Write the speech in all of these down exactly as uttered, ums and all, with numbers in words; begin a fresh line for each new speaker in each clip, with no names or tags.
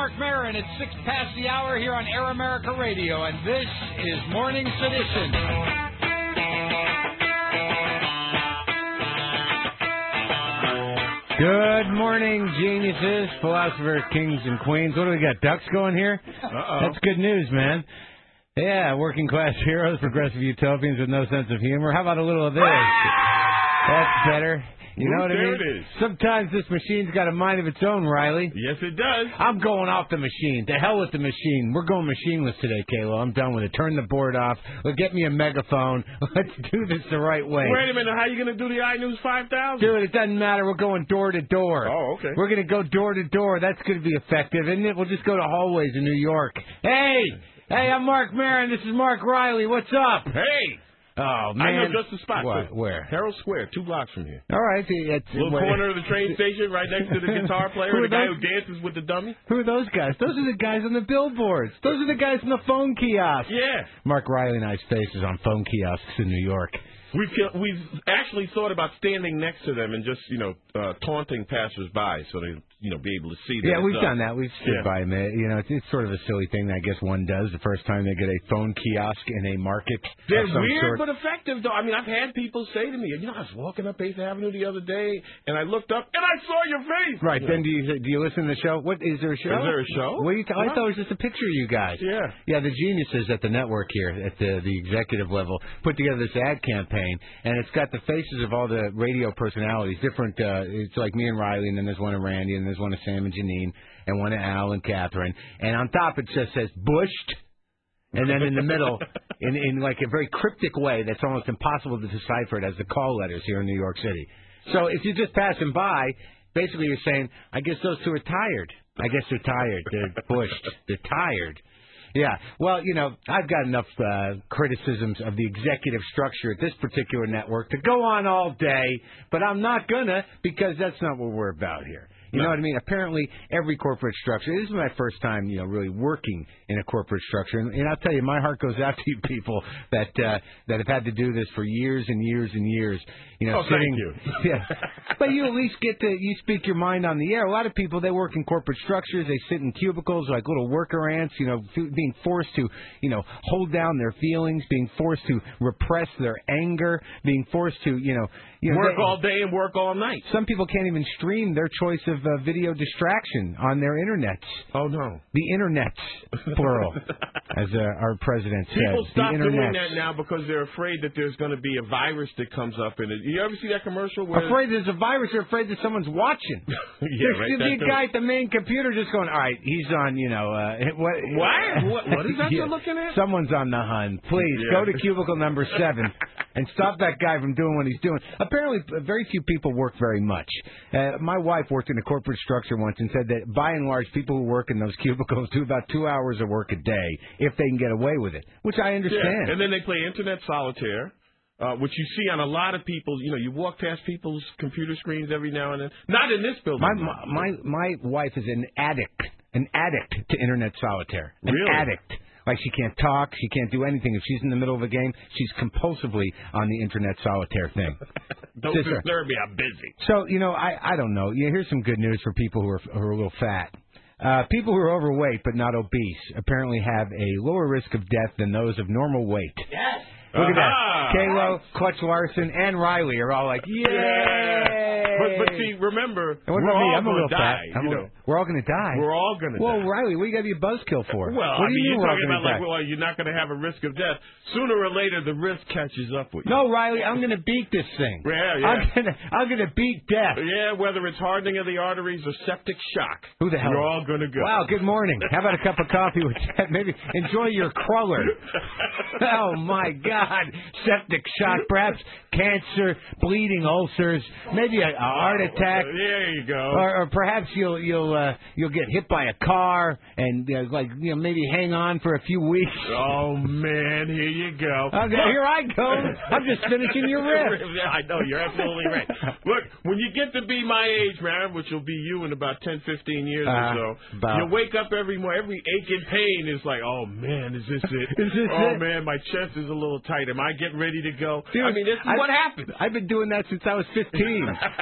Mark Maron. It's six past the hour here on Air America Radio, and this is Morning Sedition. Good morning, geniuses, philosophers, kings, and queens. What do we got, ducks going here?
Uh-oh.
That's good news, man. Yeah, working class heroes, progressive utopians with no sense of humor. How about a little of this? That's better. You know
Ooh,
what I mean?
It is.
Sometimes this machine's got a mind of its own, Riley.
Yes, it does.
I'm going off the machine. To hell with the machine. We're going machineless today, Kayla. I'm done with it. Turn the board off. Let's get me a megaphone. Let's do this the right way.
Wait a minute. How are you going to do the iNews five thousand?
Dude, it doesn't matter. We're going door to door.
Oh, okay.
We're going to go door to door. That's going to be effective, isn't it? We'll just go to hallways in New York. Hey! Hey, I'm Mark Maron. This is Mark Riley. What's up?
Hey!
Oh, man.
I know just the spot.
What? Where?
Herald Square, two blocks from here.
All right. It's,
Little
wait.
corner of the train station right next to the guitar player,
Who
the guy
those?
who dances with the dummy.
Who are those guys? Those are the guys on the billboards. Those are the guys in the phone kiosks.
Yeah.
Mark Riley and I's faces on phone kiosks in New York.
We've, we've actually thought about standing next to them and just, you know, uh, taunting passersby so they, you know, be able to see that.
Yeah, we've
up.
done that. We've stood
Yeah.
by them. You know, it's, it's sort of a silly thing that I guess one does the first time they get a phone kiosk in a market.
They're
of some
weird
sort.
but effective, though. I mean, I've had people say to me, you know, I was walking up eighth Avenue the other day, and I looked up, and I saw your face.
Right.
You
then
know.
do you do you listen to the show? What is there a show?
Is there a show?
What are you t- I
What?
thought it was just a picture of you guys.
Yeah.
Yeah, the geniuses at the network here, at the the executive level, put together this ad campaign, and it's got the faces of all the radio personalities. Different. Uh, it's like me and Riley, and then there's one of Randy, and there's one of Sam and Janine, and one of Al and Catherine. And on top it just says Bushed. And then in the middle, in, in like a very cryptic way that's almost impossible to decipher it as the call letters here in New York City. So if you're just passing by, basically you're saying, I guess those two are tired. I guess they're tired. They're bushed. They're tired. Yeah. Well, you know, I've got enough uh, criticisms of the executive structure at this particular network to go on all day, but I'm not going to because that's not what we're about here. You
no.
know what I mean? Apparently, every corporate structure. This is my first time, you know, really working in a corporate structure, and, and I'll tell you, my heart goes out to you people that uh, that have had to do this for years and years and years. You know,
oh,
sitting.
Thank you.
Yeah, but you at least get to you speak your mind on the air. A lot of people, they work in corporate structures. They sit in cubicles like little worker ants. You know, f- being forced to, you know, hold down their feelings, being forced to repress their anger, being forced to, you know, you know
work
they,
all day and work all night.
Some people can't even stream their choice of uh, video distraction on their internets.
Oh, no.
The internets, plural, as uh, our president said.
People stop
the
doing
internets.
that now because they're afraid that there's going to be a virus that comes up in it. You ever see that commercial where...
Afraid there's a virus, they're afraid that someone's watching.
yeah,
There's
right.
the big guy at the main computer just going, all right, he's on, you know... Uh, what,
what? what? What is that
yeah,
you're looking at?
Someone's on the hunt. Please,
Yeah.
go to cubicle number seven and stop that guy from doing what he's doing. Apparently, very few people work very much. Uh, my wife worked in a corporate structure once and said that, by and large, people who work in those cubicles do about two hours of work a day if they can get away with it, which I understand.
Yeah. And then they play Internet Solitaire. Uh, which you see on a lot of people, you know, you walk past people's computer screens every now and then. Not in this building.
My my my, my wife is an addict, an addict to Internet Solitaire. An
really?
addict. Like she can't talk, she can't do anything. If she's in the middle of a game, she's compulsively on the Internet Solitaire thing.
Don't
Sister.
disturb me, I'm busy.
So, you know, I, I don't know. Yeah, here's some good news for people who are, who are a little fat. Uh, people who are overweight but not obese apparently have a lower risk of death than those of normal weight.
Yes.
Look at
Uh-huh.
that. Kalo, Clutch Larson, and Riley are all like, yay!
But, but see, remember,
And what
we're
about me?
all
I'm a
going
little
to
fat.
die.
I'm
You
a-
know,
We're all going to die.
we're all going to
Well,
die.
Riley, what do you got to be a buzzkill for?
Well,
what
I
do
mean,
you mean
you're
we're all
talking
gonna
about like,
die?
well, you're not going to have a risk of death. Sooner or later, the risk catches up with you.
No, Riley, I'm going to beat this thing.
Yeah, yeah.
I'm going to I'm going to beat death.
Yeah, whether it's hardening of the arteries or septic shock.
Who the hell?
You're all going to go.
Wow, good morning. How about a cup of coffee with that? Maybe enjoy your cruller. Oh, my God. Septic shock, perhaps cancer, bleeding ulcers, maybe a, a heart attack.
There you go.
Or, or perhaps you'll you'll uh, you'll get hit by a car and uh, like you know maybe hang on for a few weeks.
Oh man, here you go.
Okay, here I go. I'm just finishing your riff.
Yeah, I know, you're absolutely right. Look, when you get to be my age, man, which will be you in about ten, fifteen years
Uh,
or so,
about-
you wake up every morning, every ache and pain is like, oh man, is this it?
Is this
oh
it?
man, my chest is a little tight. Am I getting ready to go?
Dude,
I mean, this is
I-
what happens.
I've been doing that since I was fifteen. I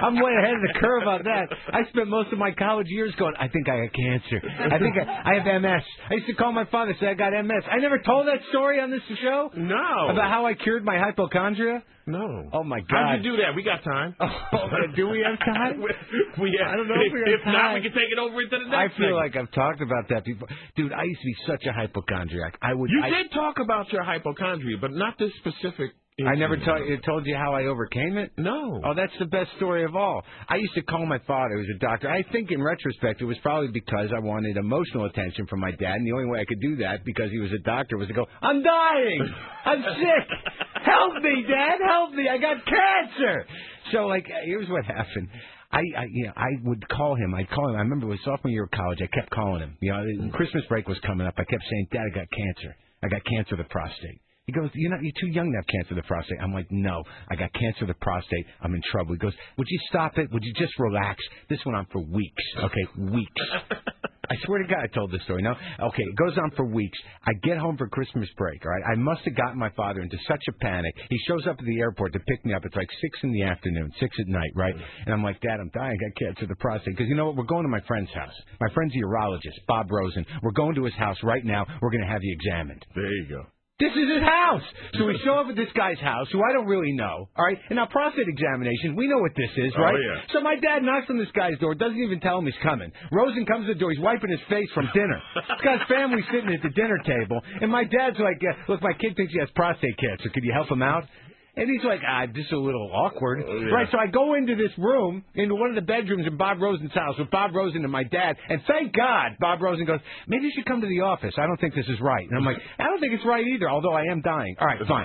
I'm way ahead of the curve on that. I spent most of my college years going, I think I have cancer. I think I, I have M S. I used to call my father and say I got M S. I never told that story on this show?
No.
About how I cured my hypochondria?
No.
Oh, my God.
How'd you do that? We got time.
Oh, do we have time?
we have,
I don't know if we have
If
time.
not, we can take it over into the next
I feel
segment.
like I've talked about that before. Dude, I used to be such a hypochondriac. I would.
You
I,
did talk about your hypochondria, but not this specific
I never
incident.
told told you how I overcame it?
No.
Oh, that's the best story of all. I used to call my father, who's a doctor. I think in retrospect it was probably because I wanted emotional attention from my dad, and the only way I could do that, because he was a doctor, was to go, I'm dying! I'm sick! Help me, Dad! Help me! I got cancer! So, like, here's what happened. I, I, you know, I would call him. I'd call him. I remember it was sophomore year of college. I kept calling him. You know, Christmas break was coming up. I kept saying, Dad, I got cancer. I got cancer of the prostate. He goes, you're not, you're too young to have cancer of the prostate. I'm like, no, I got cancer of the prostate. I'm in trouble. He goes, would you stop it? Would you just relax? This went on for weeks. Okay, weeks. I swear to God, I told this story. No? Okay, it goes on for weeks. I get home for Christmas break, all right? I must have gotten my father into such a panic. He shows up at the airport to pick me up. It's like six in the afternoon, six at night, right? And I'm like, Dad, I'm dying. I got cancer of the prostate. Because you know what? We're going to my friend's house. My friend's a urologist, Bob Rosen. We're going to his house right now. We're going to have you examined.
There you go.
This is his house. So we show up at this guy's house, who I don't really know, all right? And now prostate examination, we know what this is, right?
Oh, yeah.
So my dad knocks on this guy's door, doesn't even tell him he's coming. Rosen comes to the door, he's wiping his face from dinner. This guy's family's sitting at the dinner table, and my dad's like, uh, look, my kid thinks he has prostate cancer. Could you help him out? And he's like, ah, this is a little awkward.
Oh, yeah.
Right, so I go into this room, into one of the bedrooms in Bob Rosen's house with Bob Rosen and my dad, and thank God, Bob Rosen goes, maybe you should come to the office. I don't think this is right. And I'm like, I don't think it's right either, although I am dying. All right, fine.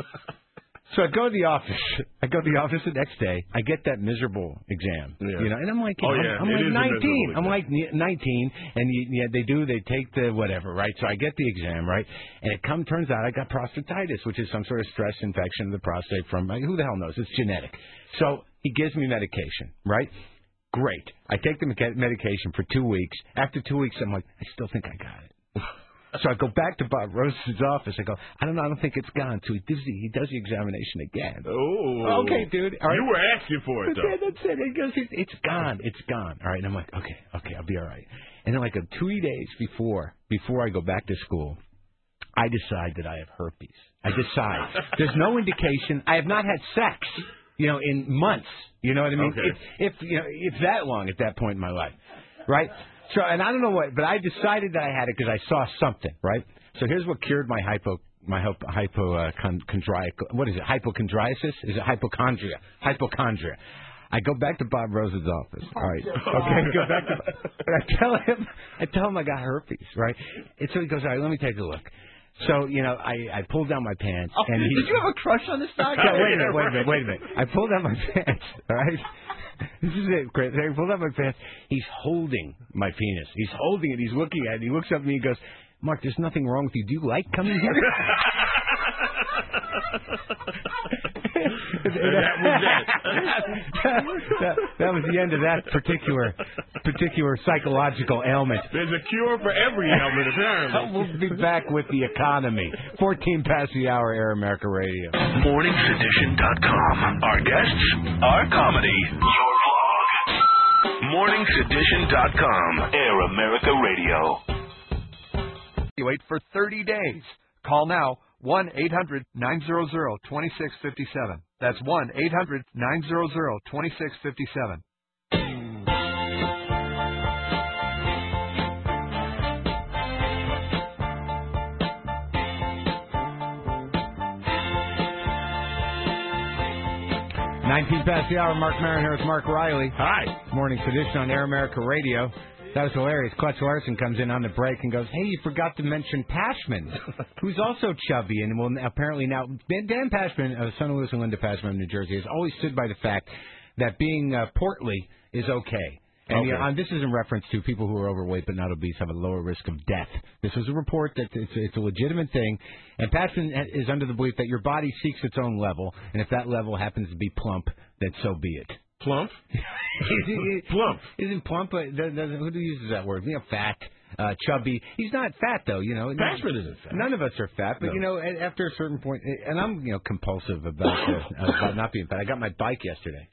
So I go to the office. I go to the office the next day. I get that miserable exam,
Yeah.
you know, and I'm like,
Oh,
I'm,
yeah,
I'm
it
like
is a
nineteen.
miserable
I'm like nineteen, and you, yeah, they do. They take the whatever, right? So I get the exam, right, and it come turns out I got prostatitis, which is some sort of stress infection of the prostate from who the hell knows? It's genetic. So he gives me medication, right? Great. I take the me- medication for two weeks. After two weeks, I'm like, I still think I got it. So I go back to Bob Rosen's office. I go, I don't know, I don't think it's gone. So he does the, he does the examination again.
Oh.
Okay, dude. All right.
You were asking for it,
That's
though.
it, that's it. He goes, it's, it's gone. It's gone. All right. And I'm like, okay, okay, I'll be all right. And then like a three days before, before I go back to school, I decide that I have herpes. I decide. There's no indication. I have not had sex, you know, in months. You know what I mean?
Okay.
If, if, you know, it's that long at that point in my life. Right? So, and I don't know what, but I decided that I had it because I saw something, right? So here's what cured my hypo, my hypo, hypo uh, con, chondriacal, what is it, hypochondriasis? Is it hypochondria? Hypochondria. I go back to Bob Rosen's office, all right? Okay, I go back to, and I tell him, I tell him I got herpes, right? And so he goes, all right, let me take a look. So, you know, I, I pulled down my pants,
Oh,
and he...
did you have a crush on this doctor?
Yeah, wait a minute, wait a minute, wait a minute. I pulled down my pants, all right? This is it, Chris. I pulled out my pants. He's holding my penis. He's holding it. He's looking at it. He looks up at me and goes, Mark, there's nothing wrong with you. Do you like coming here?
And that was it.
that, that was the end of that particular particular psychological ailment.
There's a cure for every ailment, apparently.
We'll be back with the economy. fourteen past the hour, Air America Radio.
morning sedition dot com. Our guests, our comedy, your vlog. morning sedition dot com. Air America Radio.
Wait for thirty days. Call now, one eight hundred nine hundred twenty-six fifty-seven. That's one eight hundred nine hundred twenty-six fifty-seven.
nineteen past the hour, Mark Maron here with Mark Riley.
Hi.
Morning Tradition on Air America Radio. That was hilarious. Clutch Larson comes in on the break and goes, hey, you forgot to mention Pashman, who's also chubby and will apparently now... Dan Pashman, uh, son of Lewis and Linda Pashman of New Jersey, has always stood by the fact that being uh, portly is okay. And
Okay.
you know, and this is in reference to people who are overweight but not obese have a lower risk of death. This was a report that it's, it's a legitimate thing. And Pashman is under the belief that your body seeks its own level, and if that level happens to be plump, then so be it.
Plump?
Plump. Isn't plump, uh, does, does, who uses that word? You know, fat, uh, chubby. He's not fat, though, you know.
Pashman isn't fat.
None of us are fat, but,
No.
you know, a- after a certain point, and I'm, you know, compulsive about, uh, about not being fat. I got my bike yesterday.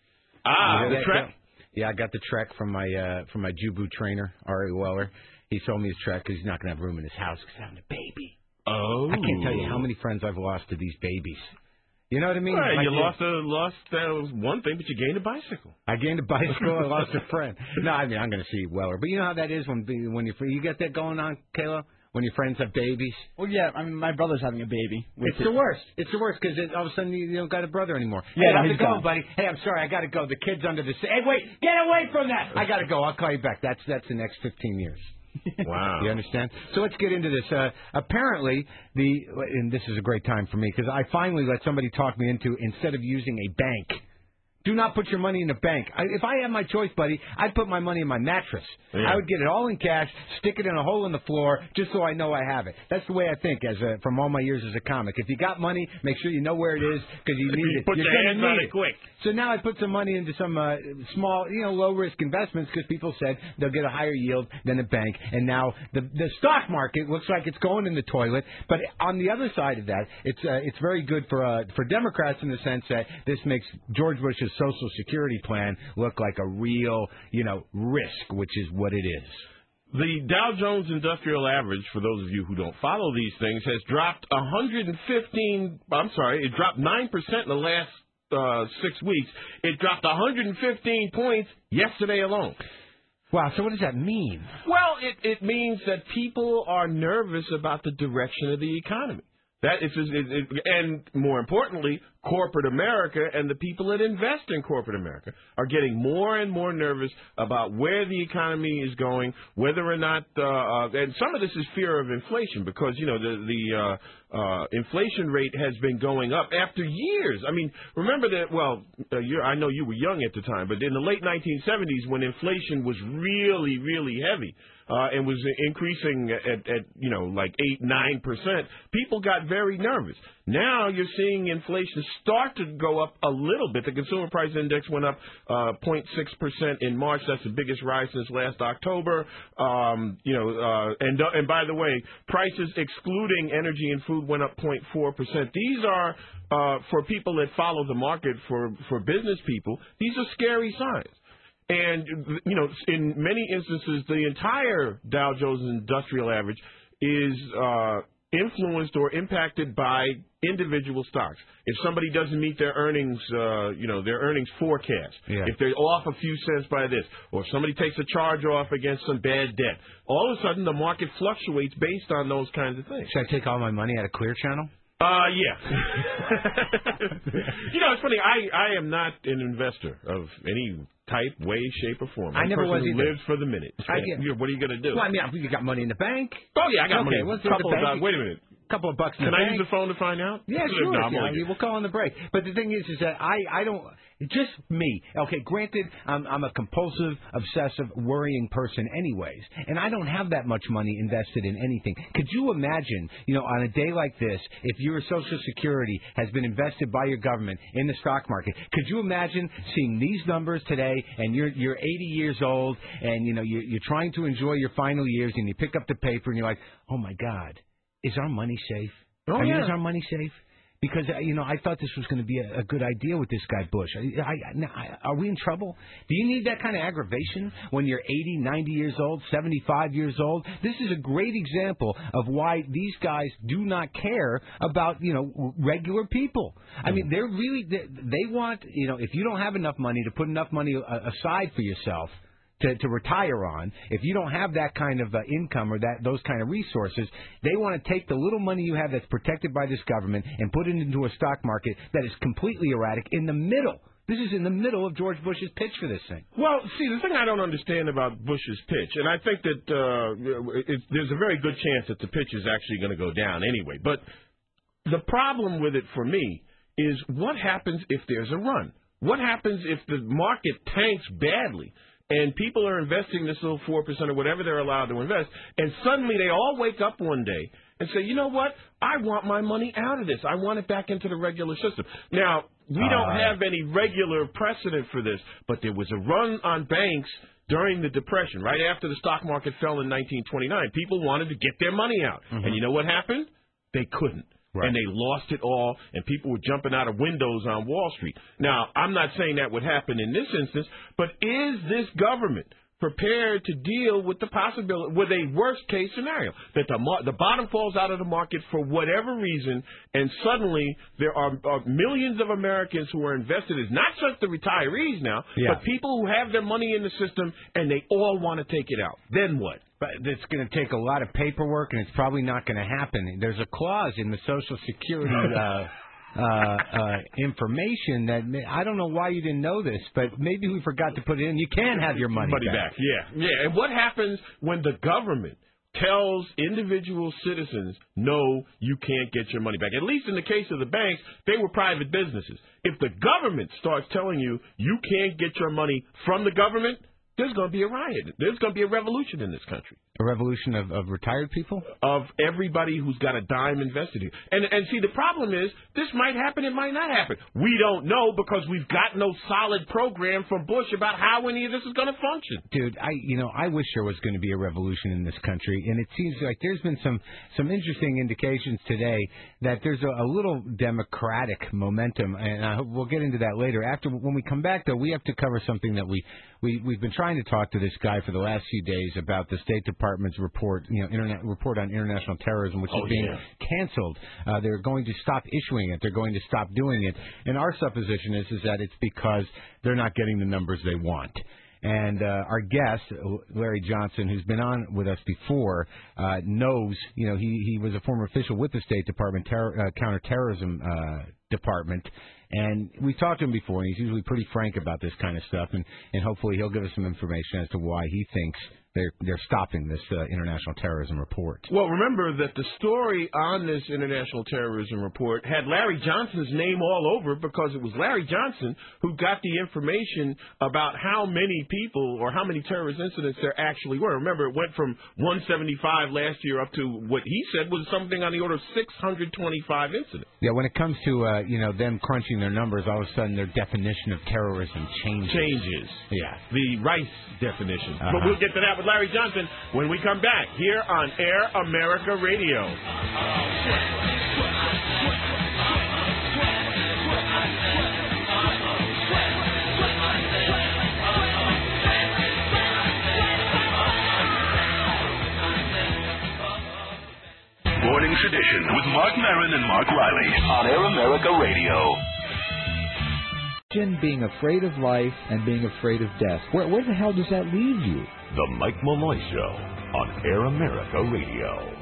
Ah,
You
the
hear that,
Trek?
Kel? Yeah, I got the Trek from my uh, from my Jubu trainer, Ari Weller. He sold me his Trek because he's not going to have room in his house because I'm a baby.
Oh.
I can't tell you how many friends I've lost to these babies. You know what I mean?
Right,
Like
you
the-
lost a lost that was one thing, but you gained a bicycle.
I gained a bicycle. I lost a friend. No, I mean I'm going to see Weller, but you know how that is when when you you get that going on, Kayla. When your friends have babies.
Well, yeah. I mean, my brother's having a baby.
It's the worst. It's the worst because all of a sudden you, you don't got a brother anymore.
Yeah,
hey, I have
he's
to go,
gone.
buddy. Hey, I'm sorry, I got to go. The kid's under the. Hey, wait, get away from that! I got to go. I'll call you back. That's that's the next fifteen years.
Wow.
You understand? So let's get into this. Uh, apparently, the and this is a great time for me because I finally let somebody talk me into instead of using a bank. Do not put your money in a bank. I, if I had my choice, buddy, I'd put my money in my mattress.
Yeah.
I would get it all in cash, stick it in a hole in the floor, just so I know I have it. That's the way I think as a, from all my years as a comic. If you got money, make sure you know where it is because you need
You
it.
put
You're
your
gonna
hands on
need
it quick.
So now I put some money into some uh, small, you know, low-risk investments because people said they'll get a higher yield than a bank. And now the the stock market looks like it's going in the toilet. But on the other side of that, it's uh, it's very good for uh, for Democrats in the sense that this makes George Bush's Social Security plan look like a real, you know, risk, which is what it is.
The Dow Jones Industrial Average, for those of you who don't follow these things, has dropped one hundred fifteen. I'm sorry, it dropped nine percent in the last uh, six weeks. It dropped one hundred fifteen points yesterday alone.
Wow. So what does that mean?
Well, it, it means that people are nervous about the direction of the economy. That is, it, it, and more importantly, corporate America and the people that invest in corporate America are getting more and more nervous about where the economy is going, whether or not, uh, uh, and some of this is fear of inflation because, you know, the, the uh, uh, inflation rate has been going up after years. I mean, remember that, well, uh, you're, I know you were young at the time, but in the late nineteen seventies when inflation was really, really heavy, Uh, and was increasing at, at, you know, like eight, nine percent, people got very nervous. Now you're seeing inflation start to go up a little bit. The Consumer Price Index went up uh, zero point six percent in March. That's the biggest rise since last October. Um, you know, uh, and uh, and by the way, prices excluding energy and food went up zero point four percent. These are uh, for people that follow the market, for for business people. These are scary signs. And, you know, in many instances, the entire Dow Jones Industrial Average is uh, influenced or impacted by individual stocks. If somebody doesn't meet their earnings, uh, you know, their earnings forecast,
Yeah.
if they're off a few cents by this, or if somebody takes a charge off against some bad debt, all of a sudden the market fluctuates based on those kinds of things.
Should I take all my money out of Clear Channel?
Uh, yeah. You know, it's funny. I, I am not an investor of any type, way, shape, or form. I'm
I never
a person
was
who
either.
lives for the minute.
I get-
You know, what are you going to do?
Well, I mean, you got money in the bank.
Oh, yeah, I got
Okay,
money.
what's
A
in the
couple of
bank?
dollars. Wait a minute.
Couple of bucks in
Can
the
I
bank.
use the phone to find out?
Yeah,
No,
sure.
I'm
yeah,
only-
we'll call on the break. But the thing is, is that I, I don't, just me. Okay, granted, I'm, I'm a compulsive, obsessive, worrying person anyways, and I don't have that much money invested in anything. Could you imagine, you know, on a day like this, if your Social Security has been invested by your government in the stock market, could you imagine seeing these numbers today, and you're you're eighty years old, and you know you're, you're trying to enjoy your final years, and you pick up the paper, and you're like, oh my God, is our money safe?
Oh,
I mean,
yeah.
is our money safe? Because, uh, you know, I thought this was going to be a, a good idea with this guy Bush. I, I, now, I, are we in trouble? Do you need that kind of aggravation when you're eighty, ninety years old, seventy-five years old? This is a great example of why these guys do not care about, you know, regular people. I mean, they're really, they, they want, you know, if you don't have enough money to put enough money aside for yourself, To, to retire on, if you don't have that kind of uh, income or that those kind of resources, they want to take the little money you have that's protected by this government and put it into a stock market that is completely erratic in the middle. This is in the middle of George Bush's pitch for this thing.
Well, see, the thing I don't understand about Bush's pitch, and I think that uh, it, there's a very good chance that the pitch is actually going to go down anyway, but the problem with it for me is what happens if there's a run? What happens if the market tanks badly? And people are investing this little four percent or whatever they're allowed to invest, and suddenly they all wake up one day and say, you know what, I want my money out of this. I want it back into the regular system. Now, we don't have any regular precedent for this, but there was a run on banks during the Depression, right after the stock market fell in nineteen twenty-nine. People wanted to get their money out. Mm-hmm. And you know what happened? They couldn't. Right. And they lost it all, and people were jumping out of windows on Wall Street. Now, I'm not saying that would happen in this instance, but is this government prepared to deal with the possibility, with a worst-case scenario, that the mar- the bottom falls out of the market for whatever reason, and suddenly there are, are millions of Americans who are invested as not just the retirees now,
yeah.
but people who have their money in the system, and they all want to take it out. Then what?
But it's going to take a lot of paperwork, and it's probably not going to happen. There's a clause in the Social Security uh, uh, uh, information that may, I don't know why you didn't know this, but maybe we forgot to put it in. You can have your money,
money
back.
back. Yeah, yeah. And what happens when the government tells individual citizens, no, you can't get your money back? At least in the case of the banks, they were private businesses. If the government starts telling you you can't get your money from the government, there's going to be a riot. There's going to be a revolution in this country.
A revolution of, of retired people?
Of everybody who's got a dime invested here. And, and see, the problem is, this might happen, it might not happen. We don't know because we've got no solid program from Bush about how any of this is going to function.
Dude, I you know, I wish there was going to be a revolution in this country, and it seems like there's been some, some interesting indications today that there's a, a little democratic momentum, and I hope we'll get into that later. After, when we come back, though, we have to cover something that we, we, we've been trying to talk to this guy for the last few days about the State Department's report, you know, internet report on international terrorism, which
oh,
is being
yeah.
canceled. Uh, they're going to stop issuing it. They're going to stop doing it. And our supposition is is that it's because they're not getting the numbers they want. And uh, our guest, Larry Johnson, who's been on with us before, uh, knows, you know, he, he was a former official with the State Department ter- uh, counterterrorism uh, department. And we talked to him before, and he's usually pretty frank about this kind of stuff. And, and hopefully he'll give us some information as to why he thinks they're, they're stopping this uh, international terrorism report.
Well, remember that the story on this international terrorism report had Larry Johnson's name all over because it was Larry Johnson who got the information about how many people or how many terrorist incidents there actually were. Remember, it went from one seventy-five last year up to what he said was something on the order of six hundred twenty-five incidents.
Yeah, when it comes to, uh, you know, them crunching their numbers, all of a sudden their definition of terrorism changes.
Changes.
Yeah.
The Rice definition.
Uh-huh.
But we'll get to that with Larry Johnson when we come back here on Air America Radio.
Morning Tradition with Mark Maron and Mark Riley on Air America Radio.
Being afraid of life and being afraid of death. Where, where the hell does that leave you?
The Mike Malloy Show on Air America Radio.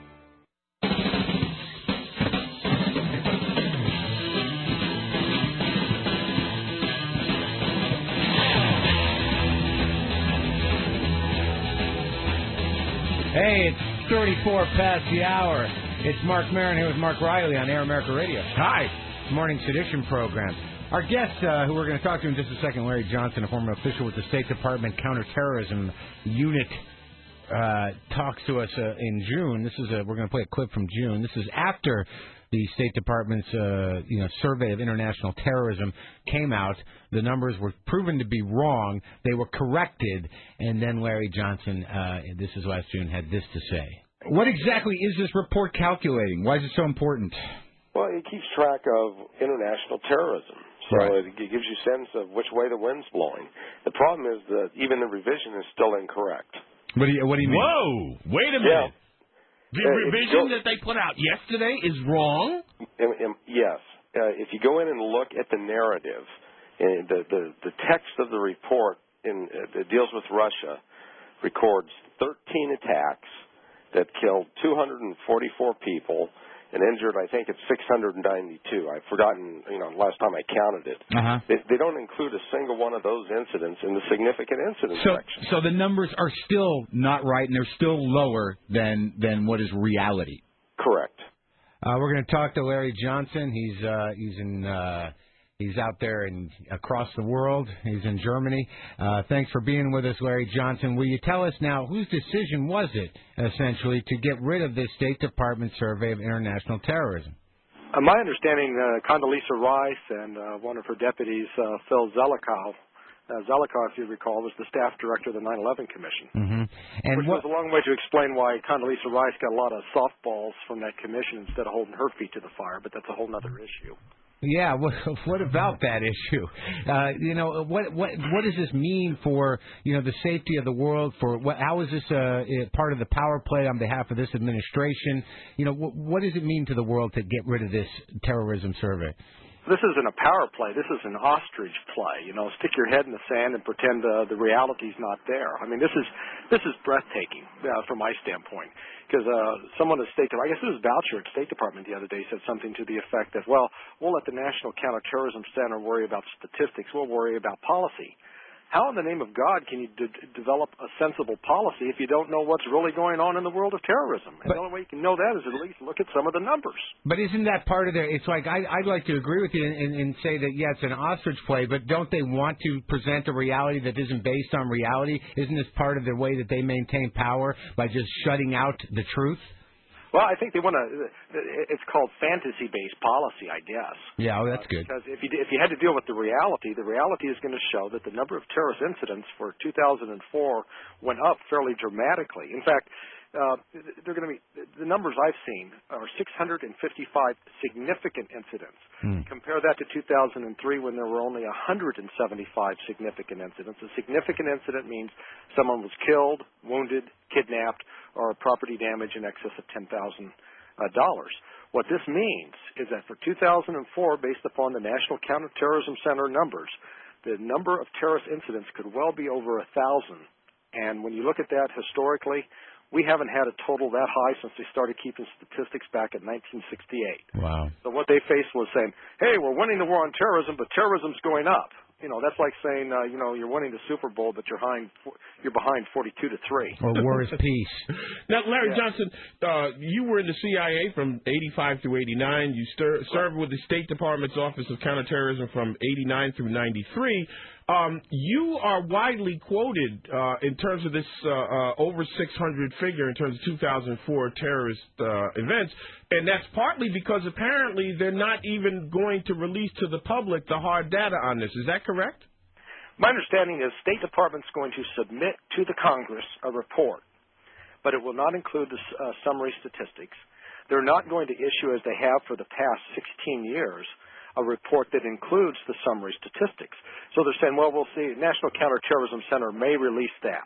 Hey, it's thirty-four past the hour. It's Mark Maron here with Mark Riley on Air America Radio.
Hi.
Morning Sedition program. Our guest, uh, who we're going to talk to in just a second, Larry Johnson, a former official with the State Department Counterterrorism Unit, uh, talks to us uh, in June. This is a, we're going to play a clip from June. This is after the State Department's uh, you know survey of international terrorism came out. The numbers were proven to be wrong. They were corrected, and then Larry Johnson, uh, this is last June, had this to say.
What exactly is this report calculating? Why is it so important?
Well, it keeps track of international terrorism. So right. It gives you a sense of which way the wind's blowing. The problem is that even the revision is still incorrect.
What do you, what do you mean?
Whoa! Wait a
yeah.
minute. The
uh,
revision
still,
that they put out yesterday is wrong?
Um, um, yes. Uh, if you go in and look at the narrative, uh, the, the, the text of the report in, uh, that deals with Russia records thirteen attacks that killed two hundred forty-four people and injured, I think it's six hundred ninety-two. I've forgotten, you know, last time I counted it.
Uh-huh.
They, they don't include a single one of those incidents in the significant incident
so,
section.
So the numbers are still not right, and they're still lower than, than what is reality.
Correct.
Uh, we're going to talk to Larry Johnson. He's uh, he's in uh, he's out there and across the world. He's in Germany. Uh, thanks for being with us, Larry Johnson. Will you tell us now whose decision was it, essentially, to get rid of this State Department survey of international terrorism?
Uh, my understanding, uh, Condoleezza Rice and uh, one of her deputies, uh, Phil Zelikow, Uh, Zelikow, if you recall, was the staff director of the nine eleven Commission.
Mm-hmm. And
which
what,
goes a long way to explain why Condoleezza Rice got a lot of softballs from that commission instead of holding her feet to the fire, but that's a whole other issue.
Yeah, what, what about that issue? Uh, you know, what what what does this mean for, you know, the safety of the world? For what, how is this uh, part of the power play on behalf of this administration? You know, what, what does it mean to the world to get rid of this terrorism survey?
This isn't a power play. This is an ostrich play. You know, stick your head in the sand and pretend uh, the reality's not there. I mean, this is this is breathtaking uh, from my standpoint. Because uh, someone at State Department, I guess it was Boucher at State Department the other day, said something to the effect that, well, we'll let the National Counterterrorism Center worry about statistics. We'll worry about policy. How in the name of God can you d- develop a sensible policy if you don't know what's really going on in the world of terrorism? And
but,
the only way you can know that is at least look at some of the numbers.
But isn't that part of their, it's like, I, I'd like to agree with you and, and, and say that, yeah, it's an ostrich play, but don't they want to present a reality that isn't based on reality? Isn't this part of the way that they maintain power, by just shutting out the truth?
Well, I think they want to. It's called fantasy-based policy, I guess.
Yeah, well, that's good.
Uh, because if you if you had to deal with the reality, the reality is going to show that the number of terrorist incidents for two thousand four went up fairly dramatically. In fact, uh, they're going to be the numbers I've seen are six hundred fifty-five significant incidents. Hmm. Compare that to two thousand three, when there were only one hundred seventy-five significant incidents. A significant incident means someone was killed, wounded, kidnapped, or property damage in excess of ten thousand dollars. What this means is that for two thousand four, based upon the National Counterterrorism Center numbers, the number of terrorist incidents could well be over a thousand. And when you look at that historically, we haven't had a total that high since they started keeping statistics back in nineteen sixty-eight.
Wow.
So what they faced was saying, hey, we're winning the war on terrorism, but terrorism's going up. You know, that's like saying, uh, you know, you're winning the Super Bowl, but you're behind, you're behind forty-two to three.
Or war is peace.
Now, Larry
yeah.
Johnson, uh, you were in the C I A from eighty-five through eighty-nine. You stir- served with the State Department's Office of Counterterrorism from eighty-nine through ninety-three. Um, you are widely quoted uh, in terms of this uh, uh, over six hundred figure in terms of two thousand four terrorist uh, events, and that's partly because apparently they're not even going to release to the public the hard data on this. Is that correct?
My understanding is State Department's going to submit to the Congress a report, but it will not include the uh, summary statistics. They're not going to issue, as they have for the past sixteen years, a report that includes the summary statistics. So they're saying, well, we'll see. National Counterterrorism Center may release that.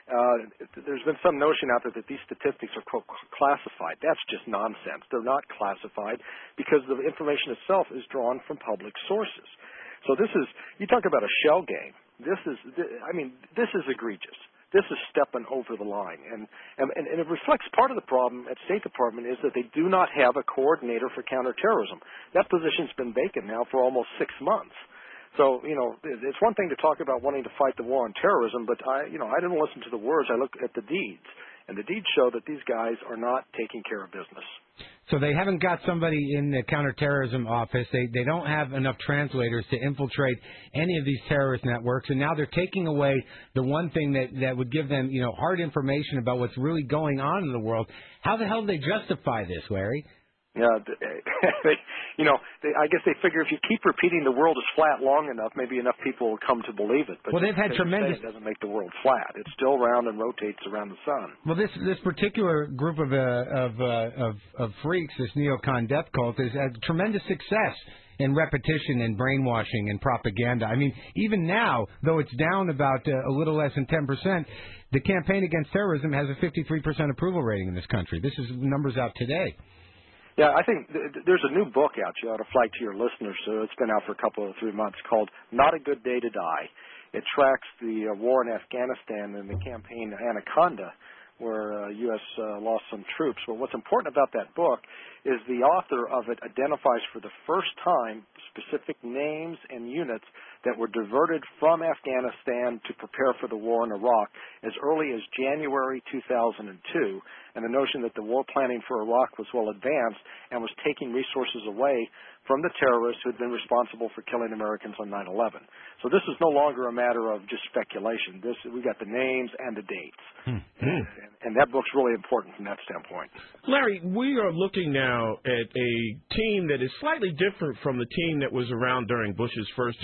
Uh, there's been some notion out there that these statistics are, quote, classified. That's just nonsense. They're not classified because the information itself is drawn from public sources. So this is, you talk about a shell game. This is, I mean, this is egregious. This is stepping over the line. And, and, and it reflects part of the problem at State Department is that they do not have a coordinator for counterterrorism. That position's been vacant now for almost six months. So, you know, it's one thing to talk about wanting to fight the war on terrorism, but I, you know, I didn't listen to the words. I looked at the deeds. And the deeds show that these guys are not taking care of business.
So they haven't got somebody in the counterterrorism office. They they don't have enough translators to infiltrate any of these terrorist networks. And now they're taking away the one thing that, that would give them, you know, hard information about what's really going on in the world. How the hell do they justify this, Larry?
Yeah, they, you know, they, I guess they figure if you keep repeating the world is flat long enough, maybe enough people will come to believe it. But
well, they've had tremendous.
It doesn't make the world flat. It's still round and rotates around the sun.
Well, this this particular group of uh, of, uh, of of freaks, this neocon death cult, has had tremendous success in repetition and brainwashing and propaganda. I mean, even now, though it's down about uh, a little less than ten percent, the campaign against terrorism has a fifty-three percent approval rating in this country. This is numbers out today.
Yeah, I think th- there's a new book out you ought to flag to your listeners. So it's been out for a couple of three months called Not a Good Day to Die. It tracks the uh, war in Afghanistan and the campaign Anaconda, where uh, U S Uh, lost some troops. But what's important about that book is the author of it identifies for the first time specific names and units that were diverted from Afghanistan to prepare for the war in Iraq as early as January two thousand two, and the notion that the war planning for Iraq was well advanced and was taking resources away from the terrorists who had been responsible for killing Americans on nine eleven. So this is no longer a matter of just speculation. This we got the names and the dates.
Mm-hmm.
And, and that book's really important from that standpoint.
Larry, we are looking now at a team that is slightly different from the team that was around during Bush's first term. We've got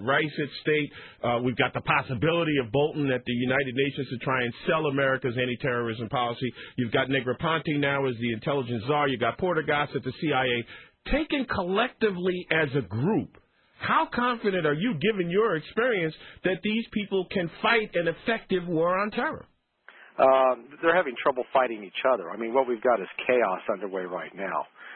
got Rice at stake. Uh, we've got the possibility of Bolton at the United Nations to try and sell America's anti-terrorism policy. You've got Negroponte now as the intelligence czar. You've got Portergas at the C I A. Taken collectively as a group, how confident are you, given your experience, that these people can fight an effective war on terror?
Uh, they're having trouble fighting each other. I mean, what we've got is chaos underway right now.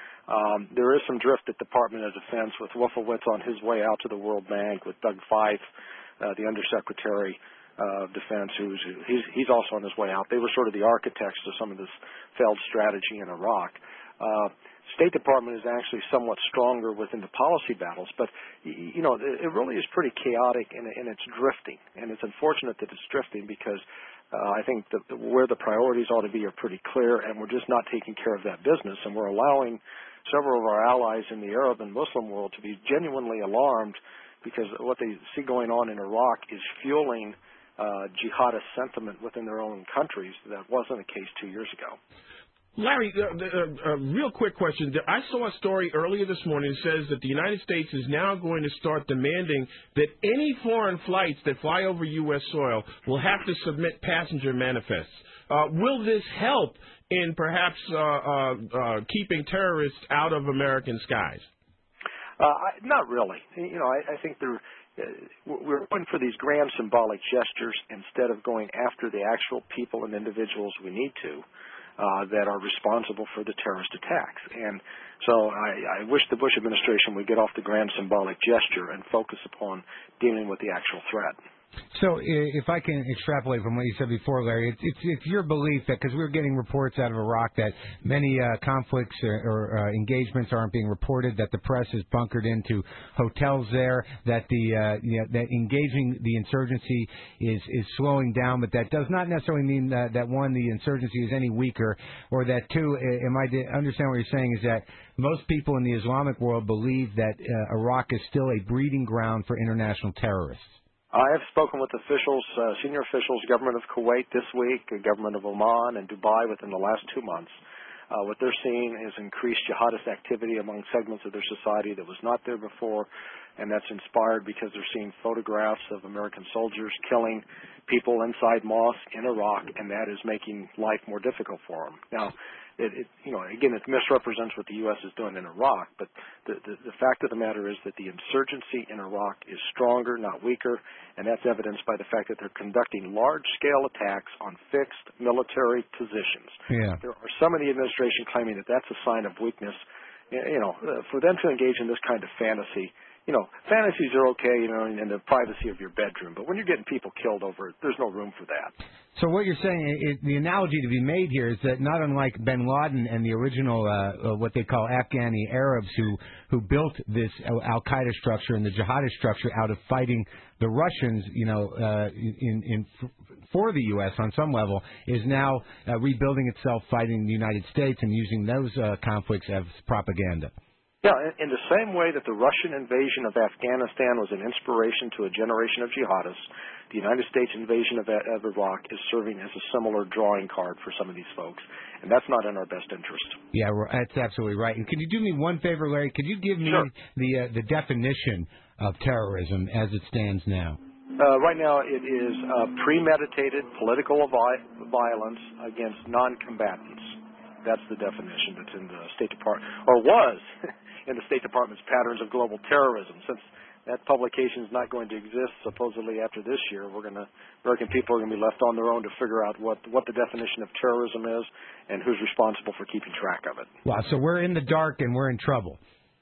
Um, there is some drift at the Department of Defense with Wolfowitz on his way out to the World Bank, with Doug Feith, uh, the Undersecretary of Defense, who's he's, he's also on his way out. They were sort of the architects of some of this failed strategy in Iraq. Uh, State Department is actually somewhat stronger within the policy battles, but, you know, it really is pretty chaotic, and, and it's drifting. And it's unfortunate that it's drifting because uh, I think that where the priorities ought to be are pretty clear, and we're just not taking care of that business. And we're allowing several of our allies in the Arab and Muslim world to be genuinely alarmed because what they see going on in Iraq is fueling uh, jihadist sentiment within their own countries. That wasn't the case two years ago.
Larry, a uh, uh, uh, real quick question. I saw a story earlier this morning that says that the United States is now going to start demanding that any foreign flights that fly over U S soil will have to submit passenger manifests. Uh, will this help in perhaps uh, uh, uh, keeping terrorists out of American skies?
Uh, I, not really. You know, I, I think they're, uh, we're going for these grand symbolic gestures instead of going after the actual people and individuals we need to. Uh, that are responsible for the terrorist attacks. And so I, I wish the Bush administration would get off the grand symbolic gesture and focus upon dealing with the actual threat.
So if I can extrapolate from what you said before, Larry, it's, it's, it's your belief that, because we were getting reports out of Iraq that many uh, conflicts or, or uh, engagements aren't being reported, that the press is bunkered into hotels there, that the uh, you know, that engaging the insurgency is, is slowing down, but that does not necessarily mean that, that one, the insurgency is any weaker, or that two, am I to understand what you're saying is that most people in the Islamic world believe that uh, Iraq is still a breeding ground for international terrorists.
I have spoken with officials, uh, senior officials, government of Kuwait this week, the government of Oman and Dubai within the last two months. Uh, what they're seeing is increased jihadist activity among segments of their society that was not there before, and that's inspired because they're seeing photographs of American soldiers killing people inside mosques in Iraq, and that is making life more difficult for them. Now, It, it, you know, again, it misrepresents what the U S is doing in Iraq, but the, the, the fact of the matter is that the insurgency in Iraq is stronger, not weaker, and that's evidenced by the fact that they're conducting large-scale attacks on fixed military positions.
Yeah.
There are some in the administration claiming that that's a sign of weakness. You know, for them to engage in this kind of fantasy, you know, fantasies are okay, you know, in the privacy of your bedroom, but when you're getting people killed over it, there's no room for that.
So what you're saying, is, the analogy to be made here is that not unlike bin Laden and the original, uh, uh, what they call Afghani Arabs who, who built this al-Qaeda structure and the jihadist structure out of fighting the Russians, you know, uh, in, in for the U S on some level, is now uh, rebuilding itself, fighting the United States and using those uh, conflicts as propaganda.
Yeah, in the same way that the Russian invasion of Afghanistan was an inspiration to a generation of jihadists, the United States invasion of, of Iraq is serving as a similar drawing card for some of these folks, and that's not in our best interest.
Yeah, that's absolutely right. And could you do me one favor, Larry? Could you give me
sure.
the uh, the definition of terrorism as it stands now?
Uh, right now, it is uh, premeditated political vi- violence against non-combatants. That's the definition that's in the State Department, or was in the State Department's Patterns of Global Terrorism. Since that publication is not going to exist supposedly after this year, we're going to American people are going to be left on their own to figure out what what the definition of terrorism is and who's responsible for keeping track of it.
Wow, so we're in the dark and we're in trouble.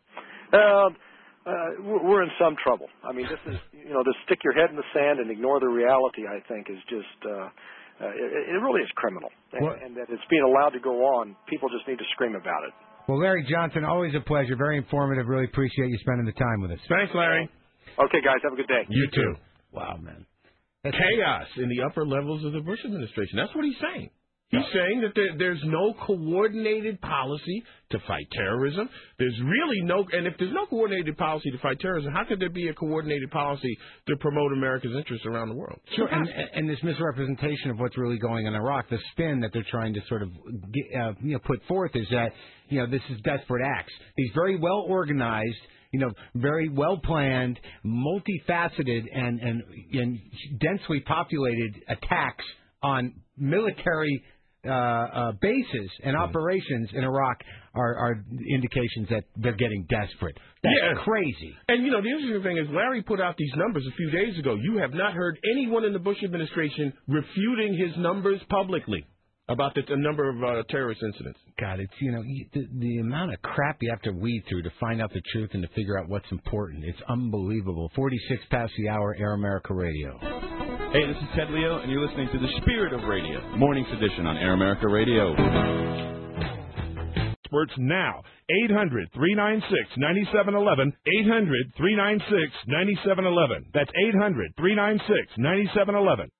Uh, uh, we're, we're in some trouble. I mean, this is you know, to stick your head in the sand and ignore the reality, I think, is just. Uh, Uh, it, it really is criminal, and, and that it's being allowed to go on. People just need to scream about it.
Well, Larry Johnson, always a pleasure. Very informative. Really appreciate you spending the time with us.
Thanks, Larry.
Okay, guys, have a good day.
You too.
Wow, man.
That's chaos in the upper levels of the Bush administration. That's what he's saying. He's saying that there, there's no coordinated policy to fight terrorism. There's really no, and if there's no coordinated policy to fight terrorism, how could there be a coordinated policy to promote America's interests around the world?
Sure, and, and this misrepresentation of what's really going on in Iraq, the spin that they're trying to sort of get, uh, you know, put forth is that, you know, this is desperate acts. These very well organized, you know, very well planned, multifaceted, and and, and densely populated attacks on military uh, uh, bases and operations in Iraq are, are indications that they're getting desperate. That's
yeah.
crazy.
And, you know, the interesting thing is Larry put out these numbers a few days ago. You have not heard anyone in the Bush administration refuting his numbers publicly about the, the number of uh, terrorist incidents.
God, it's, you know, the, the amount of crap you have to weed through to find out the truth and to figure out what's important. It's unbelievable. forty-six past the hour, Air America Radio.
Hey, this is Ted Leo, and you're listening to The Spirit of Radio, Morning's edition on Air America Radio.
Experts now. eight hundred, three nine six, nine seven one one. eight hundred, three nine six, nine seven one one. That's eight hundred, three nine six, nine seven one one.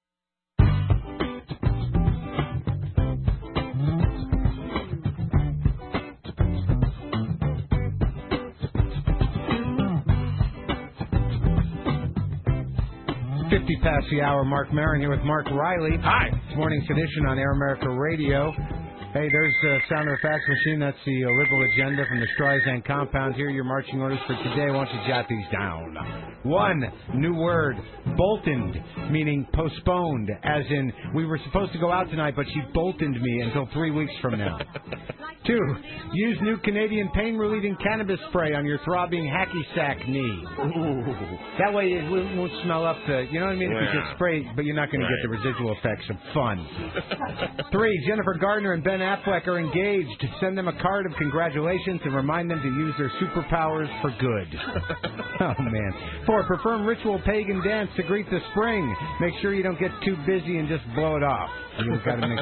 fifty past the hour, Mark Maron here with Mark Riley.
Hi.
It's Morning's edition on Air America Radio. Hey, there's the sound of the fax machine. That's the uh, liberal agenda from the Streisand compound. Here are your marching orders for today. Why don't you jot these down? One, new word, bolted, meaning postponed, as in we were supposed to go out tonight, but she bolted me until three weeks from now. Two, use new Canadian pain-relieving cannabis spray on your throbbing hacky sack knee.
Ooh.
That way it won't smell up the, you know what I mean?
Yeah.
If you just spray, but you're not going
right.
to get the residual effects of fun. Three, Jennifer Gardner and Ben Affleck are engaged. Send them a card of congratulations and remind them to use their superpowers for good. Oh, man. Four, perform ritual pagan dance to greet the spring. Make sure you don't get too busy and just blow it off. You've got to make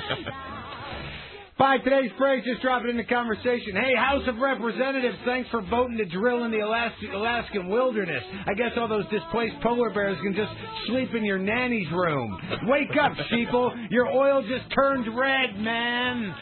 Five, today's phrase, just drop it in the conversation. Hey, House of Representatives, thanks for voting to drill in the Alas- Alaskan wilderness. I guess all those displaced polar bears can just sleep in your nanny's room. Wake up, sheeple. Your oil just turned red, man.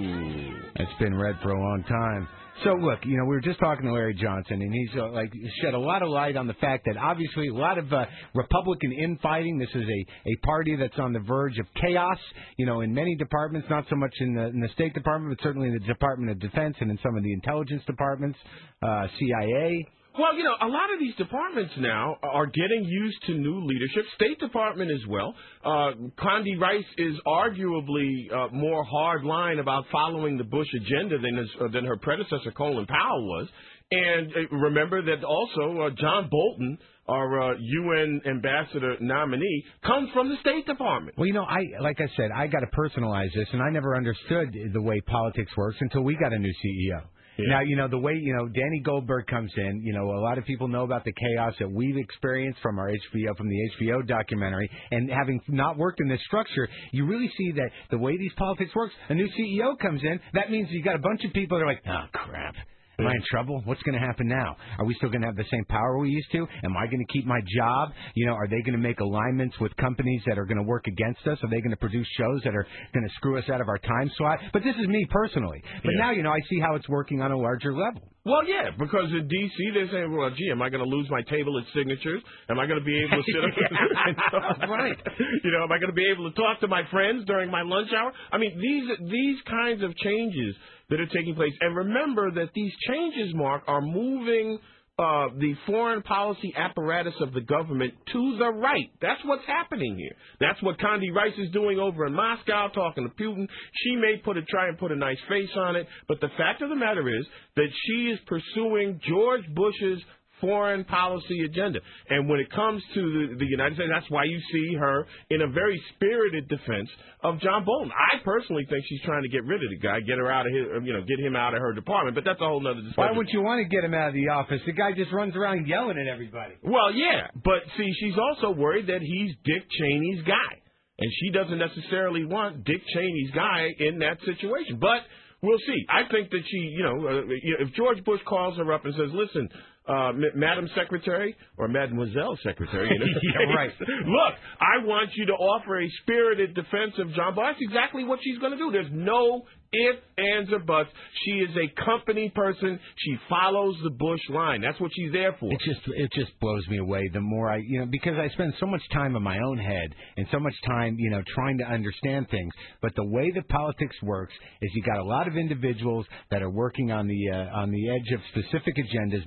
Ooh. It's been red for a long time. So, look, you know, we were just talking to Larry Johnson, and he's, uh, like, shed a lot of light on the fact that, obviously, a lot of uh, Republican infighting. This is a, a party that's on the verge of chaos, you know, in many departments, not so much in the, in the State Department, but certainly in the Department of Defense and in some of the intelligence departments, uh, C I A.
Well, you know, a lot of these departments now are getting used to new leadership. State Department as well. Uh, Condi Rice is arguably uh, more hard line about following the Bush agenda than his, uh, than her predecessor Colin Powell was. And uh, remember that also uh, John Bolton, our uh, U N ambassador nominee, comes from the State Department.
Well, you know, I like I said, I got to personalize this, and I never understood the way politics works until we got a new C E O. Yeah. Now, you know, the way, you know, Danny Goldberg comes in, you know, a lot of people know about the chaos that we've experienced from our H B O, from the H B O documentary, and having not worked in this structure, you really see that the way these politics works, a new C E O comes in, that means you got a bunch of people that are like, oh, crap. Am I in trouble? What's going to happen now? Are we still going to have the same power we used to? Am I going to keep my job? You know, are they going to make alignments with companies that are going to work against us? Are they going to produce shows that are going to screw us out of our time slot? But this is me personally. But yeah. now, you know, I see how it's working on a larger level.
Well, yeah, because in D C they're saying, well, gee, am I going to lose my table at signatures? Am I going to be able to sit up and talk? Right. You know, am I going to be able to talk to my friends during my lunch hour? I mean, these these kinds of changes that are taking place. And remember that these changes, Mark, are moving uh, the foreign policy apparatus of the government to the right. That's what's happening here. That's what Condi Rice is doing over in Moscow, talking to Putin. She may put a, try and put a nice face on it, but the fact of the matter is that she is pursuing George Bush's foreign policy agenda. And when it comes to the, the United States, that's why you see her in a very spirited defense of John Bolton. I personally think she's trying to get rid of the guy, get her out of his, you know, get him out of her department, but that's a whole other discussion.
Why would you want to get him out of the office? The guy just runs around yelling at everybody.
Well, yeah, but see, she's also worried that he's Dick Cheney's guy. And she doesn't necessarily want Dick Cheney's guy in that situation. But we'll see. I think that she, you know, uh, if George Bush calls her up and says, listen, uh, M- Madam Secretary or Mademoiselle Secretary, you know,
yeah, right.
Look, I want you to offer a spirited defense of John Bolton. That's exactly what she's going to do. There's no ifs, ands, or buts. She is a company person. She follows the Bush line. That's what she's there for.
It just it just blows me away the more I, you know, because I spend so much time in my own head and so much time, you know, trying to understand things. But the way that politics works is you got a lot of individuals that are working on the uh, on the edge of specific agendas, making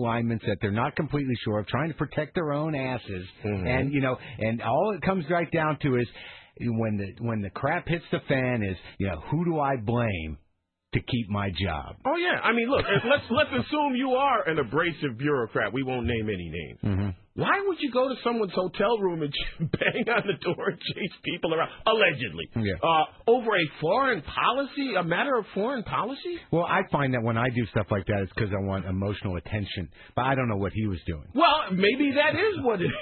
alignments that they're not completely sure of, trying to protect their own asses.
Mm-hmm.
And, you know, and all it comes right down to is when the when the crap hits the fan is, you know, who do I blame to keep my job?
Oh, yeah. I mean, look, let's let's assume you are an abrasive bureaucrat. We won't name any names.
Mm-hmm.
Why would you go to someone's hotel room and bang on the door and chase people around, allegedly,
Yeah.
uh, over a foreign policy, a matter of foreign policy?
Well, I find that when I do stuff like that, it's because I want emotional attention. But I don't know what he was doing.
Well, maybe that is what it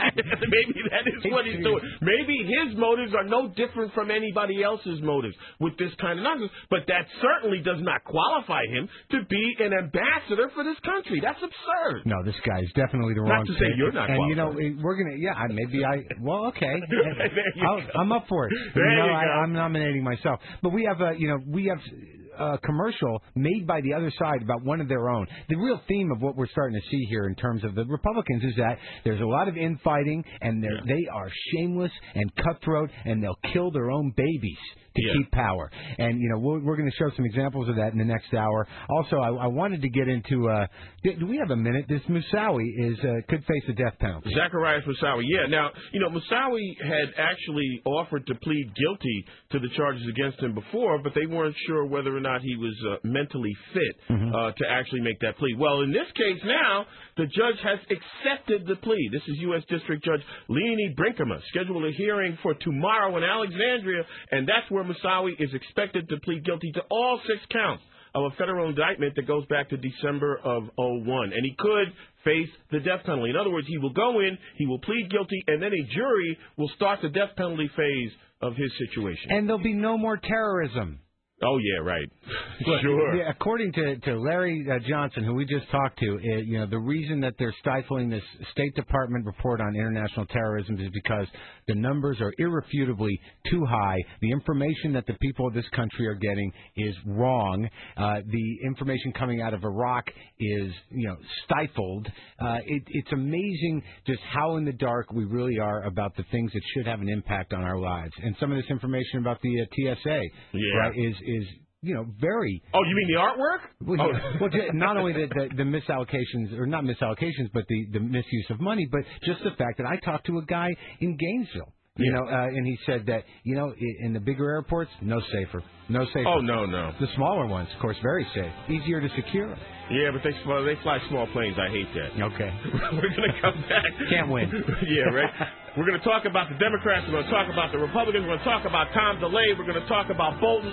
maybe that is what he's doing. Maybe his motives are no different from anybody else's motives with this kind of nonsense. But that certainly does not qualify him to be an ambassador for this country. That's absurd.
No, this guy is definitely the
Not
wrong
to say
fit.
you're not
And, you know,
qualified.
we're going to, yeah, I- maybe I, well, okay.
There you
I'll,
go.
I'm up for it.
There
you know,
you
I,
go.
I'm nominating myself. But we have, a, you know, we have a commercial made by the other side about one of their own. The real theme of what we're starting to see here in terms of the Republicans is that there's a lot of infighting, and they're, they are shameless and cutthroat, and they'll kill their own babies to
Yeah.
keep power. And, you know, we're, we're going to show some examples of that in the next hour. Also, I, I wanted to get into, uh, do, do we have a minute? This Moussaoui is, uh, could face a death penalty.
Zacharias Moussaoui, yeah. Now, you know, Moussaoui had actually offered to plead guilty to the charges against him before, but they weren't sure whether or not he was uh, mentally fit
Mm-hmm.
uh, to actually make that plea. Well, in this case now, the judge has accepted the plea. This is U S District Judge Leonie Brinkema, scheduled a hearing for tomorrow in Alexandria, and that's where Moussaoui is expected to plead guilty to all six counts of a federal indictment that goes back to December of oh one. And he could face the death penalty. In other words, he will go in, he will plead guilty, and then a jury will start the death penalty phase of his situation.
And there'll be no more terrorism.
Oh, yeah, right.
Look,
Sure.
yeah, according to, to Larry uh, Johnson, who we just talked to, uh, you know, the reason that they're stifling this State Department report on international terrorism is because the numbers are irrefutably too high. The information that the people of this country are getting is wrong. Uh, the information coming out of Iraq is, you know, stifled. Uh, it, it's amazing just how in the dark we really are about the things that should have an impact on our lives. And some of this information about the uh, T S A
Yeah.
right, is is you know very.
Oh, you mean the artwork?
Well,
Oh.
well, ju- not only the, the, the misallocations, or not misallocations, but the, the misuse of money, but just the fact that I talked to a guy in Gainesville, you
Yeah.
know, uh, and he said that, you know, i- in the bigger airports, no safer. No safer.
Oh, no, no.
The smaller ones, of course, very safe. Easier to secure.
Yeah, but they fly, they fly small planes. I hate that.
Okay.
We're going to come back.
Can't win.
Yeah, right? We're going to talk about the Democrats. We're going to talk about the Republicans. We're going to talk about Tom DeLay. We're going to talk about Bolton.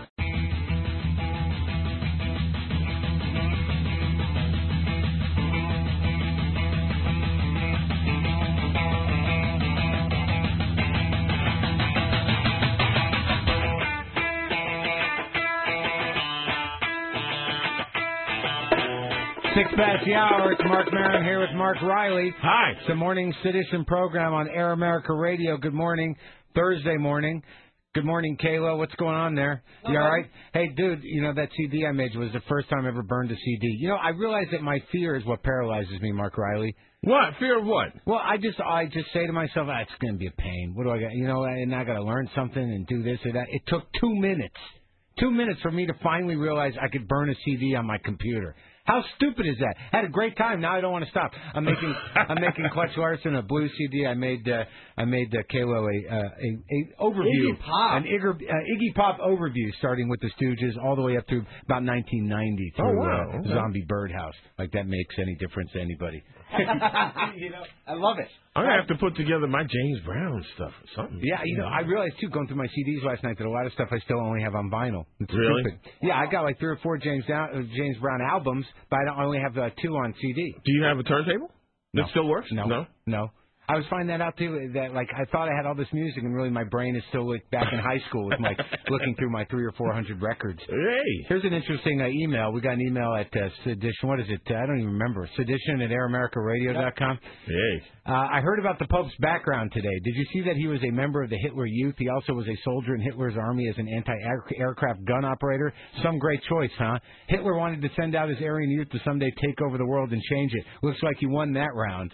Six past the hour. It's Mark Maron here with Mark Riley.
Hi.
It's the Morning Sedition program on Air America Radio. Good morning. Thursday morning. Good morning, Kayla. What's going on there? You all right? Hey, dude, you know, that C D I made was the first time I ever burned a C D. You know, I realize that my fear is what paralyzes me, Mark Riley.
What? Fear of what?
Well, I just I just say to myself, ah, it's going to be a pain. What do I got? You know, and I got to learn something and do this or that. It took two minutes. Two minutes for me to finally realize I could burn a C D on my computer. How stupid is that? Had a great time. Now I don't want to stop. I'm making I'm making Clutch Larson a blue C D. I made uh, I made uh, Kalo a, uh, a a overview,
Iggy Pop.
an Iggy, uh, Iggy Pop overview, starting with the Stooges all the way up through about nineteen ninety through
Oh, wow.
uh,
Okay.
Zombie Birdhouse. Like that makes any difference to anybody.
you know, I love it.
I'm going to have to put together my James Brown stuff or something.
Yeah, you know, I realized too, going through my C Ds last night, that a lot of stuff I still only have on vinyl. It's
Really?
stupid. Yeah, I got like three or four James Down, uh, James Brown albums, but I don't I only have uh, two on C D.
Do you have a turntable that
No.
still works?
No,
No?
no. I was finding that out too. That like I thought I had all this music, and really my brain is still like back in high school with like looking through my three or four hundred records.
Hey.
Here's an interesting uh, email. We got an email at uh, Sedition. What is it? Uh, I don't even remember. Sedition at air america radio dot com.
Hey.
Uh, I heard about the Pope's background today. Did you see that he was a member of the Hitler Youth? He also was a soldier in Hitler's army as an anti-aircraft gun operator. Some great choice, huh? Hitler wanted to send out his Aryan Youth to someday take over the world and change it. Looks like he won that round.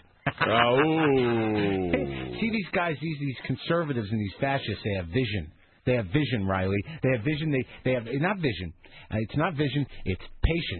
Oh.
See these guys, these these conservatives and these fascists, they have vision. They have vision, Riley. They have vision. They they have not vision. Uh, it's not vision. It's patience.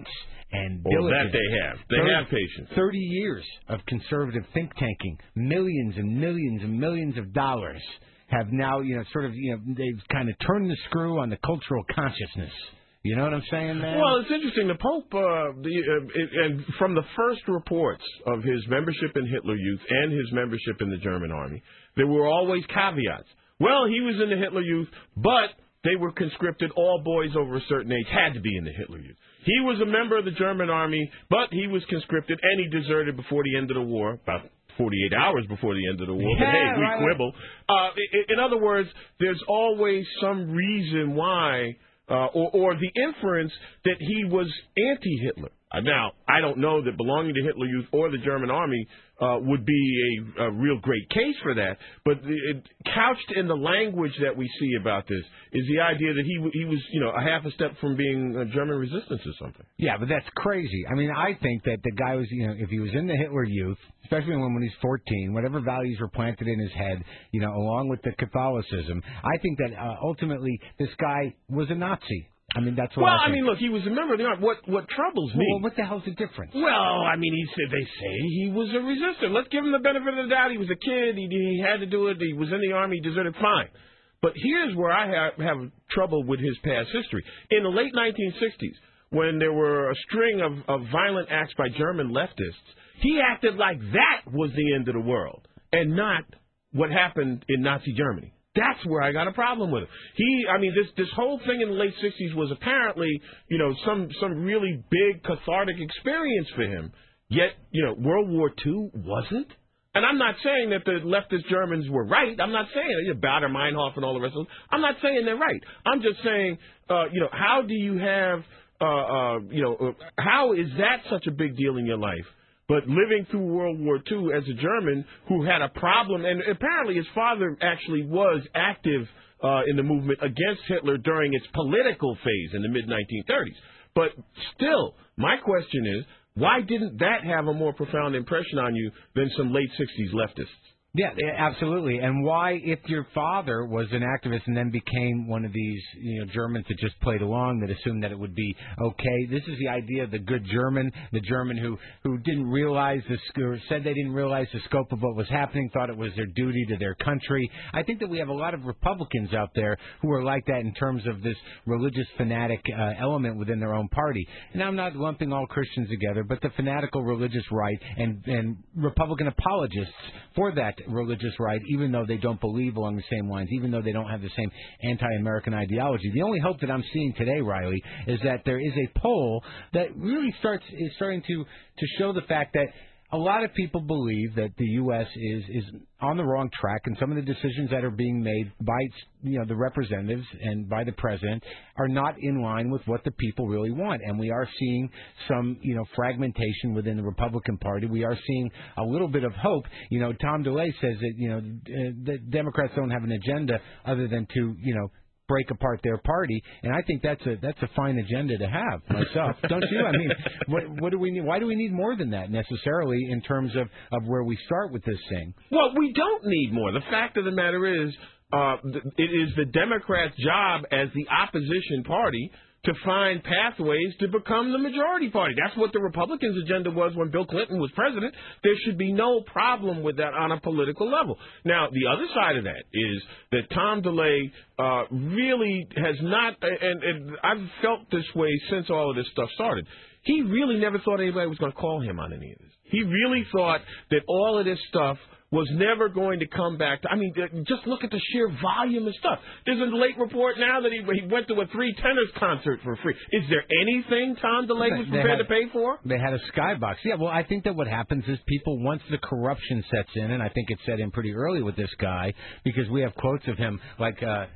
and
Well,
diligent.
that they have. They
thirty,
have patience.
Thirty years of conservative think tanking, millions and millions and millions of dollars have now, you know, sort of, you know, they've kind of turned the screw on the cultural consciousness. You know what I'm saying, man?
Well, it's interesting. The Pope, uh, the, uh, it, and from the first reports of his membership in Hitler Youth and his membership in the German Army, there were always caveats. Well, he was in the Hitler Youth, but they were conscripted. All boys over a certain age had to be in the Hitler Youth. He was a member of the German Army, but he was conscripted, and he deserted before the end of the war, about forty-eight hours before the end of the war.
Yeah,
but hey, we
right.
quibble. Uh, in, in other words, there's always some reason why, uh, or, or the inference that he was anti-Hitler. Uh, now, I don't know that belonging to Hitler Youth or the German Army uh, would be a, a real great case for that, but the, it, couched in the language that we see about this is the idea that he he was, you know, a half a step from being a German resistance or something.
Yeah, but that's crazy. I mean, I think that the guy was, you know, if he was in the Hitler Youth, especially when, when he's fourteen, whatever values were planted in his head, you know, along with the Catholicism, I think that uh, ultimately this guy was a Nazi. I mean, that's what
well,
I think.
I mean, look, he was a member of the army. What what troubles me?
Well, what the hell's the difference?
Well, I mean, he said they say he was a resistant. Let's give him the benefit of the doubt. He was a kid. He, he had to do it. He was in the army. He deserted. Fine. But here's where I have, have trouble with his past history. In the late nineteen sixties, when there were a string of, of violent acts by German leftists, he acted like that was the end of the world and not what happened in Nazi Germany. That's where I got a problem with him. He, I mean, this this whole thing in the late sixties was apparently, you know, some some really big cathartic experience for him. Yet, you know, World War Two wasn't. And I'm not saying that the leftist Germans were right. I'm not saying you know, Baader, Meinhof, and all the rest of them. I'm not saying they're right. I'm just saying, uh, you know, how do you have, uh, uh, you know, uh, how is that such a big deal in your life? But living through World War Two as a German who had a problem, and apparently his father actually was active uh, in the movement against Hitler during its political phase in the mid nineteen thirties. But still, my question is, why didn't that have a more profound impression on you than some late sixties leftists?
Yeah, absolutely. And why, if your father was an activist and then became one of these, you know, Germans that just played along, that assumed that it would be okay? This is the idea of the good German, the German who, who didn't realize, the, or said they didn't realize the scope of what was happening, thought it was their duty to their country. I think that we have a lot of Republicans out there who are like that in terms of this religious fanatic uh, element within their own party. And I'm not lumping all Christians together, but the fanatical religious right and, and Republican apologists for that religious right, even though they don't believe along the same lines, even though they don't have the same anti-American ideology. The only hope that I'm seeing today, Riley, is that there is a poll that really starts is starting to to show the fact that a lot of people believe that the U S is is on the wrong track, and some of the decisions that are being made by, you know, the representatives and by the president are not in line with what the people really want. And we are seeing some, you know, fragmentation within the Republican Party. We are seeing a little bit of hope. You know, Tom DeLay says that, you know, the Democrats don't have an agenda other than to, you know, break apart their party, and I think that's a that's a fine agenda to have myself. Don't you? I mean, what what do we need? Why do we need more than that necessarily in terms of, of where we start with this thing?
Well, we don't need more. The fact of the matter is, uh, it is the Democrats' job as the opposition party to find pathways to become the majority party. That's what the Republicans' agenda was when Bill Clinton was president. There should be no problem with that on a political level. Now, the other side of that is that Tom DeLay uh, really has not, and, and I've felt this way since all of this stuff started, he really never thought anybody was going to call him on any of this. He really thought that all of this stuff was never going to come back to, I mean, just look at the sheer volume of stuff. There's a late report now that he, he went to a Three Tenors concert for free. Is there anything Tom DeLay was prepared
had,
to pay for?
They had a skybox. Yeah, well, I think that what happens is people, once the corruption sets in, and I think it set in pretty early with this guy, because we have quotes of him like... Uh,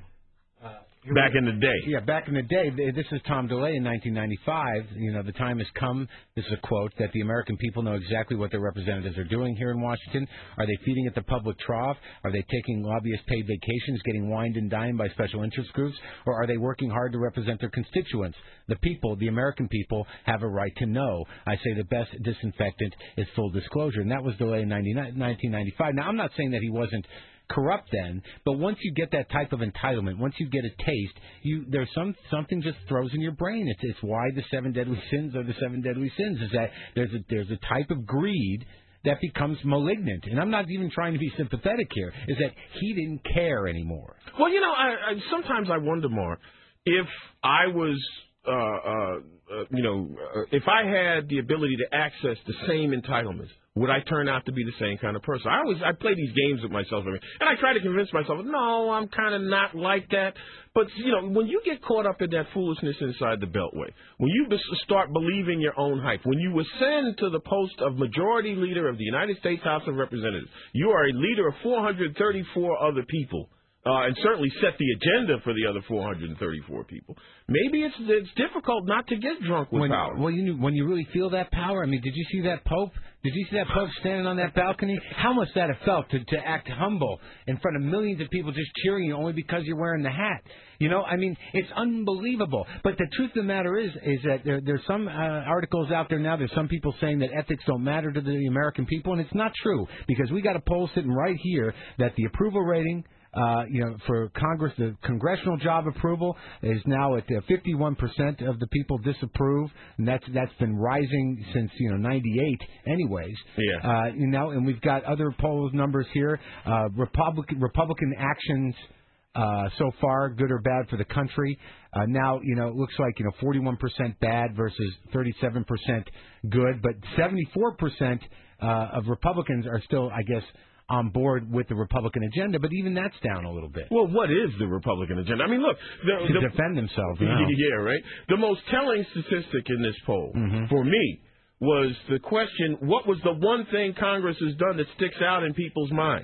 Back in the day.
Yeah, back in the day. This is Tom DeLay in nineteen ninety-five. You know, the time has come, this is a quote, that the American people know exactly what their representatives are doing here in Washington. Are they feeding at the public trough? Are they taking lobbyist-paid vacations, getting wined and dined by special interest groups? Or are they working hard to represent their constituents? The people, the American people, have a right to know. I say the best disinfectant is full disclosure. And that was DeLay in nineteen ninety-five. Now, I'm not saying that he wasn't corrupt then, but once you get that type of entitlement, once you get a taste, you there's some something just throws in your brain. It's it's why the seven deadly sins are the seven deadly sins. Is that there's a there's a type of greed that becomes malignant. And I'm not even trying to be sympathetic here. Is that he didn't care anymore.
Well, you know, I, I sometimes I wonder, Mark, if I was. Uh, uh, uh, you know, uh, if I had the ability to access the same entitlements, would I turn out to be the same kind of person? I always I play these games with myself, and I try to convince myself, no, I'm kind of not like that. But, you know, when you get caught up in that foolishness inside the Beltway, when you start believing your own hype, when you ascend to the post of majority leader of the United States House of Representatives, you are a leader of four hundred thirty-four other people. Uh, and certainly set the agenda for the other four hundred thirty-four people. Maybe it's it's difficult not to get drunk with
when,
power.
Well, you when you really feel that power. I mean, did you see that Pope? Did you see that Pope standing on that balcony? How must that have felt to, to act humble in front of millions of people just cheering you only because you're wearing the hat? You know, I mean, it's unbelievable. But the truth of the matter is, is that there, there's some uh, articles out there now. There's some people saying that ethics don't matter to the American people, and it's not true because we got a poll sitting right here that the approval rating. Uh, you know, for Congress, the congressional job approval is now at uh, fifty-one percent of the people disapprove, and that's that's been rising since you know ninety-eight, anyways.
Yeah.
Uh, you know, and we've got other poll numbers here. Uh, Republican Republican actions uh, so far, good or bad for the country. Uh, now, you know, it looks like you know forty-one percent bad versus thirty-seven percent good, but seventy-four percent uh, of Republicans are still, I guess, on board with the Republican agenda, but even that's down a little bit.
Well, what is the Republican agenda? I mean, look. The,
to
the,
defend themselves. Now.
Yeah, right. The most telling statistic in this poll,
mm-hmm.
for me, was the question, what was the one thing Congress has done that sticks out in people's minds?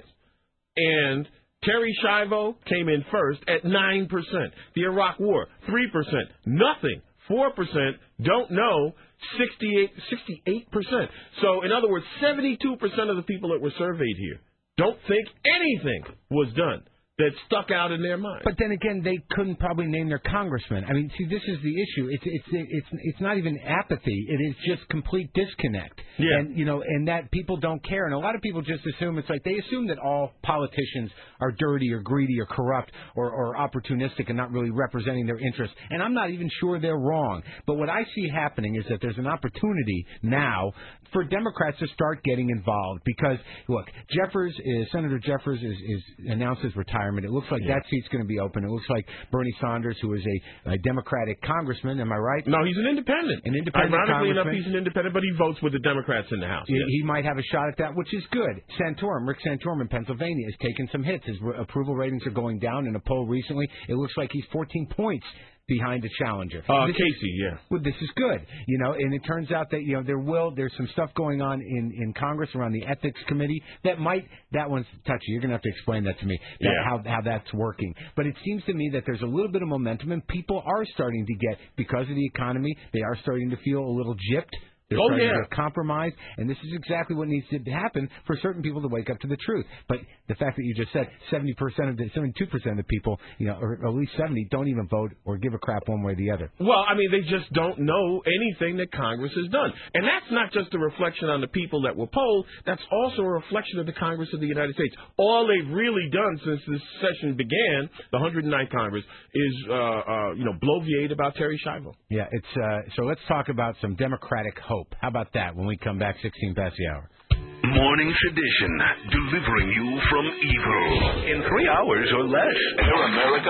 And Terry Schiavo came in first at nine percent. The Iraq War, three percent. Nothing, four percent. Don't know, sixty-eight, sixty-eight percent. So, in other words, seventy-two percent of the people that were surveyed here don't think anything was done that stuck out in their mind.
But then again, they couldn't probably name their congressman. I mean, see, this is the issue. It's it's it's it's not even apathy. It is just complete disconnect.
Yeah.
And you know, and that people don't care. And a lot of people just assume it's like they assume that all politicians are dirty or greedy or corrupt or, or opportunistic and not really representing their interests. And I'm not even sure they're wrong. But what I see happening is that there's an opportunity now for Democrats to start getting involved because look, Jeffers is Senator Jeffers is, is announced his retirement. It looks like
yeah.
that seat's going to be open. It looks like Bernie Sanders, who is a, a Democratic congressman, am I right?
No, he's an independent.
An independent
Ironically enough,
congressman.
he's an independent, but he votes with the Democrats in the House.
He,
yes.
he might have a shot at that, which is good. Santorum, Rick Santorum in Pennsylvania, has taken some hits. His approval ratings are going down in a poll recently. It looks like he's fourteen points behind a challenger.
Uh,
this
Casey,
is,
yeah.
Well, this is good, you know, and it turns out that, you know, there will, there's some stuff going on in, in Congress around the Ethics Committee that might, that one's touchy. You're going to have to explain that to me, that,
yeah.
how, how that's working. But it seems to me that there's a little bit of momentum, and people are starting to get, because of the economy, they are starting to feel a little gypped. They're
oh,
starting
yeah.
to compromise, and this is exactly what needs to happen for certain people to wake up to the truth. But the fact that you just said seventy percent of the, seventy-two percent of the people, you know, or at least seventy, don't even vote or give a crap one way or the other.
Well, I mean, they just don't know anything that Congress has done. And that's not just a reflection on the people that were polled. That's also a reflection of the Congress of the United States. All they've really done since this session began, the one hundred ninth Congress, is, uh, uh, you know, bloviate about Terry Schiavo.
Yeah, it's uh, so let's talk about some Democratic hope. How about that when we come back sixteen past the hour?
Morning Sedition, delivering you from evil in three hours or less. Air America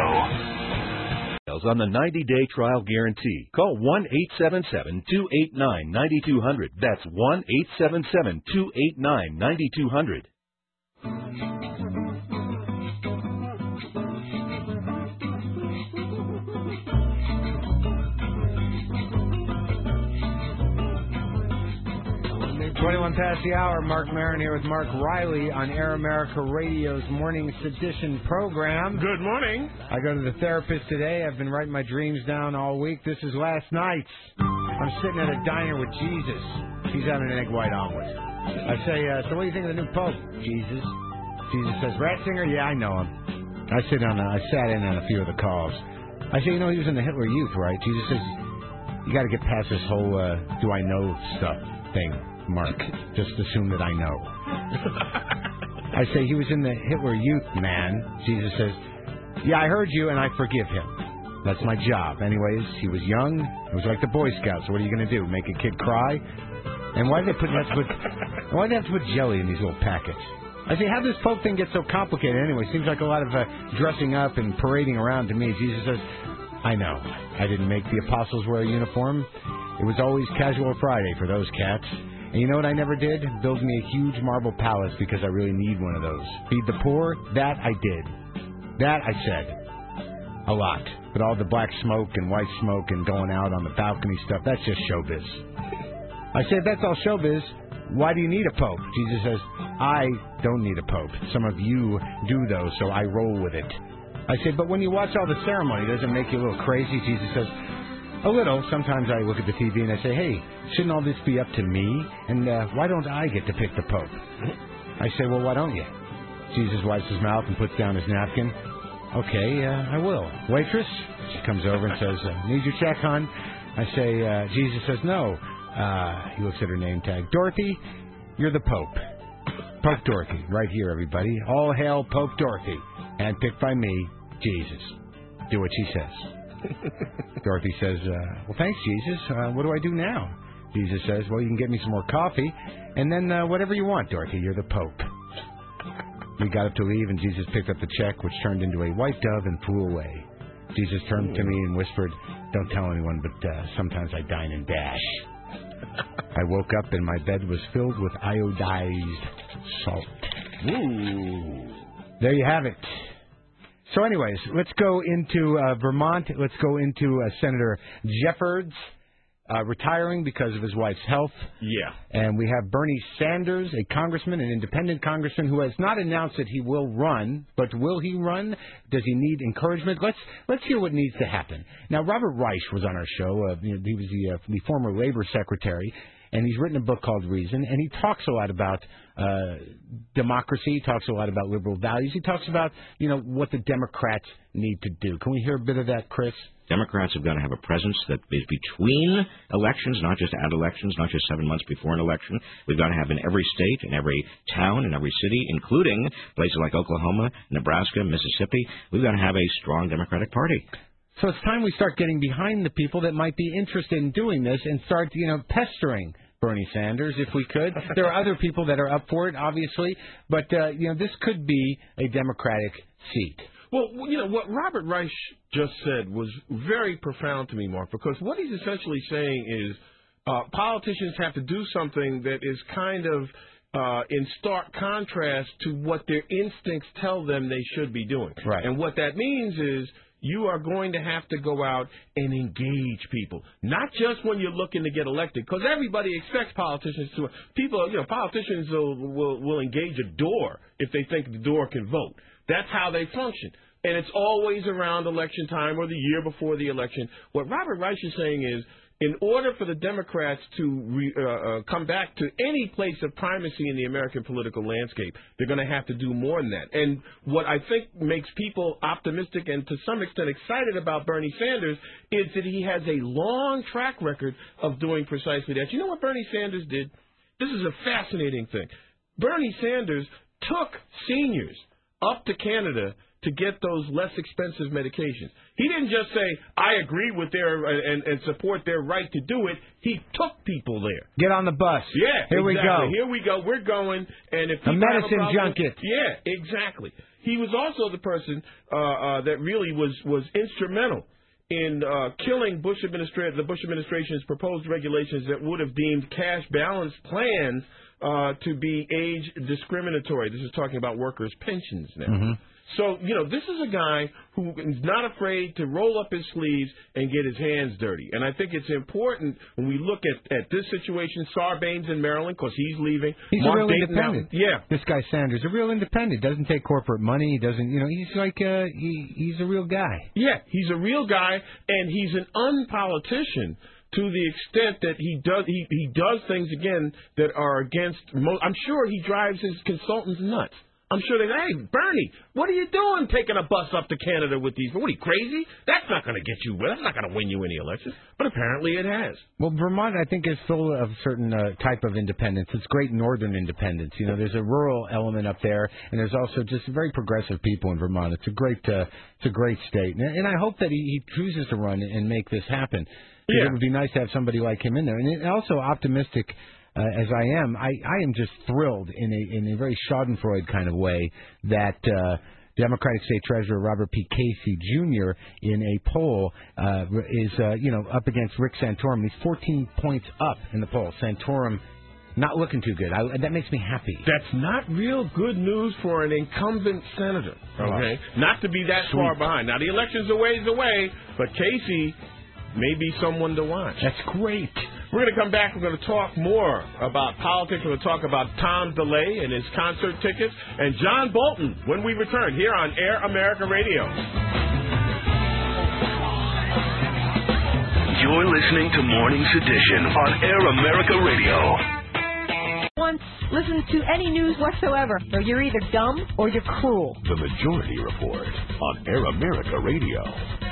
Radio.
On the ninety-day trial guarantee. Call one eight seven seven, two eight nine, nine two zero zero. That's one eight seven seven, two eight nine, nine two zero zero.
twenty-one past the hour. Mark Maron here with Mark Riley on Air America Radio's Morning Sedition program.
Good morning.
I go to the therapist today. I've been writing my dreams down all week. This is last night's. I'm sitting at a diner with Jesus. He's having an egg white omelet. I say, uh, so what do you think of the new Pope, Jesus? Jesus says, Ratzinger? Yeah, I know him. I sit on. A, I sat in on a few of the calls. I say, you know, he was in the Hitler Youth, right? Jesus says, you got to get past this whole uh, do I know stuff thing. Mark, just assume that I know. I say, he was in the Hitler Youth, man. Jesus says, yeah, I heard you, and I forgive him. That's my job. Anyways, he was young. It was like the Boy Scouts. What are you going to do, make a kid cry? And why do they put, have to put, why do they have to put jelly in these little packets? I say, how does this Pope thing get so complicated anyway? Seems like a lot of uh, dressing up and parading around to me. Jesus says, I know. I didn't make the apostles wear a uniform. It was always casual Friday for those cats. And you know what I never did? Build me a huge marble palace because I really need one of those. Feed the poor? That I did. That I said. A lot. But all the black smoke and white smoke and going out on the balcony stuff, that's just showbiz. I said, that's all showbiz. Why do you need a pope? Jesus says, I don't need a pope. Some of you do, though, so I roll with it. I said, but when you watch all the ceremony, does it make you a little crazy? Jesus says, a little. Sometimes I look at the T V and I say, hey, shouldn't all this be up to me? And uh, why don't I get to pick the pope? I say, well, why don't you? Jesus wipes his mouth and puts down his napkin. Okay, uh, I will. Waitress? She comes over and says, uh, need your check, hon? I say, uh, Jesus says, no. Uh, he looks at her name tag. Dorothy, you're the Pope. Pope Dorothy, right here, everybody. All hail Pope Dorothy. Handpicked by me, Jesus. Do what she says. Dorothy says, uh, well, thanks, Jesus. Uh, what do I do now? Jesus says, well, you can get me some more coffee, and then uh, whatever you want, Dorothy. You're the Pope. We got up to leave, and Jesus picked up the check, which turned into a white dove and flew away. Jesus turned to me and whispered, don't tell anyone, but uh, sometimes I dine and dash. I woke up and my bed was filled with iodized salt. Ooh. There you have it. So anyways, let's go into uh, Vermont. Let's go into uh, Senator Jeffords uh, retiring because of his wife's health.
Yeah.
And we have Bernie Sanders, a congressman, an independent congressman who has not announced that he will run, but will he run? Does he need encouragement? Let's let's hear what needs to happen. Now, Robert Reich was on our show. Uh, he was the, uh, the former labor secretary, and he's written a book called Reason, and he talks a lot about uh, democracy. He talks a lot about liberal values. He talks about, you know, what the Democrats need to do. Can we hear a bit of that, Chris?
Democrats have got to have a presence that is between elections, not just at elections, not just seven months before an election. We've got to have in every state, in every town, in every city, including places like Oklahoma, Nebraska, Mississippi. We've got to have a strong Democratic Party.
So it's time we start getting behind the people that might be interested in doing this and start, you know, pestering Bernie Sanders, if we could. There are other people that are up for it, obviously, but, uh, you know, this could be a Democratic seat.
Well, you know, what Robert Reich just said was very profound to me, Mark, because what he's essentially saying is uh, politicians have to do something that is kind of uh, in stark contrast to what their instincts tell them they should be doing.
Right.
And what that means is you are going to have to go out and engage people, not just when you're looking to get elected, because everybody expects politicians to. People, you know, politicians will, will will engage a door if they think the door can vote. That's how they function, and it's always around election time or the year before the election. What Robert Reich is saying is, in order for the Democrats to re, uh, uh, come back to any place of primacy in the American political landscape, they're going to have to do more than that. And what I think makes people optimistic and to some extent excited about Bernie Sanders is that he has a long track record of doing precisely that. You know what Bernie Sanders did? This is a fascinating thing. Bernie Sanders took seniors up to Canada to get those less expensive medications. He didn't just say, I agree with their and, and support their right to do it. He took people there.
Get on the bus.
Yeah,
Here
exactly.
we go.
Here we go. We're going. And if
a medicine
have a problem,
junket.
Yeah, exactly. He was also the person uh, uh, that really was, was instrumental in uh, killing Bush administra- the Bush administration's proposed regulations that would have deemed cash balance plans uh, to be age discriminatory. This is talking about workers' pensions now.
Mm-hmm.
So, you know, this is a guy who is not afraid to roll up his sleeves and get his hands dirty. And I think it's important when we look at, at this situation, Sarbanes in Maryland, because he's leaving.
He's
Mark
a real
Dayton
independent.
Now, yeah.
This guy Sanders, a real independent. Doesn't take corporate money. He doesn't, you know, he's like, uh, he, he's a real guy.
Yeah, he's a real guy, and he's an unpolitician to the extent that he does he, he does things, again, that are against most. I'm sure he drives his consultants nuts. I'm sure they go, hey, Bernie, what are you doing taking a bus up to Canada with these? What are you, crazy? That's not going to get you, that's not going to win you any elections. But apparently it has.
Well, Vermont, I think, is full of certain uh, type of independence. It's great northern independence. You know, there's a rural element up there, and there's also just very progressive people in Vermont. It's a great, uh, it's a great state. And, and I hope that he, he chooses to run and make this happen. Yeah. It would be nice to have somebody like him in there. And also optimistic uh, as I am, I, I am just thrilled in a in a very Schadenfreude kind of way that uh, Democratic State Treasurer Robert P. Casey Junior in a poll uh, is uh, you know up against Rick Santorum. He's fourteen points up in the poll. Santorum not looking too good. I, that makes me happy.
That's not real good news for an incumbent senator. Okay, oh. Not to be that Sweet. far behind. Now the election's a ways away, but Casey may be someone to watch.
That's great.
We're going to come back. We're going to talk more about politics. We're going to talk about Tom DeLay and his concert tickets and John Bolton when we return here on Air America Radio.
You're listening to Morning's Edition on Air America Radio.
Once listen to any news whatsoever. So you're either dumb or you're cruel.
The Majority Report on Air America Radio.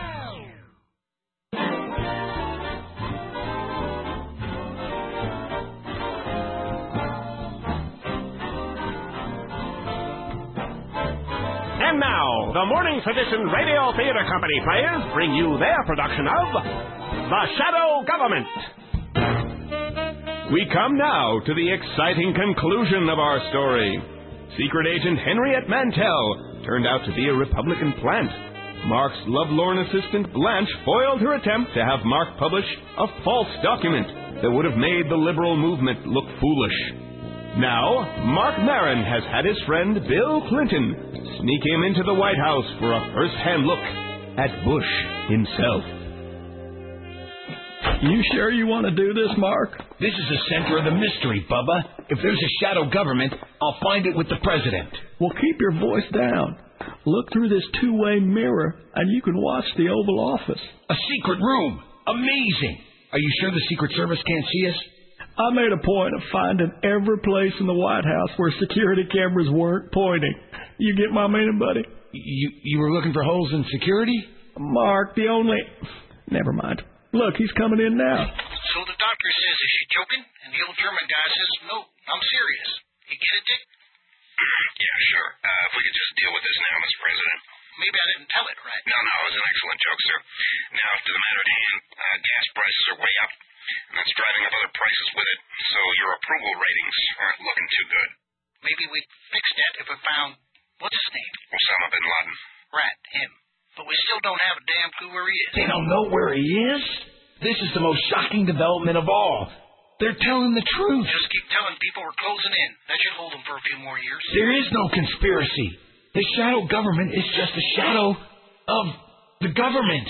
And now, the Morning's Edition Radio Theater Company players bring you their production of The Shadow Government.
We come now to the exciting conclusion of our story. Secret agent Henriette Mantell turned out to be a Republican plant. Mark's lovelorn assistant Blanche foiled her attempt to have Mark publish a false document that would have made the liberal movement look foolish. Now, Mark Maron has had his friend Bill Clinton sneak him into the White House for a first-hand look at Bush himself.
You sure you want to do this, Mark?
This is the center of the mystery, Bubba. If there's a shadow government, I'll find it with the president.
Well, keep your voice down. Look through this two-way mirror, and you can watch the Oval Office.
A secret room. Amazing. Are you sure the Secret Service can't see us?
I made a point of finding every place in the White House where security cameras weren't pointing. You get my meaning, buddy?
You you were looking for holes in security?
Mark, the only... Never mind. Look, he's coming in now.
So the doctor says, is she joking? And the old German guy says, no, I'm serious. You get it, Dick?
Yeah, sure. Uh, if we could just deal with this now, Mister President.
Maybe I didn't tell it right.
No, no, it was an excellent joke, sir. Now, to the matter at hand, uh, gas prices are way up, and that's driving up other prices with it, so your approval ratings aren't looking too good.
Maybe we'd fix that if we found, what's his name?
Osama bin Laden.
Right, him. But we still don't have a damn clue where he is.
They don't know where he is? This is the most shocking development of all. They're telling the truth.
Just keep telling people we're closing in. That should hold them for a few more years.
There is no conspiracy. The shadow government is just a shadow of the government,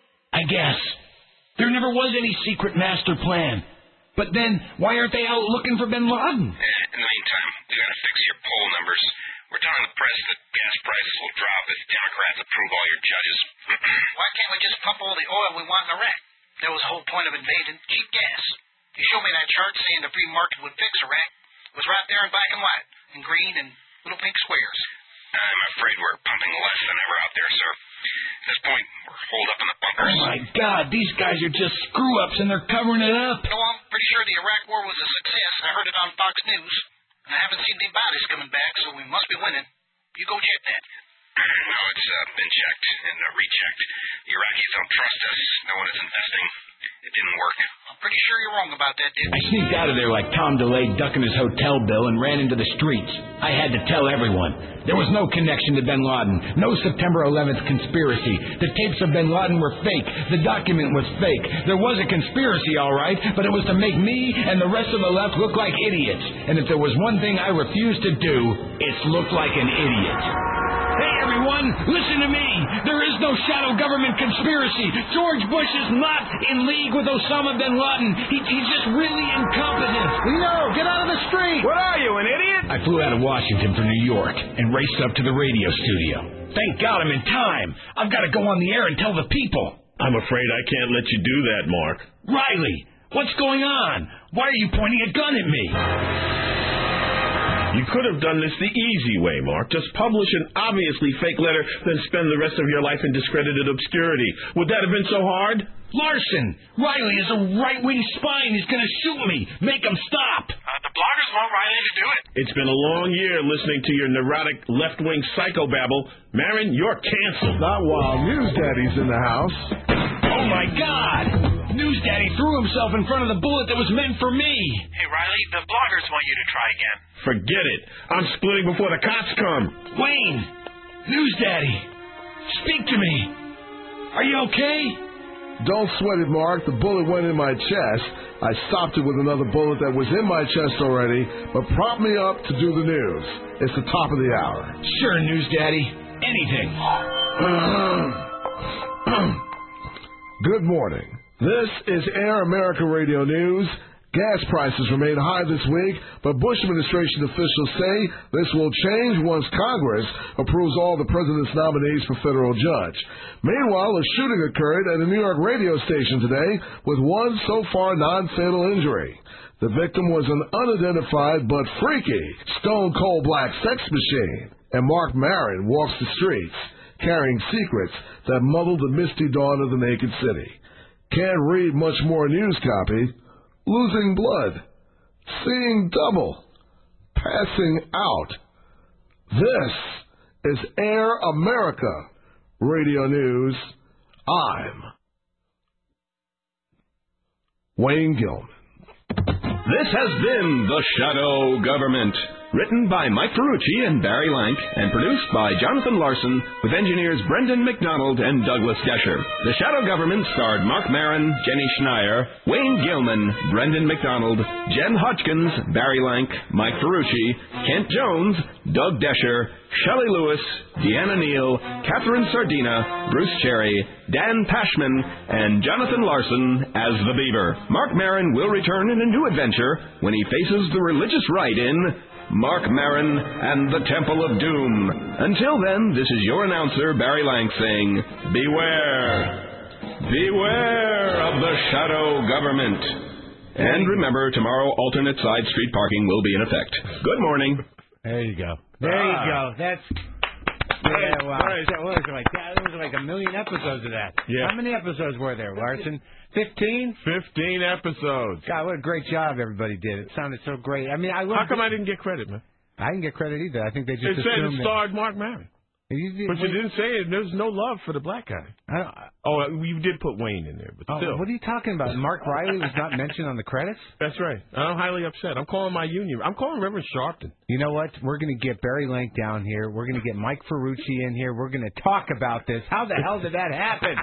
I guess. There never was any secret master plan. But then, why aren't they out looking for bin Laden?
In the meantime, we gotta fix your poll numbers. We're telling the press that gas prices will drop if Democrats approve all your judges.
Why can't we just pump all the oil we want in Iraq? That was the whole point of invading. Cheap gas. You showed me that chart saying the free market would fix Iraq. It was right there in black and white, in green and little pink squares.
I'm afraid we're pumping less than ever out there, sir. At this point, we're holed up in the bunkers.
Oh, my God, these guys are just screw-ups, and they're covering it up.
No, I'm pretty sure the Iraq war was a success. I heard it on Fox News. And I haven't seen any bodies coming back, so we must be winning. You go check that.
No, it's uh, been checked and uh, rechecked. The Iraqis don't trust us. No one is investing. It didn't work.
I'm pretty sure you're wrong about that, Dick.
I sneaked out of there like Tom DeLay ducking his hotel bill and ran into the streets. I had to tell everyone. There was no connection to bin Laden. No September eleventh conspiracy. The tapes of bin Laden were fake. The document was fake. There was a conspiracy, all right, but it was to make me and the rest of the left look like idiots. And if there was one thing I refused to do, it's look like an idiot. Hey, everyone, listen to me. There is no shadow government conspiracy. George Bush is not in league with Osama bin Laden. He, he's just really incompetent.
Leo, get out of the street. What are you, an idiot?
I flew out of Washington for New York and raced up to the radio studio. Thank God I'm in time. I've got to go on the air and tell the people.
I'm afraid I can't let you do that, Mark.
Riley, what's going on? Why are you pointing a gun at me?
You could have done this the easy way, Mark. Just publish an obviously fake letter, then spend the rest of your life in discredited obscurity. Would that have been so hard?
Larson, Riley is a right-wing spy and he's going to shoot me. Make him stop.
Uh, the bloggers want Riley to do it.
It's been a long year listening to your neurotic left-wing psychobabble. Marin, you're canceled.
Not while News Daddy's in the house.
Oh, my God. News Daddy threw himself in front of the bullet that was meant for me.
Hey, Riley, the bloggers want you to try again.
Forget it. I'm splitting before the cops come.
Wayne, News Daddy, speak to me. Are you okay?
Don't sweat it, Mark. The bullet went in my chest. I stopped it with another bullet that was in my chest already, but prop me up to do the news. It's the top of the hour.
Sure, News Daddy. Anything.
Good morning. This is Air America Radio News. Gas prices remain high this week, but Bush administration officials say this will change once Congress approves all the president's nominees for federal judge. Meanwhile, a shooting occurred at a New York radio station today with one so far non-fatal injury. The victim was an unidentified but freaky stone-cold black sex machine, and Mark Maron walks the streets carrying secrets that muddle the misty dawn of the naked city. Can't read much more news copy. Losing blood, seeing double, passing out. This is Air America Radio News. I'm Wayne Gilman.
This has been The Shadow Government, written by Mike Ferrucci and Barry Lank, and produced by Jonathan Larson, with engineers Brendan McDonald and Douglas Desher. The Shadow Government starred Mark Maron, Jenny Schneier, Wayne Gilman, Brendan McDonald, Jen Hodgkins, Barry Lank, Mike Ferrucci, Kent Jones, Doug Desher, Shelley Lewis, Deanna Neal, Catherine Sardina, Bruce Cherry, Dan Pashman, and Jonathan Larson as the Beaver. Mark Maron will return in a new adventure when he faces the religious right in Mark Maron and the Temple of Doom. Until then, this is your announcer, Barry Lank, saying, beware, beware of the Shadow Government. And remember, tomorrow alternate side street parking will be in effect. Good morning.
There you go. There you go. That's... Yeah, wow. That was like that was like a million episodes of that.
Yeah.
How many episodes were there, Larson? Fifteen?
Fifteen episodes.
God, what a great job everybody did. It sounded so great. I mean, I
How come I didn't get credit, man?
I didn't get credit either. I think they just
It said
assumed
it starred Mark Maron.
You,
but you didn't say it. There's no love for the black guy.
I don't,
oh, you did put Wayne in there, but
oh,
still.
What are you talking about? Mark Riley was not mentioned on the credits?
That's right. I'm highly upset. I'm calling my union. I'm calling Reverend Sharpton.
You know what? We're going to get Barry Lank down here. We're going to get Mike Ferrucci in here. We're going to talk about this. How the hell did that happen?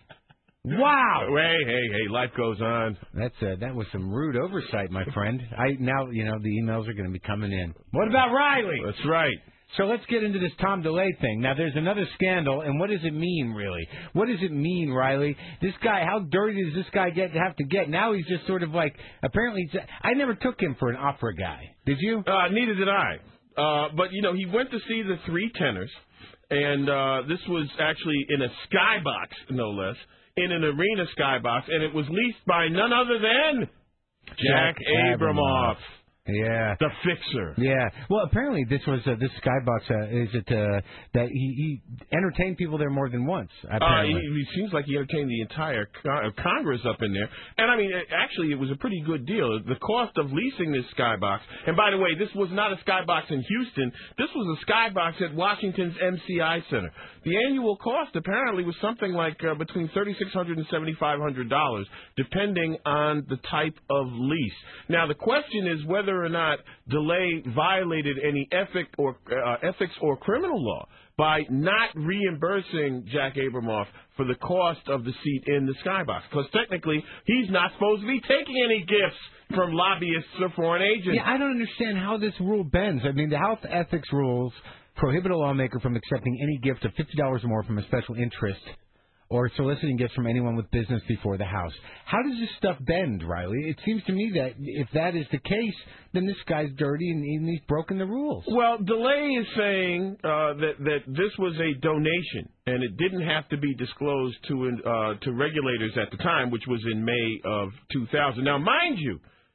Wow!
Hey, hey, hey! Life goes on.
That's uh, that was some rude oversight, my friend. I now you know the emails are going to be coming in. What about Riley?
That's right.
So let's get into this Tom DeLay thing. Now, there's another scandal, and what does it mean, really? What does it mean, Riley? This guy, how dirty does this guy get have to get? Now he's just sort of like, apparently, I never took him for an opera guy. Did you?
Uh, neither did I. Uh, but, you know, he went to see the Three Tenors, and uh, this was actually in a skybox, no less, in an arena skybox, and it was leased by none other than Jack, Jack Abramoff.
Yeah,
the fixer.
Yeah. Well, apparently this was uh, this skybox. Uh, is it uh, that he, he entertained people there more than once? Apparently,
uh, he, he seems like he entertained the entire con- Congress up in there. And I mean, actually, it was a pretty good deal. The cost of leasing this skybox. And by the way, this was not a skybox in Houston. This was a skybox at Washington's M C I Center. The annual cost apparently was something like uh, between thirty-six hundred dollars and seventy-five hundred dollars, depending on the type of lease. Now, the question is whether or not DeLay violated any ethic or uh, ethics or criminal law by not reimbursing Jack Abramoff for the cost of the seat in the skybox. Because technically, he's not supposed to be taking any gifts from lobbyists or foreign agents.
Yeah, I don't understand how this rule bends. I mean, the health ethics rules prohibit a lawmaker from accepting any gift of fifty dollars or more from a special interest or soliciting gifts from anyone with business before the House. How does this stuff bend, Riley? It seems to me that if that is the case, then this guy's dirty and he's broken the rules.
Well, DeLay is saying uh, that that this was a donation and it didn't have to be disclosed to uh, to regulators at the time, which was in May of two thousand. Now, mind you,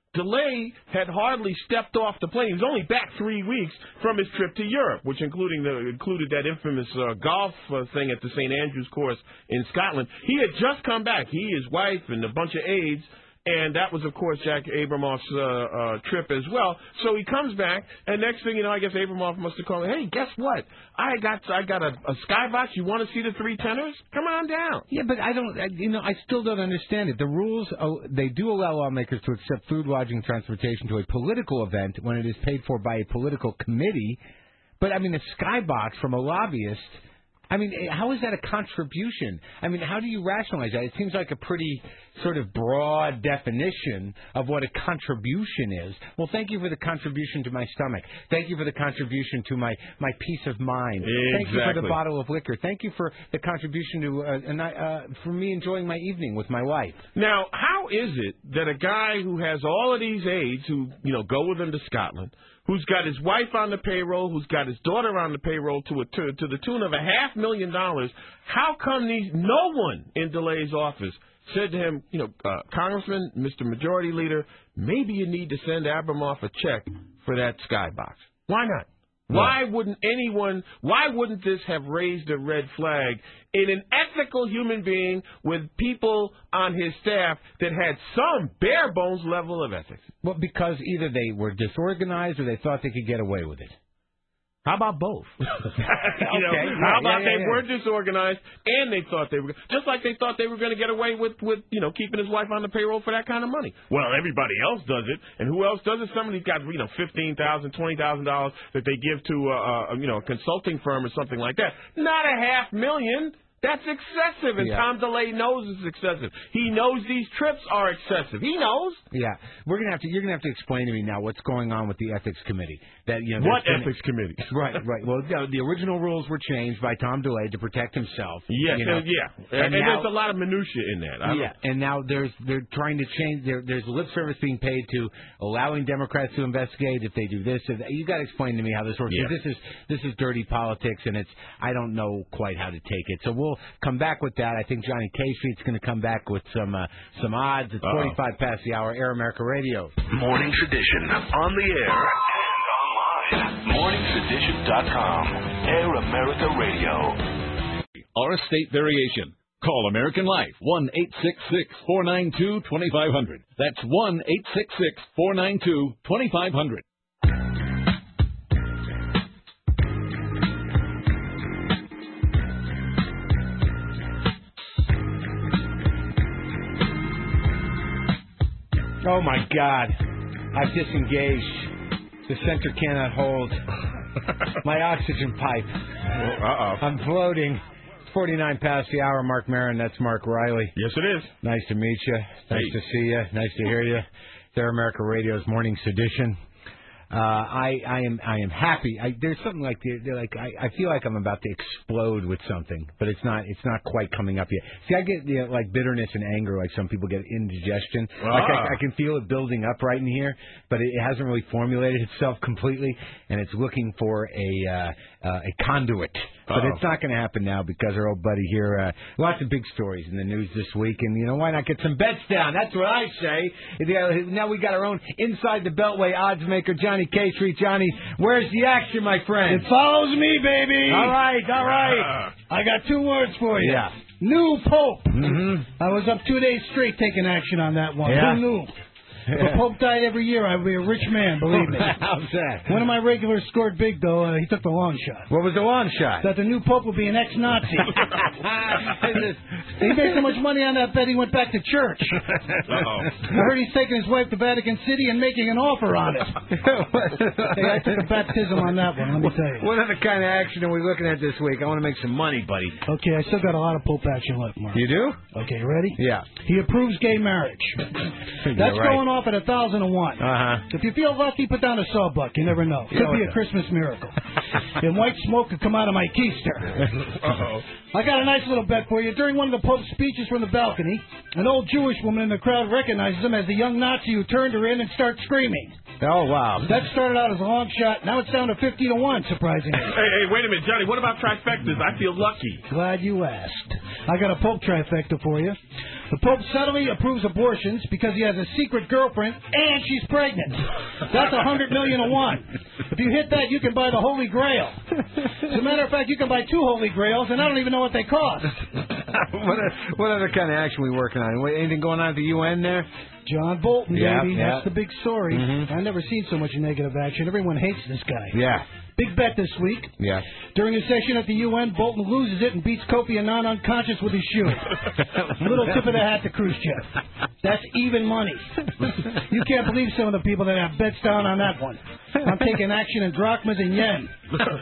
DeLay had hardly stepped off the plane. He was only back three weeks from his trip to Europe, which including the, included that infamous uh, golf uh, thing at the Saint Andrews course in Scotland. He had just come back, he, his wife, and a bunch of aides, and that was, of course, Jack Abramoff's uh, uh, trip as well. So he comes back, and next thing you know, I guess Abramoff must have called, hey, guess what? I got I got a, a skybox. You want to see the three tenors? Come on down.
Yeah, but I don't, I, you know, I still don't understand it. The rules, oh, they do allow lawmakers to accept food, lodging, transportation to a political event when it is paid for by a political committee. But, I mean, a skybox from a lobbyist, I mean, how is that a contribution? I mean, how do you rationalize that? It seems like a pretty sort of broad definition of what a contribution is. Well, thank you for the contribution to my stomach. Thank you for the contribution to my, my peace of mind.
Exactly.
Thank you for the bottle of liquor. Thank you for the contribution to uh, and I, uh, for me enjoying my evening with my wife.
Now, how is it that a guy who has all of these aides who, you know, go with him to Scotland, who's got his wife on the payroll, who's got his daughter on the payroll to a to, to the tune of a half million dollars, how come these no one in DeLay's office said to him, you know, uh, Congressman, Mister Majority Leader, maybe you need to send Abramoff a check for that skybox? Why not? Why wouldn't anyone, why wouldn't this have raised a red flag in an ethical human being with people on his staff that had some bare bones level of ethics?
Well, because either they were disorganized or they thought they could get away with it. How about both?
you know,
okay,
how
right,
about
yeah, yeah,
they
yeah.
were disorganized and they thought they were just like they thought they were going to get away with with you know keeping his wife on the payroll for that kind of money. Well, everybody else does it, and who else does it? Somebody's got you know fifteen thousand, twenty thousand dollars that they give to uh, uh, you know a consulting firm or something like that. Not a half million. That's excessive, and
Yeah.
Tom DeLay knows it's excessive. He knows these trips are excessive. He knows.
Yeah, we're gonna have to. You're gonna have to explain to me now what's going on with the ethics committee. That you know.
What
there's been-
ethics committee?
Right, right. Well, the, the original rules were changed by Tom DeLay to protect himself.
Yes,
you know.
uh, yeah, and,
And
and
now-
there's a lot of minutia in that. I don't-
Yeah, and now there's they're trying to change. There, there's lip service being paid to allowing Democrats to investigate if they do this. If you got to explain to me how this works.
Yeah.
This is this is dirty politics, and it's I don't know quite how to take it. So we'll come back with that. I think Johnny K Street's going to come back with some uh, some odds. It's
Uh-oh.
forty-five past the hour. Air America Radio.
Morning Tradition on the air and online. morning tradition dot com. Air America Radio.
Or a state variation. Call American Life, one eight six six, four nine two, two five zero zero. That's one eight six six, four nine two, two five zero zero.
Oh my God! I've disengaged. The center cannot hold. My oxygen pipe.
Uh-oh.
I'm floating. forty-nine past the hour. Mark Maron, that's Mark Riley.
Yes, it is.
Nice to meet you. Nice
Hey.
to see you. Nice to hear you. It's Air America Radio's Morning Sedition. Uh, I, I am I am happy. I, there's something like the, like I, I feel like I'm about to explode with something, but it's not it's not quite coming up yet. See, I get you know, like bitterness and anger, like some people get indigestion. Like
Ah.
I, I can feel it building up right in here, but it, it hasn't really formulated itself completely, and it's looking for a uh, uh, a conduit. But
Uh-oh.
it's not going to happen now because our old buddy here, uh, lots of big stories in the news this week, and you know why not get some bets down? That's what I say. Now we got our own inside the Beltway odds maker, Johnny K Street. Johnny, where's the action, my friend?
It follows me, baby.
All right, all right.
I got two words for you.
Yeah.
New Pope.
Mm-hmm.
I was up two days straight taking action on that one.
Yeah.
Who knew? If a Pope died every year, I'd be a rich man, believe me.
How's that?
One of my regulars scored big, though. Uh, he took the long shot.
What was the long shot?
That the new Pope will be an ex-Nazi. He made so much money on that bet, he went back to church.
Uh-oh.
I heard he's taking his wife to Vatican City and making an offer on it. Hey, I took a baptism on that one, let me tell you.
What other kind of action are we looking at this week? I want to make some money, buddy.
Okay, I still got a lot of Pope action left, Mark.
You do?
Okay, ready?
Yeah.
He approves gay marriage. That's
right.
going off at a thousand and one.
Uh-huh.
If you feel lucky, put down a sawbuck. You never know. Could
Yeah,
be
what
a Christmas miracle. And white smoke could come out of my keister.
Uh-oh.
I got a nice little bet for you. During one of the Pope's speeches from the balcony, an old Jewish woman in the crowd recognizes him as the young Nazi who turned her in and started screaming.
Oh, wow.
That started out as a long shot. Now it's down to fifty to one, surprisingly.
Hey, hey, wait a minute, Johnny. What about trifectas? I feel lucky.
Glad you asked. I got a Pope trifecta for you. The Pope suddenly approves abortions because he has a secret girlfriend and she's pregnant. That's a hundred million to one. If you hit that, you can buy the Holy Grail. As a matter of fact, you can buy two Holy Grails, and I don't even know what they cost.
what, a, what other kind of action are we working on? Anything going on at the U N there?
John Bolton,
yeah,
baby.
Yeah.
That's the big story.
Mm-hmm.
I've never seen so much negative action. Everyone hates this guy.
Yeah.
Big bet this week.
Yeah.
During a session at the U N, Bolton loses it and beats Kofi Annan unconscious with his shoe. Little tip of the hat to Khrushchev. That's even money. You can't believe some of the people that have bets down on that one. I'm taking action in drachmas and yen.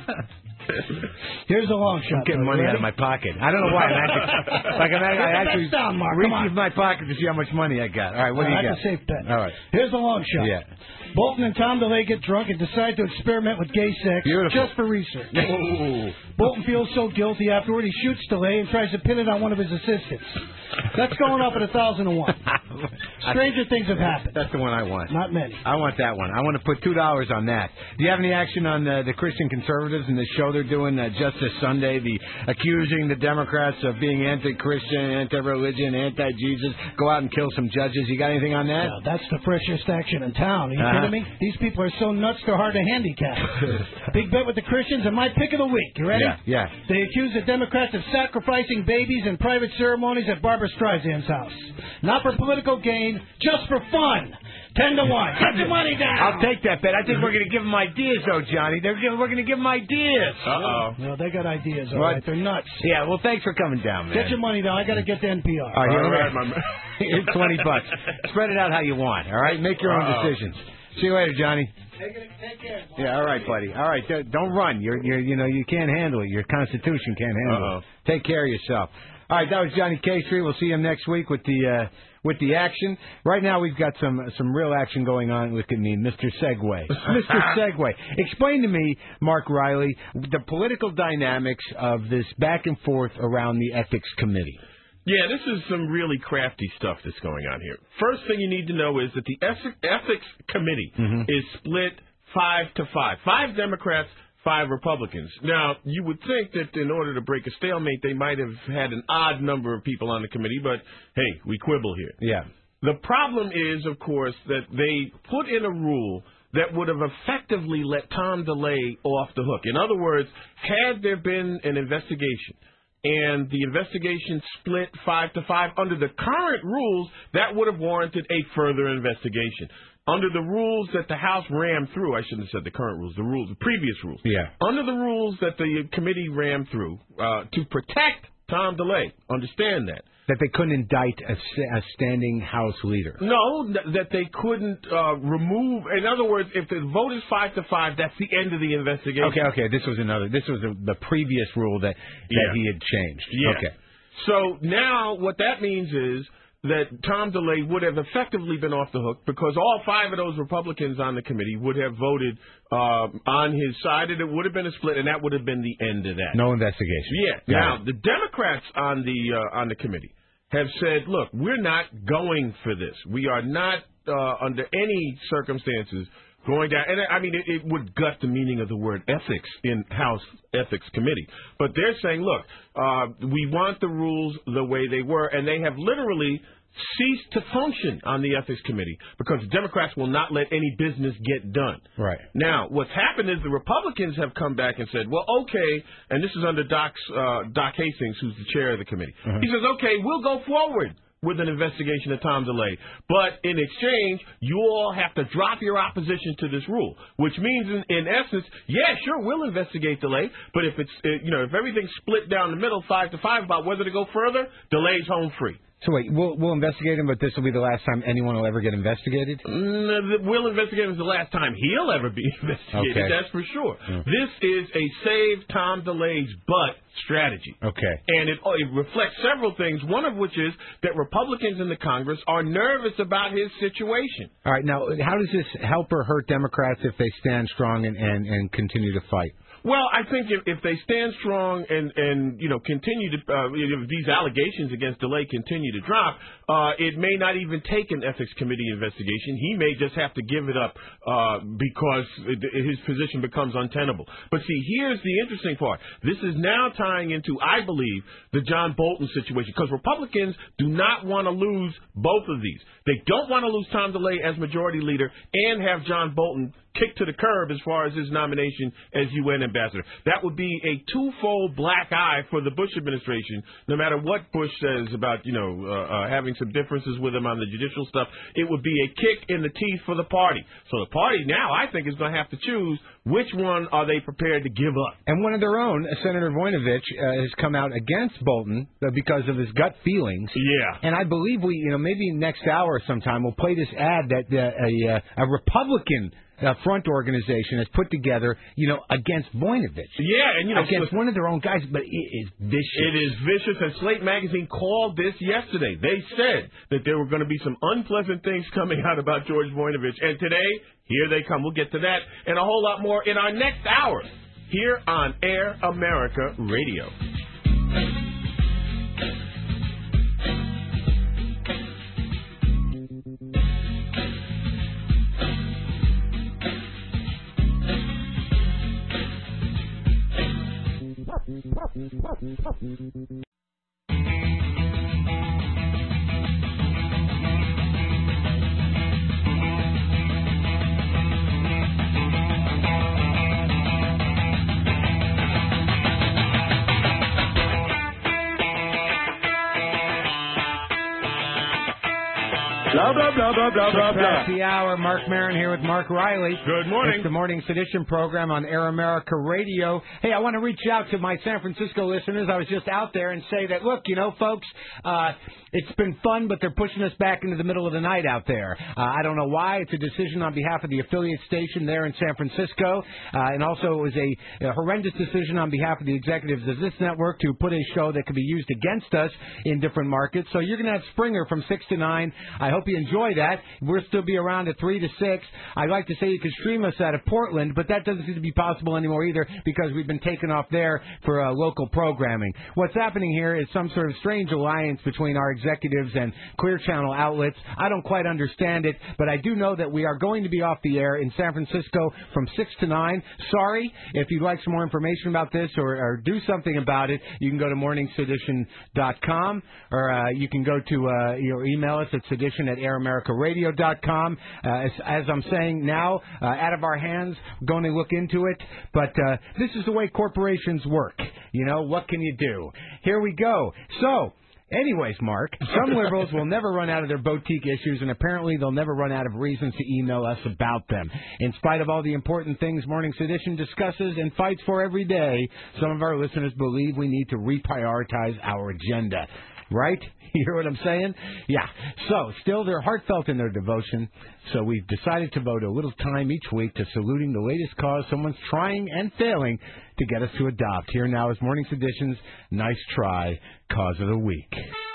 Here's a long shot.
I'm getting
though.
money
Ready?
out of my pocket. I don't know why. I'm actually, like I'm, I actually
down, Mark.
reach
Come on.
in my pocket to see how much money I got. All right, what do you
That's
got?
a safe bet.
All right.
Here's a long shot.
Yeah.
Bolton and Tom DeLay get drunk and decide to experiment with gay sex
Beautiful.
just for research.
Ooh.
Bolton feels so guilty afterward he shoots DeLay and tries to pin it on one of his assistants. That's going up at a thousand to one. Stranger things have happened.
That's the one I want.
Not many.
I want that one. I want to put two dollars on that. Do you have any action on uh, the Christian conservatives and the show they're doing uh, just this Sunday? The accusing the Democrats of being anti-Christian, anti-religion, anti-Jesus. Go out and kill some judges. You got anything on that?
Well, that's the freshest action in town. Are you
Uh-huh.
kidding me? These people are so nuts they're hard to handicap. Big bet with the Christians and my pick of the week. You ready?
Yeah. Yeah.
They accuse the Democrats of sacrificing babies in private ceremonies at Barbara Streisand's house. Not for political gain, just for fun. Ten to one. Get your money down.
I'll take that bet. I think we're going to give them ideas, though, Johnny. They're giving, we're going to give them ideas.
Uh-oh.
No, they got ideas, all
What?
right. They're nuts.
Yeah, well, thanks for coming down, man.
Get your money down. I got to get to N P R.
All right, here,
All
let
right,
me-
my man.
Here's twenty bucks. Spread it out how you want, all right? Make your own
Uh-oh.
decisions. See you later, Johnny.
Take, it, take care.
Yeah, all right, buddy. All right, don't don't run. You're you're you know you can't handle it. Your constitution can't handle
Uh-oh.
it. Take care of yourself. All right, that was Johnny K Street. We'll see him next week with the uh, with the action. Right now, we've got some some real action going on. Look at me, Mister Segway. Mister Segway. Explain to me, Mark Riley, the political dynamics of this back and forth around the ethics committee.
Yeah, this is some really crafty stuff that's going on here. First thing you need to know is that the Ethics Ethics Committee
Mhm.
is split five to five. Five Democrats, five Republicans. Now, you would think that in order to break a stalemate, they might have had an odd number of people on the committee, but hey, we quibble here.
Yeah.
The problem is, of course, that they put in a rule that would have effectively let Tom DeLay off the hook. In other words, had there been an investigation and the investigation split five to five under the current rules, that would have warranted a further investigation. Under the rules that the House rammed through, I shouldn't have said the current rules, the rules, the previous rules.
Yeah.
Under the rules that the committee rammed through uh, to protect Tom DeLay, understand that.
That they couldn't indict a, sta- a standing House leader.
No, th- that they couldn't uh, remove. In other words, if the vote is five to five, that's the end of the investigation.
Okay, okay. This was another. This was the, the previous rule that that
Yeah.
he had changed.
Yeah.
Okay.
So now what that means is that Tom DeLay would have effectively been off the hook because all five of those Republicans on the committee would have voted uh, on his side, and it would have been a split, and that would have been the end of that.
No investigation.
Yeah.
Got
Now
it.
the Democrats on the uh, on the committee have said, look, we're not going for this. We are not uh, under any circumstances going down. And I mean, it, it would gut the meaning of the word ethics in House Ethics Committee. But they're saying, look, uh, we want the rules the way they were, and they have literally ceased to function on the Ethics Committee because the Democrats will not let any business get done.
Right.
Now, what's happened is the Republicans have come back and said, well, okay, and this is under Doc's, uh, Doc Hastings, who's the chair of the committee.
Uh-huh.
He says, okay, we'll go forward with an investigation of Tom DeLay. But in exchange, you all have to drop your opposition to this rule, which means, in, in essence, yeah, sure, we'll investigate DeLay, but if it's, uh, you know, if everything's split down the middle, five to five, about whether to go further, DeLay's home free.
So wait, we'll we'll investigate him, but this will be the last time anyone will ever get investigated.
Mm, we'll investigate him as the last time he'll ever be investigated.
Okay.
That's for sure.
Mm.
This is a save Tom DeLay's butt strategy.
Okay.
And it, it reflects several things, one of which is that Republicans in the Congress are nervous about his situation.
All right. Now, how does this help or hurt Democrats if they stand strong and and, and continue to fight?
Well, I think if, if they stand strong and, and you know, continue to, uh, if these allegations against DeLay continue to drop, uh, it may not even take an ethics committee investigation. He may just have to give it up uh, because it, his position becomes untenable. But see, here's the interesting part. This is now tying into, I believe, the John Bolton situation, because Republicans do not want to lose both of these. They don't want to lose Tom DeLay as majority leader and have John Bolton kicked to the curb as far as his nomination as U N ambassador. That would be a twofold black eye for the Bush administration, no matter what Bush says about, you know, uh, uh, having some differences with him on the judicial stuff. It would be a kick in the teeth for the party. So the party now, I think, is going to have to choose which one are they prepared to give up.
And one of their own, Senator Voinovich, uh, has come out against Bolton uh, because of his gut feelings.
Yeah.
And I believe we, you know, maybe next hour sometime we'll play this ad that uh, a, uh, a Republican Uh, front organization has put together, you know, against Voinovich.
Yeah, and you know,
against one of their own guys, but it is vicious.
It is vicious, and Slate Magazine called this yesterday. They said that there were going to be some unpleasant things coming out about George Voinovich, and today, here they come. We'll get to that and a whole lot more in our next hour here on Air America Radio.
Blah, blah, blah, blah, blah, blah, blah.
Past the hour, Mark Maron here with Mark Riley.
Good morning.
It's the Morning Sedition program on Air America Radio. Hey, I want to reach out to my San Francisco listeners. I was just out there and say that, look, you know, folks, uh, it's been fun, but they're pushing us back into the middle of the night out there. Uh, I don't know why. It's a decision on behalf of the affiliate station there in San Francisco. Uh, and also it was a, a horrendous decision on behalf of the executives of this network to put a show that could be used against us in different markets. So you're going to have Springer from six to nine. I hope you enjoy that. We'll still be around at three to six. I'd like to say you could stream us out of Portland, but that doesn't seem to be possible anymore either because we've been taken off there for uh, local programming. What's happening here is some sort of strange alliance between our executives and Clear Channel outlets. I don't quite understand it, but I do know that we are going to be off the air in San Francisco from six to nine. Sorry. If you'd like some more information about this or, or do something about it, you can go to morning sedition dot com or uh, you can go to uh, you know, email us at sedition at air america radio dot com. Uh, as, as I'm saying now, uh, out of our hands, going to look into it. But uh, this is the way corporations work. You know, what can you do? Here we go. So, anyways, Mark, some liberals will never run out of their boutique issues, and apparently they'll never run out of reasons to email us about them. In spite of all the important things Morning Sedition discusses and fights for every day, some of our listeners believe we need to reprioritize our agenda. Right? You hear what I'm saying? Yeah. So, still, they're heartfelt in their devotion, so we've decided to devote a little time each week to saluting the latest cause someone's trying and failing to get us to adopt. Here now is Morning Sedition's Nice Try Cause of the Week.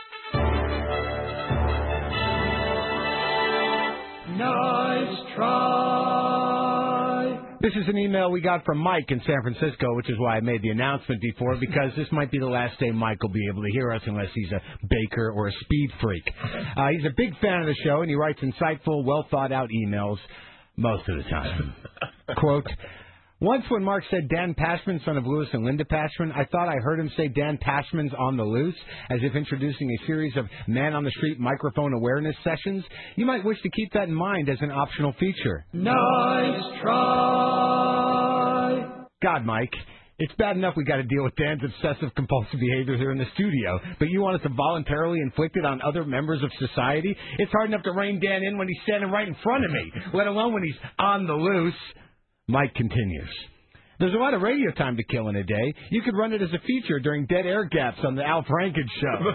Nice try.
This is an email we got from Mike in San Francisco, which is why I made the announcement before, because this might be the last day Mike will be able to hear us unless he's a baker or a speed freak. Uh, he's a big fan of the show, and he writes insightful, well-thought-out emails most of the time. Quote, once when Mark said Dan Pashman, son of Lewis and Linda Pashman, I thought I heard him say Dan Pashman's on the loose, as if introducing a series of man-on-the-street microphone awareness sessions. You might wish to keep that in mind as an optional feature.
Nice try.
God, Mike, it's bad enough we got to deal with Dan's obsessive-compulsive behavior here in the studio, but you want us to voluntarily inflict it on other members of society? It's hard enough to rein Dan in when he's standing right in front of me, let alone when he's on the loose. Mike continues. There's a lot of radio time to kill in a day. You could run it as a feature during dead air gaps on the Al Franken show.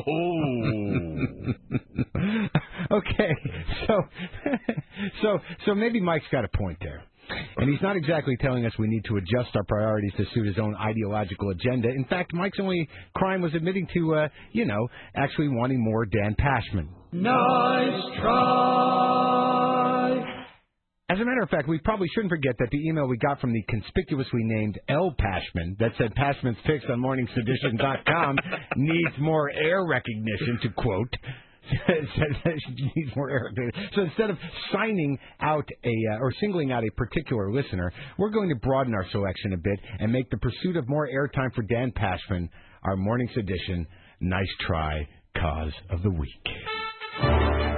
Oh. Okay, so, so, so maybe Mike's got a point there. And he's not exactly telling us we need to adjust our priorities to suit his own ideological agenda. In fact, Mike's only crime was admitting to, uh, you know, actually wanting more Dan Pashman.
Nice try.
As a matter of fact, we probably shouldn't forget that the email we got from the conspicuously named L. Pashman that said Pashman's picks on morning sedition dot com needs more air recognition, to quote. needs more air recognition. So instead of signing out a uh, or singling out a particular listener, we're going to broaden our selection a bit and make the pursuit of more airtime for Dan Pashman our morning sedition nice try cause of the week.
Oh,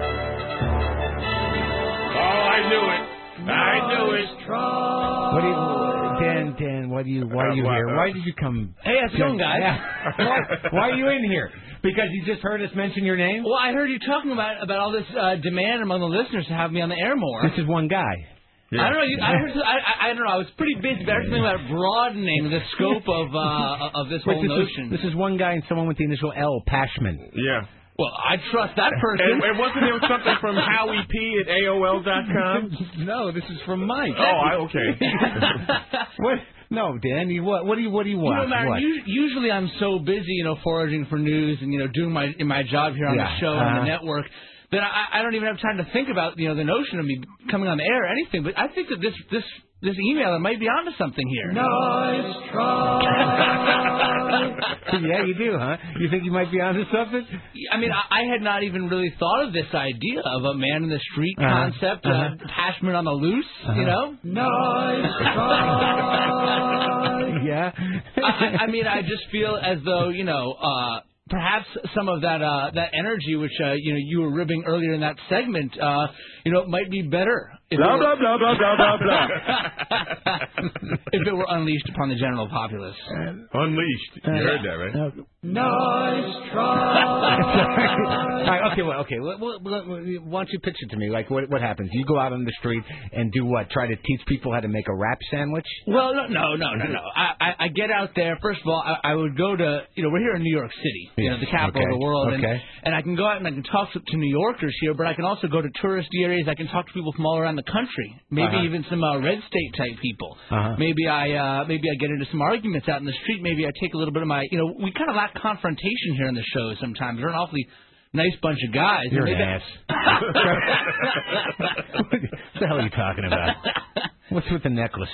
I knew it. I knew it.
What do you, Dan? Dan, why do you? Why are you
Uh,
here?
uh,
Why did you come?
Hey, how's it going, guys?
Yeah. why, why are you in here? Because you just heard us mention your name?
Well, I heard you talking about about all this uh, demand among the listeners to have me on the air more.
This is one guy.
I don't know. You, I, heard, I, I, I don't know. I was pretty busy, but I was thinking about broadening the scope of uh, of this
Wait,
whole
this
notion.
Is, this is one guy and someone with the initial L, Pashman.
Yeah.
Well, I trust that person.
And, and wasn't there something from Howie P at A O L dot com?
No, this is from Mike.
Oh, I, okay.
What? No, Dan. You what? What do you? What do you want?
You know, Matt,
what?
us- usually I'm so busy, you know, foraging for news and you know doing my in my job here on
Yeah,
the show and
uh-huh.
the network that I, I don't even have time to think about you know the notion of me coming on the air or anything. But I think that this this this emailer might be onto something here.
Nice try.
Yeah, you do, huh? You think you might be onto something?
I mean, I, I had not even really thought of this idea of a man in the street
Uh-huh,
concept, uh
uh-huh.
Pashman on the loose,
Uh-huh.
you know?
Nice try.
Yeah.
I, I mean, I just feel as though, you know, uh, perhaps some of that uh, that energy, which uh, you know you were ribbing earlier in that segment, uh, you know, might be better if
Blah,
it were,
blah, blah, blah, blah, blah,
if it were unleashed upon the general populace.
Unleashed. You heard that, right?
Nice try.
All right, okay, well, okay. Well, well, well, why don't you pitch it to me? Like, what what happens? You go out on the street and do what? Try to teach people how to make a wrap sandwich?
Well, no, no, no, no, no. I, I, I get out there. First of all, I, I would go to, you know, we're here in New York City, you know, the capital
Okay,
of the world, and,
okay.
and I can go out and I can talk to, to New Yorkers here, but I can also go to touristy areas. I can talk to people from all around the country, maybe
Uh-huh.
even some uh, red state type people.
Uh-huh.
Maybe I, uh, maybe I get into some arguments out in the street. Maybe I take a little bit of my, you know, we kind of lack confrontation here in the show sometimes. We're an awfully nice bunch of guys.
You're
and
an
maybe-
ass. What the hell are you talking about? What's with the necklace?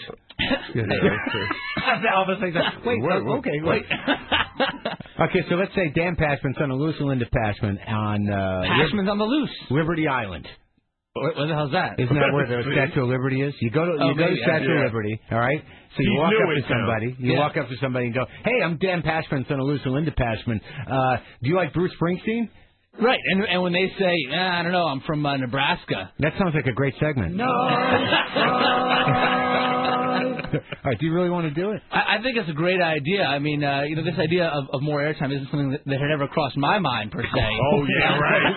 Elvis like that. Wait,
Wait,
oh, okay, wait. Okay, so let's say Dan Pashman, son of Louis and Linda Pashman, on uh,
Pashman's on the loose.
Liberty Island.
What, what the hell's that?
Isn't that where the Statue of Liberty is? You go to
Oh,
you go to
maybe,
Statue
yeah.
of Liberty, all right? So you
He
walk
knew
up to
it, though.
somebody. You
Yeah.
walk up to somebody and go, "Hey, I'm Dan Pashman, son of Louis and Linda Pashman. Uh, do you like Bruce Springsteen?"
Right, and and when they say, ah, I don't know, I'm from uh, Nebraska.
That sounds like a great segment.
Nice
All right, do you really want to do it?
I, I think it's a great idea. I mean, uh, you know, this idea of, of more airtime isn't something that, that had ever crossed my mind per se.
Oh, yeah, right.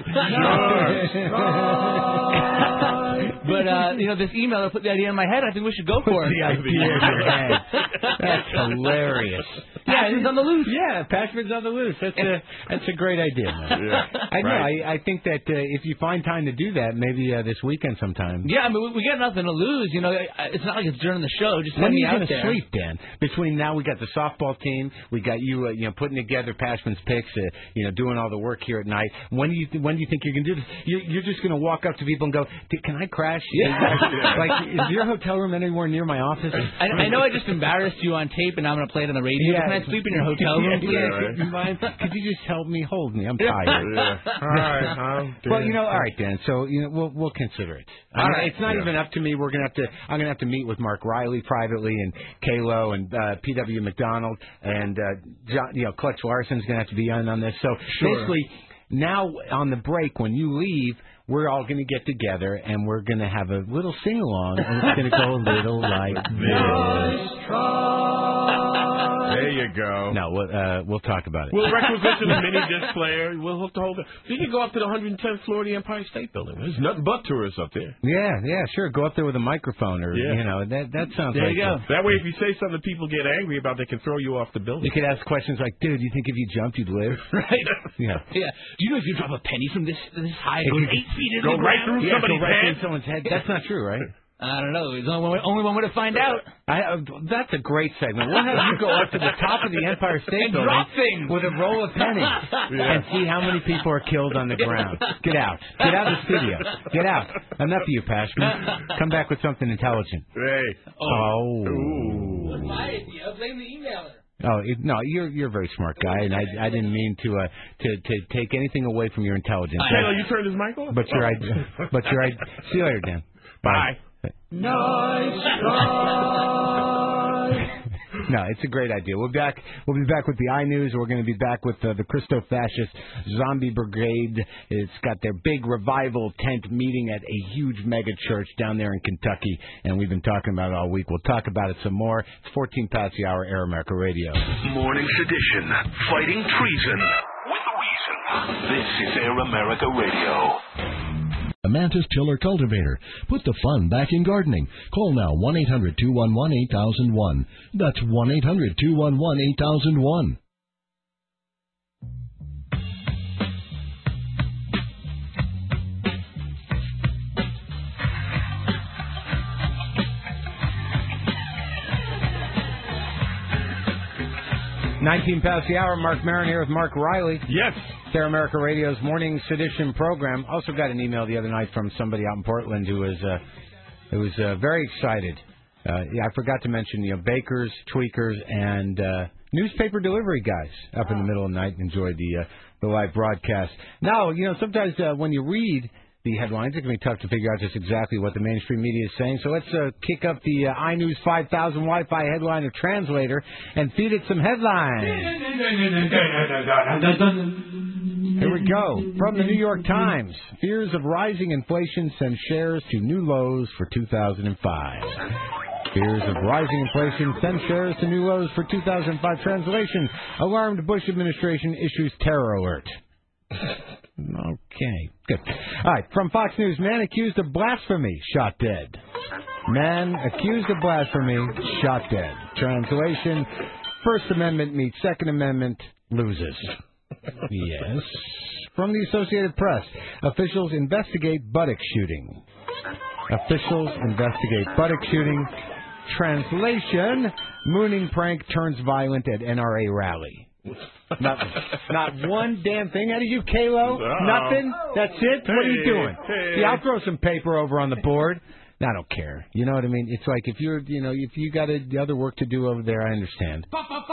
But uh, you know, this email put the idea in my head. I think we should go for it.
The idea in your head. That's hilarious.
Yeah, he's on the loose.
Yeah, Pashman's on the loose. That's a that's a great idea, man.
Yeah,
I know.
right.
I, I think that uh, if you find time to do that, maybe uh, this weekend sometime.
Yeah, I mean, we, we got nothing to lose. You know, I- it's not like it's during the show. Just
When
send
are
me
you
out
going to
there.
sleep, Dan? Between now, we got the softball team. We got you, uh, you know, putting together Pashman's picks. Uh, you know, doing all the work here at night. When do you th- when do you think you're going to do this? You're, you're just going to walk up to people and go, "D- "Can I crash?"
Yeah.
Like, is your hotel room anywhere near my office?
I, I know I just embarrassed you on tape, and I'm going to play it on the radio.
Yeah.
Can I sleep in your hotel room, please?
Yeah, right. You mind? Could you just help me? Hold me. I'm tired.
Yeah. All right. I'll do
Well,
it.
you know, all right, Dan. So, you know, we'll we'll consider it. I
All
mean,
right.
It's not
Yeah.
even up to me. We're gonna have to. I'm gonna have to meet with Mark Riley privately, and Kalo, and uh, P W McDonald, and uh, John, you know, Clutch Larson's gonna have to be on on this. So
Sure.
basically, now on the break when you leave, we're all going to get together and we're going to have a little sing along, and it's going to go a little like this.
There you go.
No, we'll, uh, we'll talk about it.
We'll requisition a mini disc player. We'll hook the whole thing. You can go up to the one hundred tenth floor of the Empire State Building. There's nothing but tourists up there.
Yeah, yeah, sure. Go up there with a microphone, or
Yeah.
you know, that that sounds
There
like
you go.
it.
That way, if you say something people get angry about, they can throw you off the building.
You could ask questions like, "Dude, you think if you jumped, you'd live?"
Right?
Yeah.
Yeah. Do you know if you drop a penny from this this high, it
If
goes
you-
eight feet into
Go
the
right
ground?
through
Yeah,
somebody's
go right
head.
through someone's head. That's not true, right?
I don't know. There's only one, only one way to find out.
I, uh, that's a great segment. We'll have you go up to the top of the Empire State
And
Building
drop things.
with a roll of pennies
Yeah.
and see how many people are killed on the ground. Get out. Get out of the studio. Get out. Enough of you, Pashman. Come back with something intelligent.
Hey.
Oh.
That's my idea. Blame the emailer.
Oh it, no, you're you're a very smart guy, and I I didn't mean to uh to to take anything away from your intelligence.
Taylor, you turned his mic on.
But your idea. But your idea. See you later, Dan.
Bye.
Nice try.
No, it's a great idea. We'll be back. We'll be back with the iNews. We're going to be back with uh, the Christo-Fascist Zombie Brigade. It's got their big revival tent meeting at a huge mega church down there in Kentucky, and we've been talking about it all week. We'll talk about it some more. It's fourteen past the hour, Air America Radio.
Morning Sedition, fighting treason with reason. This is Air America Radio.
A Mantis Tiller Cultivator. Put the fun back in gardening. Call now one eight hundred two one one eight thousand one. That's one eight hundred two one one eight thousand one.
nineteen past the hour. Mark Maron here with Mark Riley.
Yes.
Air America Radio's Morning Sedition program. Also got an email the other night from somebody out in Portland who was uh, who was uh, very excited. Uh, yeah, I forgot to mention, you know, bakers, tweakers, and uh, newspaper delivery guys up in the middle of the night enjoyed the uh, the live broadcast. Now, you know, sometimes uh, when you read the headlines, it can be tough to figure out just exactly what the mainstream media is saying. So let's uh, kick up the uh, iNews five thousand Wi-Fi headliner translator and feed it some headlines. Here we go. From the New York Times. Fears of rising inflation send shares to new lows for two thousand five. Fears of rising inflation send shares to new lows for two thousand five. Translation. Alarmed Bush administration issues terror alert. Okay, good. All right, from Fox News, man accused of blasphemy, shot dead. Man accused of blasphemy, shot dead. Translation, First Amendment meets Second Amendment, loses. Yes. From the Associated Press, officials investigate Buddick shooting. Officials investigate Buddick shooting. Translation, mooning prank turns violent at N R A rally. Not, not one damn thing out of you, Kalo.
No.
Nothing. That's it. What are you
Hey,
doing?
hey.
See, I'll throw some paper over on the board. I don't care. You know what I mean? It's like if you're, you know, if you got a, the other work to do over there, I understand.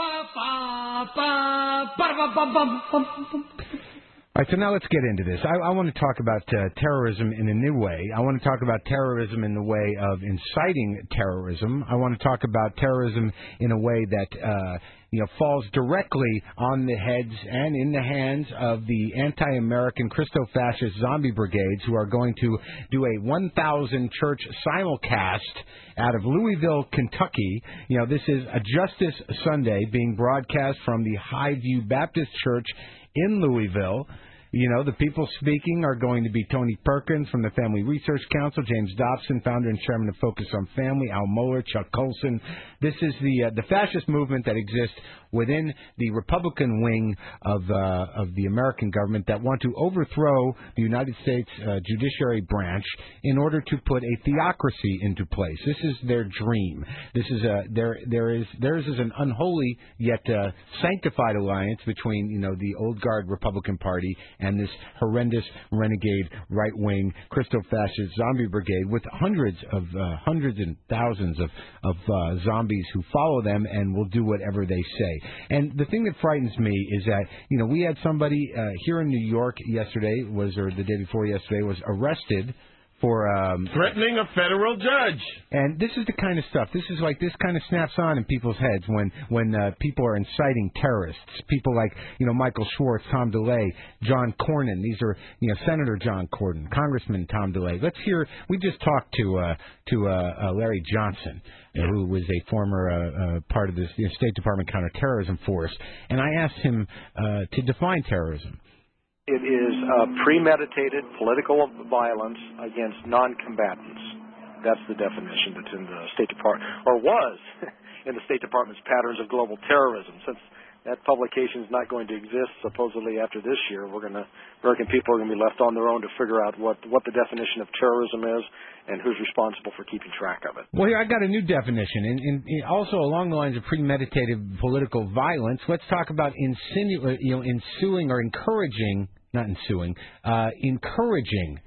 All right, so now let's get into this. I, I want to talk about uh, terrorism in a new way. I want to talk about terrorism in the way of inciting terrorism. I want to talk about terrorism in a way that, uh, you know, falls directly on the heads and in the hands of the anti-American Christo-Fascist zombie brigades who are going to do a one thousand church simulcast out of Louisville, Kentucky. You know, this is a Justice Sunday being broadcast from the Highview Baptist Church in Louisville. You know, the people speaking are going to be Tony Perkins from the Family Research Council, James Dobson, founder and chairman of Focus on Family, Al Mohler, Chuck Colson. This is the uh, the fascist movement that exists within the Republican wing of uh, of the American government that want to overthrow the United States uh, judiciary branch in order to put a theocracy into place. This is their dream. This is a there there is theirs is an unholy yet uh, sanctified alliance between, you know, the old guard Republican Party and this horrendous renegade right wing Christo-Fascist zombie brigade with hundreds of uh, hundreds and thousands of of uh, zombies who follow them and will do whatever they say. And the thing that frightens me is that, you know, we had somebody uh, here in New York yesterday, was or the day before yesterday, was arrested for um,
threatening a federal judge.
And this is the kind of stuff. This is like this kind of snaps on in people's heads when when uh, people are inciting terrorists. People like, you know, Michael Schwartz, Tom DeLay, John Cornyn. These are, you know, Senator John Cornyn, Congressman Tom DeLay. Let's hear. We just talked to uh, to uh, uh, Larry Johnson, uh, who was a former uh, uh, part of the you know, State Department counterterrorism force, and I asked him uh, to define terrorism.
It is uh, premeditated political violence against non-combatants. That's the definition that's in the State Department, or was in the State Department's patterns of global terrorism. Since that publication is not going to exist supposedly after this year. We're going to American people are going to be left on their own to figure out what what the definition of terrorism is and who's responsible for keeping track of it.
Well, here I got a new definition, and, and, and also along the lines of premeditated political violence. Let's talk about insinu- you know, ensuing or encouraging, not ensuing, uh, encouraging.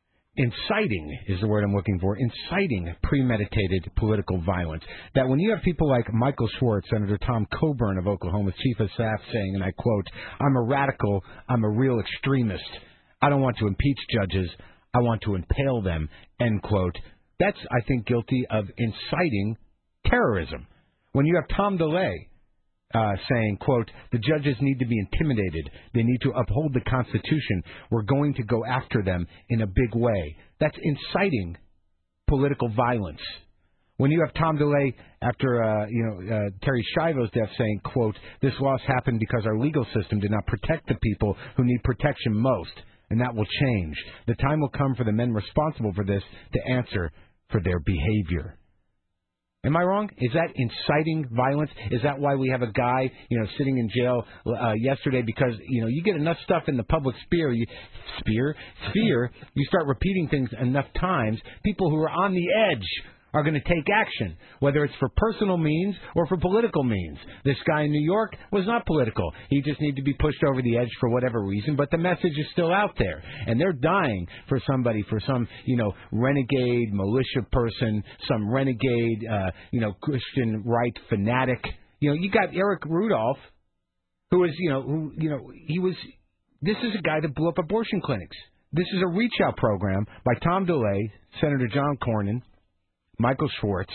Inciting is the word I'm looking for. Inciting premeditated political violence. That when you have people like Michael Schwartz, Senator Tom Coburn of Oklahoma's chief of staff saying, and I quote, "I'm a radical, I'm a real extremist. I don't want to impeach judges. I want to impale them," end quote. That's, I think, guilty of inciting terrorism. When you have Tom DeLay Uh, saying, quote, "The judges need to be intimidated. They need to uphold the Constitution. We're going to go after them in a big way." That's inciting political violence. When you have Tom DeLay, after uh, you know uh, Terry Schiavo's death, saying, quote, "This loss happened because our legal system did not protect the people who need protection most, and that will change. The time will come for the men responsible for this to answer for their behavior." Am I wrong? Is that inciting violence? Is that why we have a guy, you know, sitting in jail uh, yesterday because, you know, you get enough stuff in the public sphere, you, sphere, sphere, you start repeating things enough times, people who are on the edge are going to take action, whether it's for personal means or for political means. This guy in New York was not political. He just needed to be pushed over the edge for whatever reason, but the message is still out there. And they're dying for somebody, for some, you know, renegade militia person, some renegade, uh, you know, Christian right fanatic. You know, you got Eric Rudolph, who is, you know, who, you know, he was, this is a guy that blew up abortion clinics. This is a reach-out program by Tom DeLay, Senator John Cornyn, Michael Schwartz,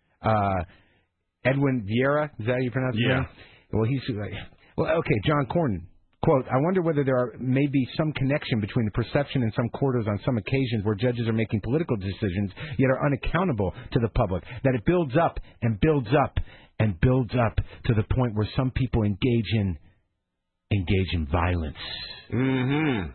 uh, Edwin Vieira, is that how you pronounce his
Yeah.
name? Well, he's, well, okay, John Cornyn. Quote, "I wonder whether there are maybe some connection between the perception in some quarters on some occasions where judges are making political decisions yet are unaccountable to the public, that it builds up and builds up and builds up to the point where some people engage in, engage in violence."
Mm-hmm.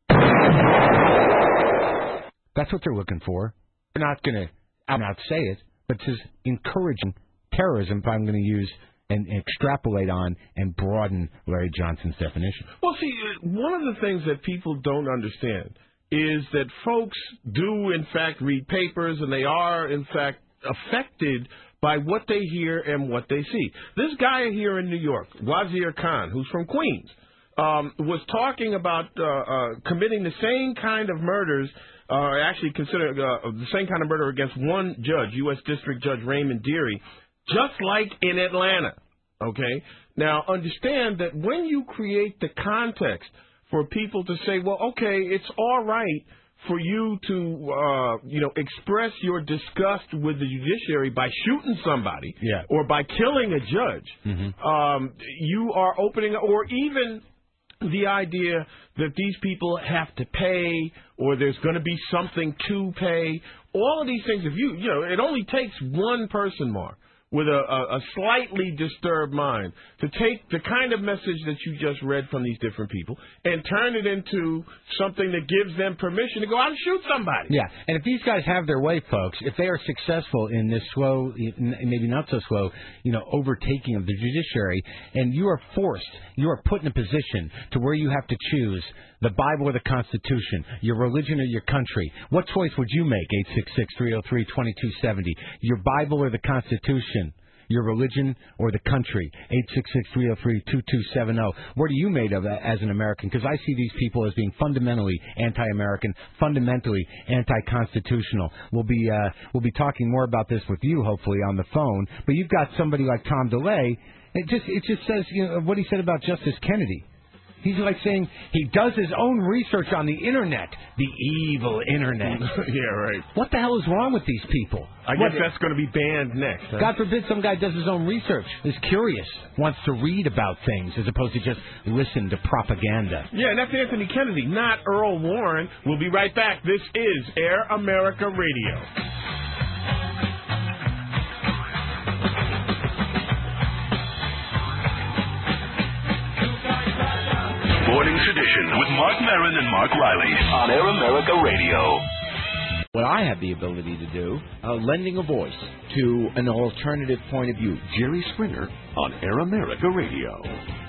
That's what they're looking for. They're not going to I'll not say it, but it says encouraging terrorism, if I'm going to use and extrapolate on and broaden Larry Johnson's definition.
Well, see, one of the things that people don't understand is that folks do, in fact, read papers, and they are, in fact, affected by what they hear and what they see. This guy here in New York, Wazir Khan, who's from Queens, um, was talking about uh, uh, committing the same kind of murders Uh, actually consider uh, the same kind of murder against one judge, U S District Judge Raymond Dearie, just like in Atlanta. Okay? Now, understand that when you create the context for people to say, well, okay, it's all right for you to, uh, you know, express your disgust with the judiciary by shooting somebody
yeah.
or by killing a judge,
mm-hmm.
um, you are opening, or even the idea that these people have to pay or there's going to be something to pay. All of these things, if you, you know, it only takes one person, Mark, with a, a, a slightly disturbed mind to take the kind of message that you just read from these different people and turn it into something that gives them permission to go out and shoot somebody.
Yeah, and if these guys have their way, folks, if they are successful in this slow, maybe not so slow, you know, overtaking of the judiciary, and you are forced, you are put in a position to where you have to choose the Bible or the Constitution, your religion or your country, what choice would you make? eight six six, three oh three, two two seven oh. Your Bible or the Constitution, your religion or the country, eight six six, three oh three, two two seven oh. What are you made of as an American? Because I see these people as being fundamentally anti-American, fundamentally anti-constitutional. We'll be uh, we'll be talking more about this with you, hopefully, on the phone. But you've got somebody like Tom DeLay. It just it just says, you know, what he said about Justice Kennedy. He's like saying he does his own research on the Internet. The evil Internet.
Yeah, right.
What the hell is wrong with these people?
I guess what, that's going to be banned next. Huh?
God forbid some guy does his own research, is curious, wants to read about things as opposed to just listen to propaganda.
Yeah, and that's Anthony Kennedy, not Earl Warren. We'll be right back. This is Air America Radio.
Morning's Edition with Mark Maron and Mark Riley on Air America Radio.
What I have the ability to do, uh, lending a voice to an alternative point of view.
Jerry Springer on Air America Radio.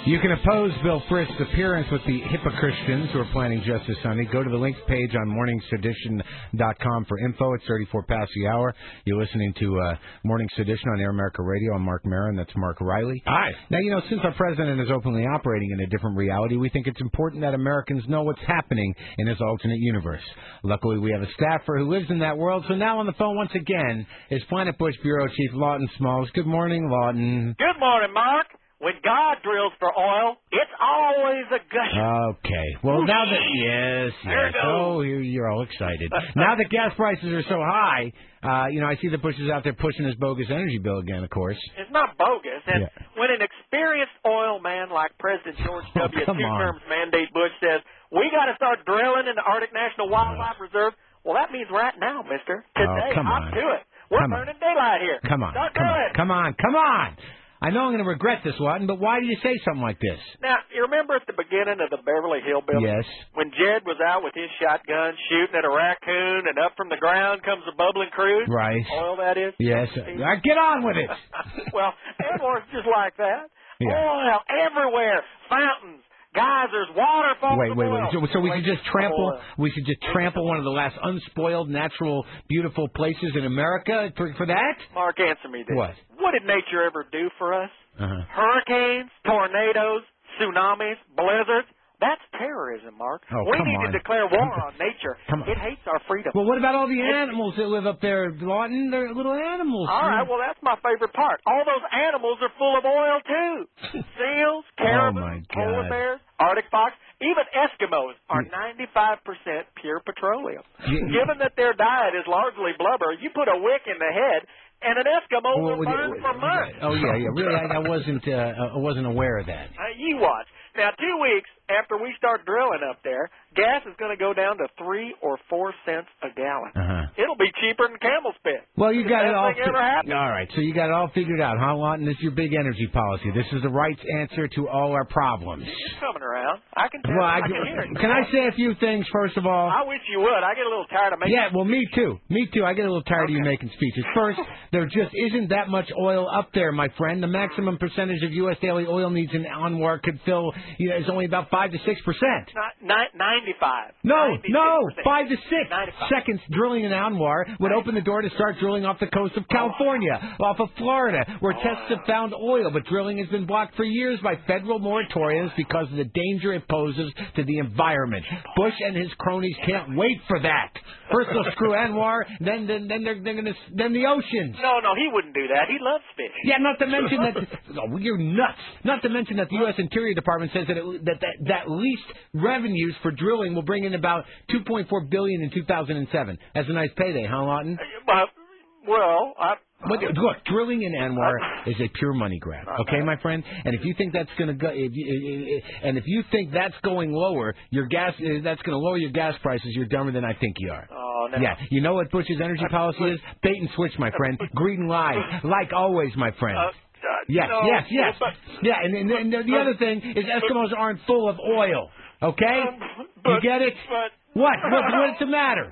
You can oppose Bill Frist's appearance with the Hippocristians who are planning just this Sunday. Go to the links page on morning sedition dot com for info. It's thirty-four past the hour. You're listening to uh, Morning Sedition on Air America Radio. I'm Mark Maron. That's Mark Riley.
Hi.
Now, you know, since our president is openly operating in a different reality, we think it's important that Americans know what's happening in his alternate universe. Luckily, we have a staffer who lives in that world. So now on the phone once again is Planet Bush Bureau Chief Lawton Smalls. Good morning, Lawton.
Good morning, Mark. When God drills for oil, it's always a gush.
Okay. Well, now that yes,
There
yes.
it goes.
Oh, you're, you're all excited. Now that gas prices are so high, uh, you know, I see the Bush is out there pushing his bogus energy bill again. Of course.
It's not bogus. And
Yeah.
when an experienced oil man like President George
Oh,
W.
come
two
on.
terms mandate Bush says, we got to start drilling in the Arctic National Wildlife Reserve, well, that means right now, mister. Today,
Oh, come
I'm
on.
to it. We're
Come on.
burning daylight here.
Come on.
Start
Come on.
drilling.
Come on. Come on. I know I'm going to regret this, Lawton, but why do you say something like this?
Now, you remember at the beginning of the Beverly Hillbillies?
Yes.
When Jed was out with his shotgun shooting at a raccoon, and up from the ground comes a bubbling crude?
Right.
Oil, that is?
Yes. Uh, get on with it.
Well, Anwar's just like that.
Yeah.
Oil everywhere. Fountains, geysers, waterfalls.
Wait,
of
wait,
oil.
wait. So, so we should just trample.
Oil.
We should just trample one of the last unspoiled, natural, beautiful places in America for for that.
Mark, answer me this.
What?
What did nature ever do for us?
Uh-huh.
Hurricanes, tornadoes, tsunamis, blizzards. That's terrorism, Mark.
Oh,
we
come
need
on.
to declare war on nature.
Come on.
It hates our freedom.
Well, what about all the animals that live up there, Lawton? They're little animals.
All right, well, that's my favorite part. All those animals are full of oil, too. Seals, caribou,
Oh, my
polar
God.
bears, Arctic fox, even Eskimos are ninety-five percent pure petroleum.
Yeah.
Given that their diet is largely blubber, you put a wick in the head, and an Eskimo
Well,
will
well,
burn
yeah,
for months.
Oh yeah, yeah. Really, I, I wasn't. Uh, I wasn't aware of that.
Uh, you watch. Now, two weeks after we start drilling up there, gas is going to go down to three or four cents a gallon.
Uh-huh.
It'll be cheaper than camel spit.
Well, you got it
Best
all.
thing ever happened.
All right, so you got it all figured out, huh, Lawton? This is your big energy policy. This is the right answer to all our problems.
It's coming around. I can tell.
Well,
I,
I,
can hear it.
can I say a few things first of all?
I wish you would. I get a little tired of making.
Yeah, well, me too. Me too. I get a little tired of you making speeches. First, there just isn't that much oil up there, my friend. The maximum percentage of U S daily oil needs in Anwar could fill, you know, is only about five to six percent.
Not, not ninety-five.
No,
ninety-six
no,
percent.
five to six
ninety-five.
seconds drilling in Anwar would open the door to start drilling off the coast of California, off of Florida, where tests have found oil, but drilling has been blocked for years by federal moratoriums because of the danger it poses to the environment. Bush and his cronies can't wait for that. First they'll screw Anwar, then then then they're, they're gonna then the oceans.
No, no, he wouldn't do that. He loves fish.
Yeah, not to mention that oh, you're nuts. Not to mention that the U S Interior Department says that it, that, that that least revenues for drilling will bring in about two point four billion dollars in two thousand seven. That's a nice payday, huh, Lawton?
But, well, I.
But, look, drilling in Anwar is a pure money grab, okay, my friend. And if you think that's going to go, if you, and if you think that's going lower, your gas that's going to lower your gas prices, you're dumber than I think you are.
Oh, no.
Yeah, you know what Bush's energy policy is? Bait and switch, my friend. Greed and lies, like always, my friend.
Uh,
Yes,
no,
yes, yes.
but-
Yeah, and, and, and the other thing is Eskimos aren't full of oil. Okay, you get it? What? What? What's the matter?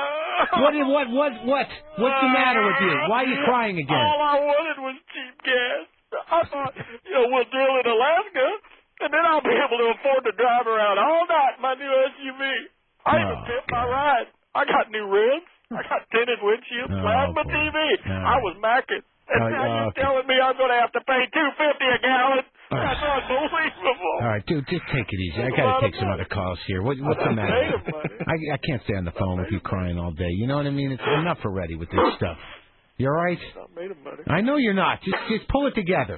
What? What? What? What? What's the matter with you? Why are you crying again?
All I wanted was cheap gas. I thought, you know, we'll drill in Alaska, and then I'll be able to afford to drive around all night in my new S U V. I even
Oh,
tipped my ride. I got new rims. I got tinted windshields,
Oh,
plasma
boy.
T V.
Oh.
I was macking. And
Oh,
now
oh,
you're
okay.
telling me I'm going to have to pay two fifty a gallon?
Oh.
That's unbelievable.
All right, dude, just take it easy. I got to take some other calls here. What, what's the matter? I, I can't stay on the phone with you crying all day. You know what I mean? It's enough already with this stuff. You all right?
Not made of money.
I know you're not. Just, just pull it together.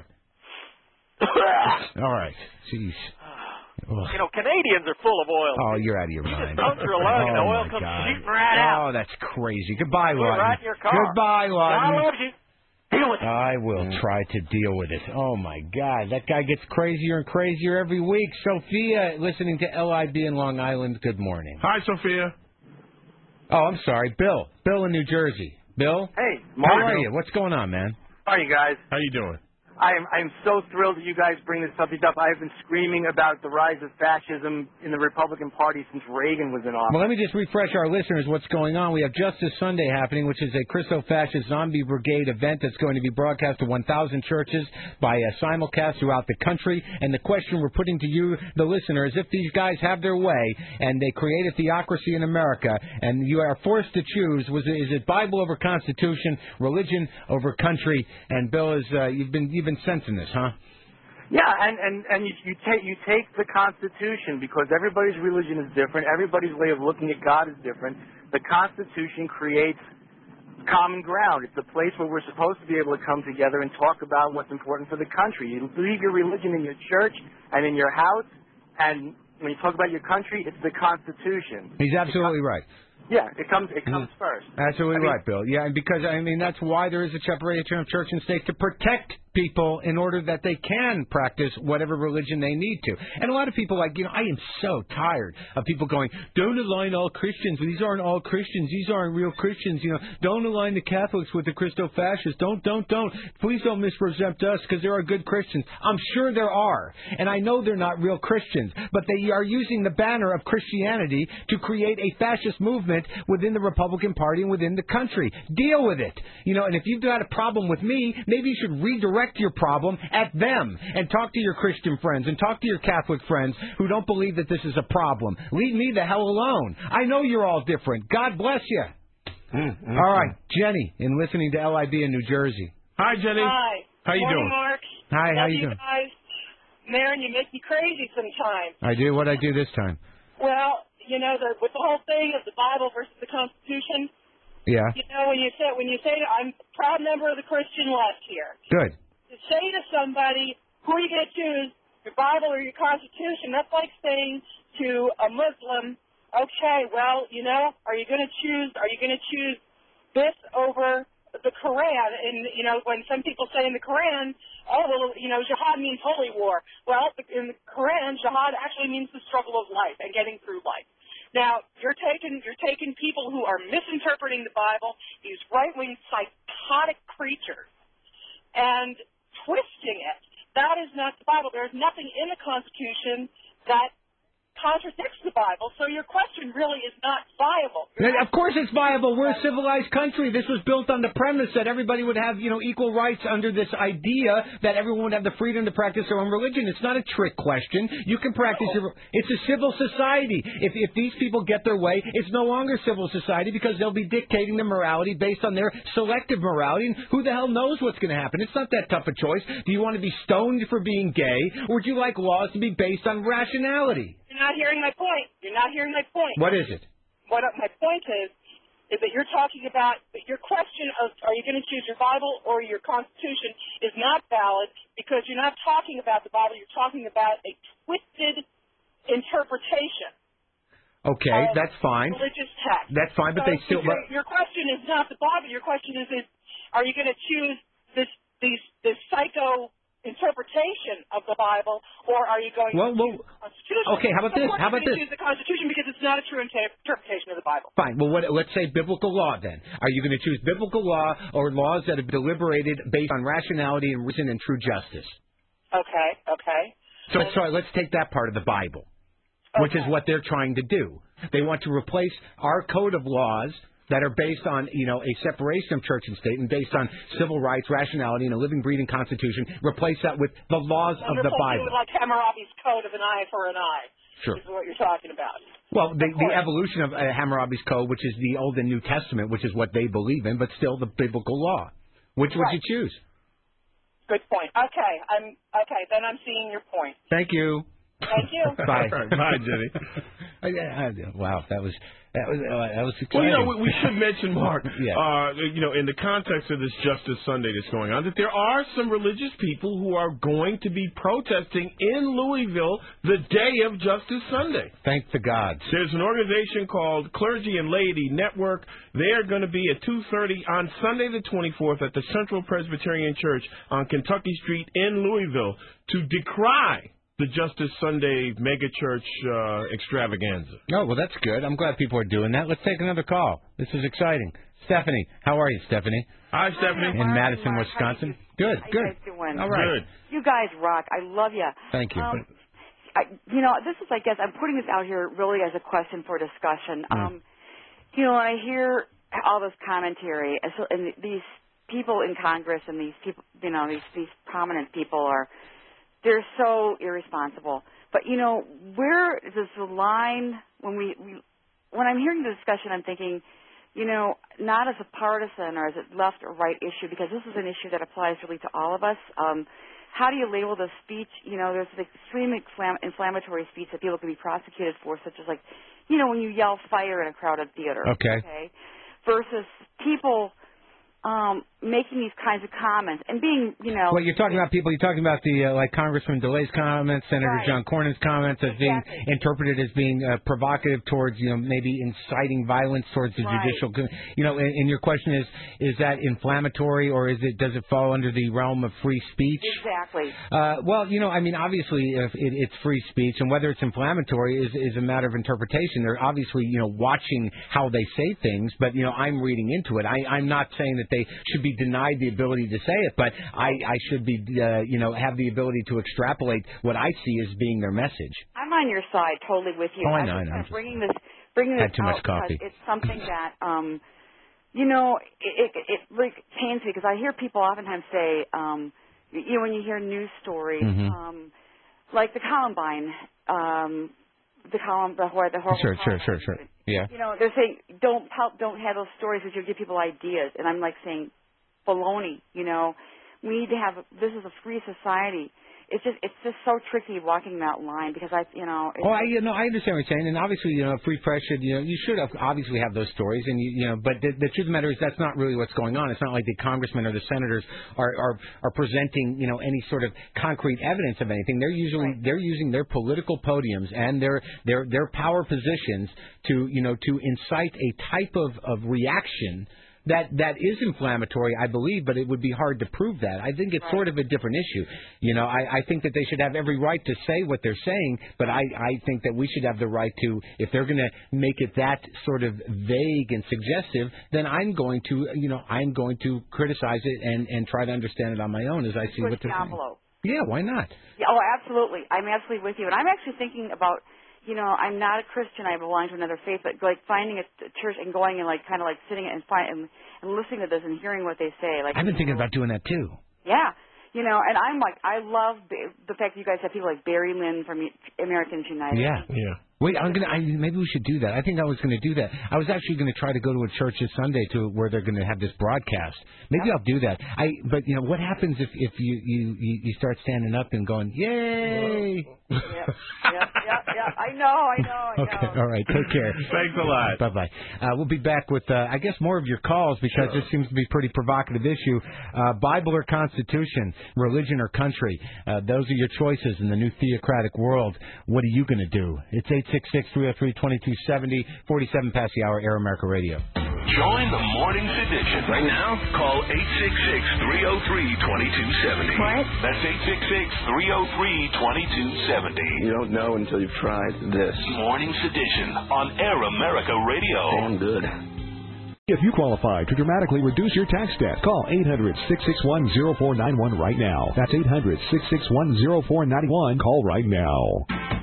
All right. Jeez. Ugh.
You know, Canadians are full of oil.
Oh, you're out of your
You
mind.
just puncture a lung and the
Oh,
oil
my
comes
God.
shooting right out.
Oh, that's crazy. Goodbye,
Put it
Lawton.
right in your car.
Goodbye, Lawton.
God loves you. Deal with it.
I will try to deal with it. Oh, my God. That guy gets crazier and crazier every week. Sophia, listening to L I B in Long Island, good morning.
Hi, Sophia.
Oh, I'm sorry. Bill. Bill in New Jersey. Bill?
Hey,
How
morning.
are you? What's going on, man?
How are you guys?
How you doing?
I'm I'm so thrilled that you guys bring this subject up. I've been screaming about the rise of fascism in the Republican Party since Reagan was in office.
Well, let me just refresh our listeners what's going on. We have Justice Sunday happening, which is a Christo-fascist zombie brigade event that's going to be broadcast to one thousand churches by a simulcast throughout the country. And the question we're putting to you, the listeners, if these guys have their way and they create a theocracy in America and you are forced to choose, was it, is it Bible over Constitution, religion over country? And Bill, is uh, you've been you've been sensing this, huh?
Yeah, and and and you, you take you take the Constitution because everybody's religion is different. Everybody's way of looking at God is different. The Constitution creates common ground. It's a place where we're supposed to be able to come together and talk about what's important for the country. You leave your religion in your church and in your house, and when you talk about your country, it's the Constitution.
He's absolutely right.
Yeah, it comes it comes
Mm.
first.
Absolutely
I mean,
right, Bill. Yeah, and because I mean that's why there is a separation of church and state to protect people in order that they can practice whatever religion they need to. And a lot of people, like, you know, I am so tired of people going, don't align all Christians. These aren't all Christians. These aren't real Christians. You know, don't align the Catholics with the Christo-fascists. Don't, don't, don't. Please don't misrepresent us because there are good Christians. I'm sure there are. And I know they're not real Christians. But they are using the banner of Christianity to create a fascist movement within the Republican Party and within the country. Deal with it. You know, and if you've got a problem with me, maybe you should redirect your problem at them and talk to your Christian friends and talk to your Catholic friends who don't believe that this is a problem. Leave me the hell alone. I know you're all different. God bless you.
Mm, mm,
all right, Jenny, in listening to L I B in New Jersey.
Hi, Jenny.
Hi.
How you
Morning,
doing?
Mark.
Hi, how
Love
you doing?
Guys. Marin, you make me crazy sometimes.
I do what I do this time.
Well, you know, the, with the whole thing of the Bible versus the Constitution,
Yeah.
you know, when you say, when you say, I'm a proud member of the Christian left here.
Good.
To say to somebody, who are you going to choose, your Bible or your Constitution? That's like saying to a Muslim, okay, well, you know, are you going to choose, are you going to choose this over the Quran? And, you know, when some people say in the Quran, oh, well, you know, jihad means holy war. Well, in the Quran, jihad actually means the struggle of life and getting through life. Now, you're taking you're taking people who are misinterpreting the Bible, these right-wing psychotic creatures, and twisting it. That is not the Bible. There's nothing in the Constitution that contradicts the Bible, so your question really is not viable.
Of course it's viable. We're a civilized country. This was built on the premise that everybody would have, you know, equal rights under this idea that everyone would have the freedom to practice their own religion. It's not a trick question. You can practice your... It's a civil society. If if these people get their way, it's no longer civil society because they'll be dictating the morality based on their selective morality. And who the hell knows what's going to happen? It's not that tough a choice. Do you want to be stoned for being gay, or would you like laws to be based on rationality?
You're not hearing my point. You're not hearing my point.
What is it?
What my point is, is that you're talking about, your question of are you going to choose your Bible or your Constitution is not valid because you're not talking about the Bible. You're talking about a twisted interpretation.
Okay, that's fine.
Religious text.
That's fine, but
So
they still...
Your, your question is not the Bible. Your question is, is are you going to choose this, these, this psycho interpretation of the Bible, or are you going
Well,
to
well,
choose the Constitution?
okay, how about
Of
this?
course
How
you're
about
gonna
this?
choose the Constitution because it's not a true inter- interpretation of the Bible.
Fine. Well, what, let's say biblical law then. Are you going to choose biblical law or laws that have been deliberated based on rationality and reason and true justice?
Okay, okay.
So, sorry, let's take that part of the Bible, which is what they're trying to do. They want to replace our code of laws that are based on, you know, a separation of church and state and based on civil rights, rationality, and a living, breathing constitution, replace that with the laws of the Bible.
Like Hammurabi's code of an eye for an eye.
Sure.
Is what you're talking about.
Well, the, the evolution of uh, Hammurabi's code, which is the Old and New Testament, which is what they believe in, but still the biblical law. Which would
Right.
you choose?
Good point. Okay, I'm okay. Then I'm seeing your point.
Thank you.
Thank you.
Bye.
Bye, Jenny.
I, I, wow, that was that was uh, that was
Well,
exciting.
you know, we, we should mention, Mark,
Yeah.
uh, you know, in the context of this Justice Sunday that's going on, that there are some religious people who are going to be protesting in Louisville the day of Justice Sunday.
Thank the gods.
There's an organization called Clergy and Laity Network. They are going to be at two thirty on Sunday the twenty-fourth at the Central Presbyterian Church on Kentucky Street in Louisville to decry the Justice Sunday mega church uh, extravaganza.
Oh, well, that's good. I'm glad people are doing that. Let's take another call. This is exciting. Stephanie, how are you, Stephanie?
Hi, Stephanie.
In Madison, Wisconsin. Good,
How
good.
you guys doing?
All right.
Good.
You guys rock. I love you.
Thank you.
Um, I, you know, this is, I guess, I'm putting this out here really as a question for discussion.
Mm.
Um, you know, when I hear all this commentary, and so- and these people in Congress and these people, you know, these these prominent people are, they're so irresponsible. But you know, where is the line when we, we when I'm hearing the discussion, I'm thinking, you know, not as a partisan or as a left or right issue, because this is an issue that applies really to all of us. Um, how do you label the speech? You know, there's an extremely inflam- inflammatory speech that people can be prosecuted for, such as like, you know, when you yell fire in a crowded theater.
Okay.
Okay. Versus people um, making these kinds of comments and being, you know.
Well, you're talking about people. You're talking about the uh, like Congressman DeLay's comments, Senator
Right.
John Cornyn's comments as being
Exactly.
interpreted as being uh, provocative towards, you know, maybe inciting violence towards the
Right.
judicial. co- You know, and, and your question is, is that inflammatory or is it does it fall under the realm of free speech?
Exactly.
Uh, well, you know, I mean, obviously, if it, it's free speech, and whether it's inflammatory is is a matter of interpretation. They're obviously, you know, watching how they say things, but you know, I'm reading into it. I, I'm not saying that they should be denied the ability to say it, but I, I should be, uh, you know, have the ability to extrapolate what I see as being their message.
I'm on your side, totally with you.
Oh, I
I'm
know, I
just
know.
kind
I'm
of
just-
bringing this, bringing
Had
this
too much
out because
coffee.
it's something that, um, you know, it, it, it really pains me because I hear people oftentimes say, um, you know, when you hear news stories,
Mhm.
um, like the Columbine, um, the Colum, the horror, the horrible
Sure, sure,
Columbine
sure, sure.
incident.
Yeah.
You know, they're saying don't pub- don't have those stories because you'll give people ideas, and I'm like saying, baloney. You know, we need to have. This is a free society. It's just it's just so tricky walking that line because I you know. It's,
Oh, I you know I understand what you're saying, and obviously you know free press should you know you should have obviously have those stories, and you, you know but the, the truth of the matter is that's not really what's going on. It's not like the congressmen or the senators are are, are presenting you know any sort of concrete evidence of anything. They're usually they're using their political podiums and their their their power positions to you know to incite a type of of reaction. That that is inflammatory, I believe, but it would be hard to prove that. I think it's sort of a different issue. You know, I, I think that they should have every right to say what they're saying, but I, I think that we should have the right to, if they're going to make it that sort of vague and suggestive, then I'm going to, you know, I'm going to criticize it and, and try to understand it on my own as I see
push
what they're
the
saying.
envelope.
Yeah, why not?
Yeah, oh, absolutely. I'm absolutely with you. And I'm actually thinking about, you know, I'm not a Christian. I belong to another faith, but like finding a church and going and like kind of like sitting and find and, and listening to this and hearing what they say. Like
I've been thinking about doing that too.
yeah, you know, and I'm like, I love the the fact that you guys have people like Barry Lynn from Americans United.
Yeah, yeah. Wait, I'm gonna. I, maybe we should do that. I think I was gonna do that. I was actually gonna try to go to a church this Sunday to where they're gonna have this broadcast. Maybe I'll do that. I. But you know, what happens if if you you you you start standing up and going, yay?
Yeah, yeah, yeah, yeah. I know, I know, I
Okay,
know.
all right. Take care.
Thanks a lot.
Bye bye. Uh, we'll be back with, uh, I guess, more of your calls because this seems to be a pretty provocative issue. Uh, Bible or Constitution, religion or country. Uh, those are your choices in the new theocratic world. What are you going to do? It's eight six six, three oh three, two two seven oh, forty-seven past the hour, Air America Radio.
Join the morning edition. Right now, call eight six six, three oh three, two two seven oh.
What?
That's eight six six, three oh three, two two seven oh.
You don't know until you've tried this.
Morning Sedition on Air America Radio.
Damn good.
If you qualify to dramatically reduce your tax debt, call eight hundred, six six one, oh four nine one right now. That's eight hundred, six six one, oh four nine one. Call right now.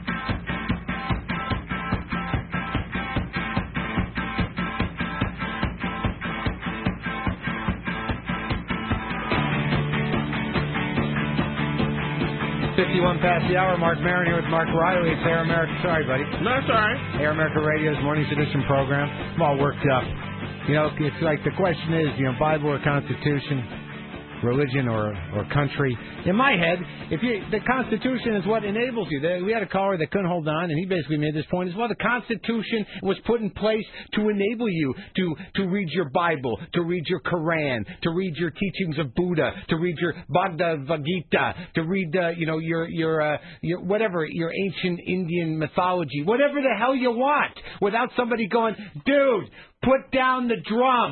fifty-one past the hour. Mark Maron here with Mark Riley. It's Air America. Sorry, buddy.
No, it's all right.
Air America Radio's Morning Edition program. I'm all worked up. You know, it's like the question is, you know, Bible or Constitution, religion or or country. In my head, if you the Constitution is what enables you. There, we had a caller that couldn't hold on, and he basically made this point as well. The Constitution was put in place to enable you to to read your Bible, to read your Quran, to read your teachings of Buddha, to read your Bhagavad Gita, to read uh, you know your your uh, your whatever your ancient Indian mythology, whatever the hell you want, without somebody going, dude, put down the drum.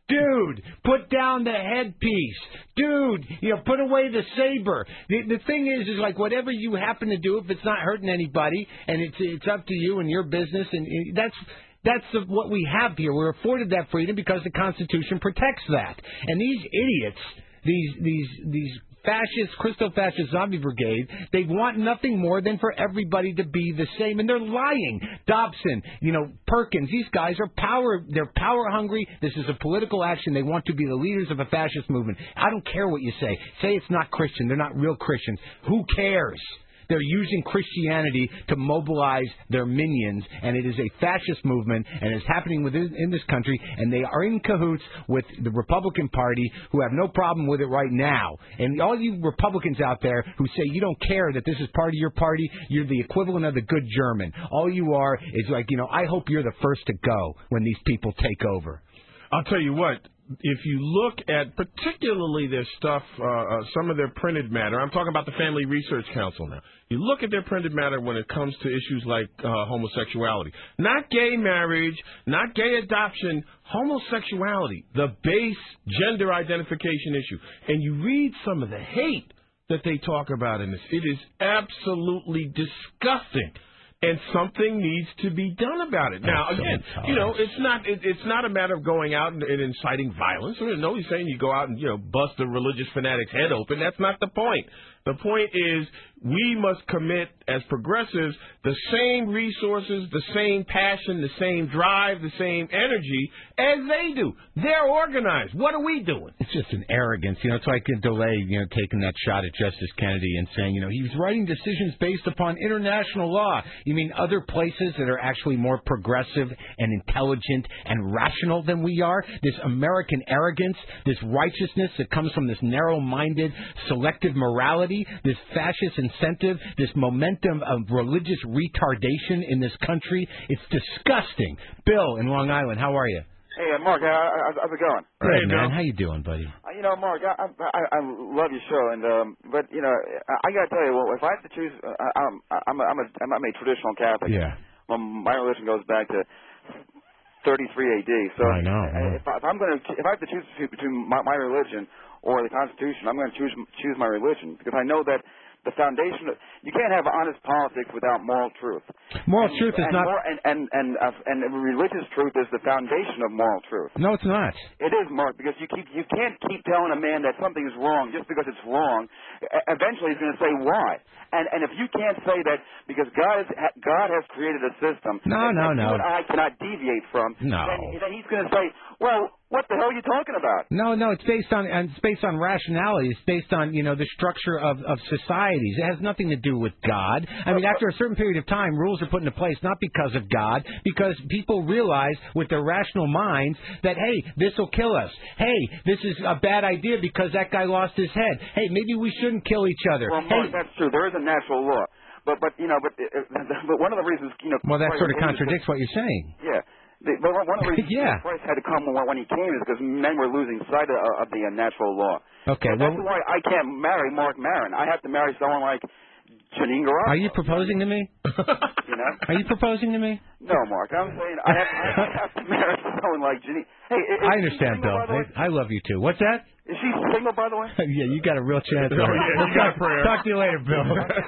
Dude, put down the headpiece. Dude, you know, put away the saber. The, the thing is, is like whatever you happen to do, if it's not hurting anybody, and it's it's up to you and your business, and and that's that's the, what we have here. We're afforded that freedom because the Constitution protects that. And these idiots, these these these. fascist, Christo-fascist zombie brigade, they want nothing more than for everybody to be the same, and they're lying. Dobson, you know, Perkins, these guys are power, they're power hungry. This is a political action. They want to be the leaders of a fascist movement. I don't care what you say. Say it's not Christian. They're not real Christians. Who cares? They're using Christianity to mobilize their minions, and it is a fascist movement, and it's happening within in this country, and they are in cahoots with the Republican Party, who have no problem with it right now. And all you Republicans out there who say you don't care that this is part of your party, you're the equivalent of the good German. All you are is like, you know, I hope you're the first to go when these people take over.
I'll tell you what. If you look at particularly their stuff, uh, uh, some of their printed matter, I'm talking about the Family Research Council now. You look at their printed matter when it comes to issues like uh, homosexuality. Not gay marriage, not gay adoption, homosexuality, the base gender identification issue. And you read some of the hate that they talk about in this. It is absolutely disgusting. And something needs to be done about it. Now, again, you know, it's not it, it's not a matter of going out and, and inciting violence. I mean, nobody's saying you go out and, you know, bust a religious fanatic's head open. That's not the point. The point is we must commit, as progressives, the same resources, the same passion, the same drive, the same energy as they do. They're organized. What are we doing?
It's just an arrogance. You know, it's like DeLay, you know, taking that shot at Justice Kennedy and saying, you know, he was writing decisions based upon international law. You mean other places that are actually more progressive and intelligent and rational than we are? This American arrogance, this righteousness that comes from this narrow-minded, selective morality, this fascist incentive, this momentum of religious retardation in this country. It's disgusting. Bill in Long Island, how are you?
Hey, uh, Mark, how, how's it going?
Good, hey, man. How you doing, buddy?
Uh, you know, Mark, I, I I love your show, and um, but you know, I, I got to tell you, well, if I have to choose, uh, I'm I'm a, I'm a I'm a traditional Catholic.
Yeah.
Well, my religion goes back to thirty-three A D. So
I know.
If, I, if I'm going to, if I have to choose between my, my religion or the Constitution, I'm going to choose choose my religion because I know that the foundation of, you can't have honest politics without moral truth.
Moral
and,
truth is
and
not.
More, and and and, uh, and religious truth is the foundation of moral truth.
No, it's not.
It is, Mark, because you keep you can't keep telling a man that something is wrong just because it's wrong. Eventually, he's going to say why. And and if you can't say that because God is God has created a system
no,
that,
no,
that
no.
you and I cannot deviate from,
no.
then, then he's going to say, well, what the hell are you talking about?
No, no, it's based on and it's based on rationality. It's based on, you know, the structure of, of societies. It has nothing to do with God. I mean, after a certain period of time, rules are put into place not because of God, because people realize with their rational minds that, hey, this will kill us. Hey, this is a bad idea because that guy lost his head. Hey, maybe we shouldn't kill each other.
Well,
hey,
Mark, that's true. There is a natural law. But, but you know, but, uh, but one of the reasons, you know...
Well, that
Christ
sort of contradicts what you're saying.
Yeah. The, but one of the reasons
yeah.
Christ had to come when, when he came is because men were losing sight of, of the uh, natural law.
Okay,
so
well...
That's why I can't marry Mark Maron. I have to marry someone like Janine Garofalo.
Are you proposing to me?
You know?
Are you proposing to me?
No, Mark. I'm saying I have, I have to marry someone like Janine. Hey, is,
I understand,
single,
Bill. I, I love you, too. What's that?
Is she single, by the way?
Yeah, you got a real chance.
Oh, yeah,
we'll talk, talk to you later, Bill.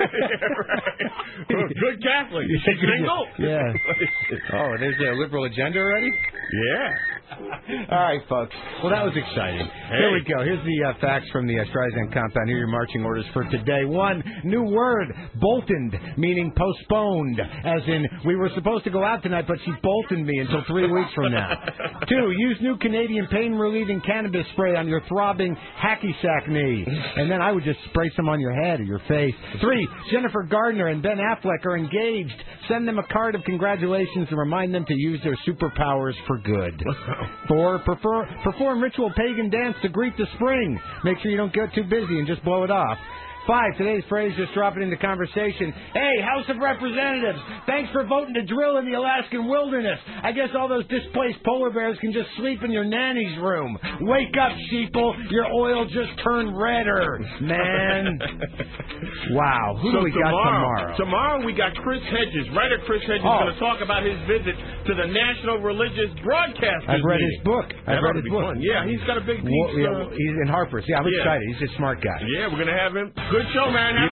Good Catholic. Is she single?
Yeah. Oh, there's a liberal agenda already?
Yeah.
All right, folks. Well, that was exciting.
Hey.
Here we go. Here's the uh, facts from the uh, Streisand compound. Here are your marching orders for today. One, new word, boltoned, meaning postponed, as in we were supposed to go out tonight, but she bolted me until three weeks from now. Two, use new Canadian pain-relieving cannabis spray on your throbbing hacky sack knee. And then I would just spray some on your head or your face. Three, Jennifer Gardner and Ben Affleck are engaged. Send them a card of congratulations and remind them to use their superpowers for good. Four, prefer, perform ritual pagan dance to greet the spring. Make sure you don't get too busy and just blow it off. Five, today's phrase just dropping into conversation. Hey, House of Representatives, thanks for voting to drill in the Alaskan wilderness. I guess all those displaced polar bears can just sleep in your nanny's room. Wake up, sheeple. Your oil just turned redder, man. Wow. Who
so
do we got tomorrow?
Tomorrow we got Chris Hedges. Writer Chris Hedges is
Oh.
going to talk about his visit to the National Religious Broadcasters
I've read
meeting.
his book. I've
That
read
ought to
his
be
book.
fun. Yeah, he's got a big piece.
Well, yeah,
uh,
he's in Harper's. Yeah, I'm
yeah.
excited. He's a smart guy.
Yeah, we're going to have him. Good show, man.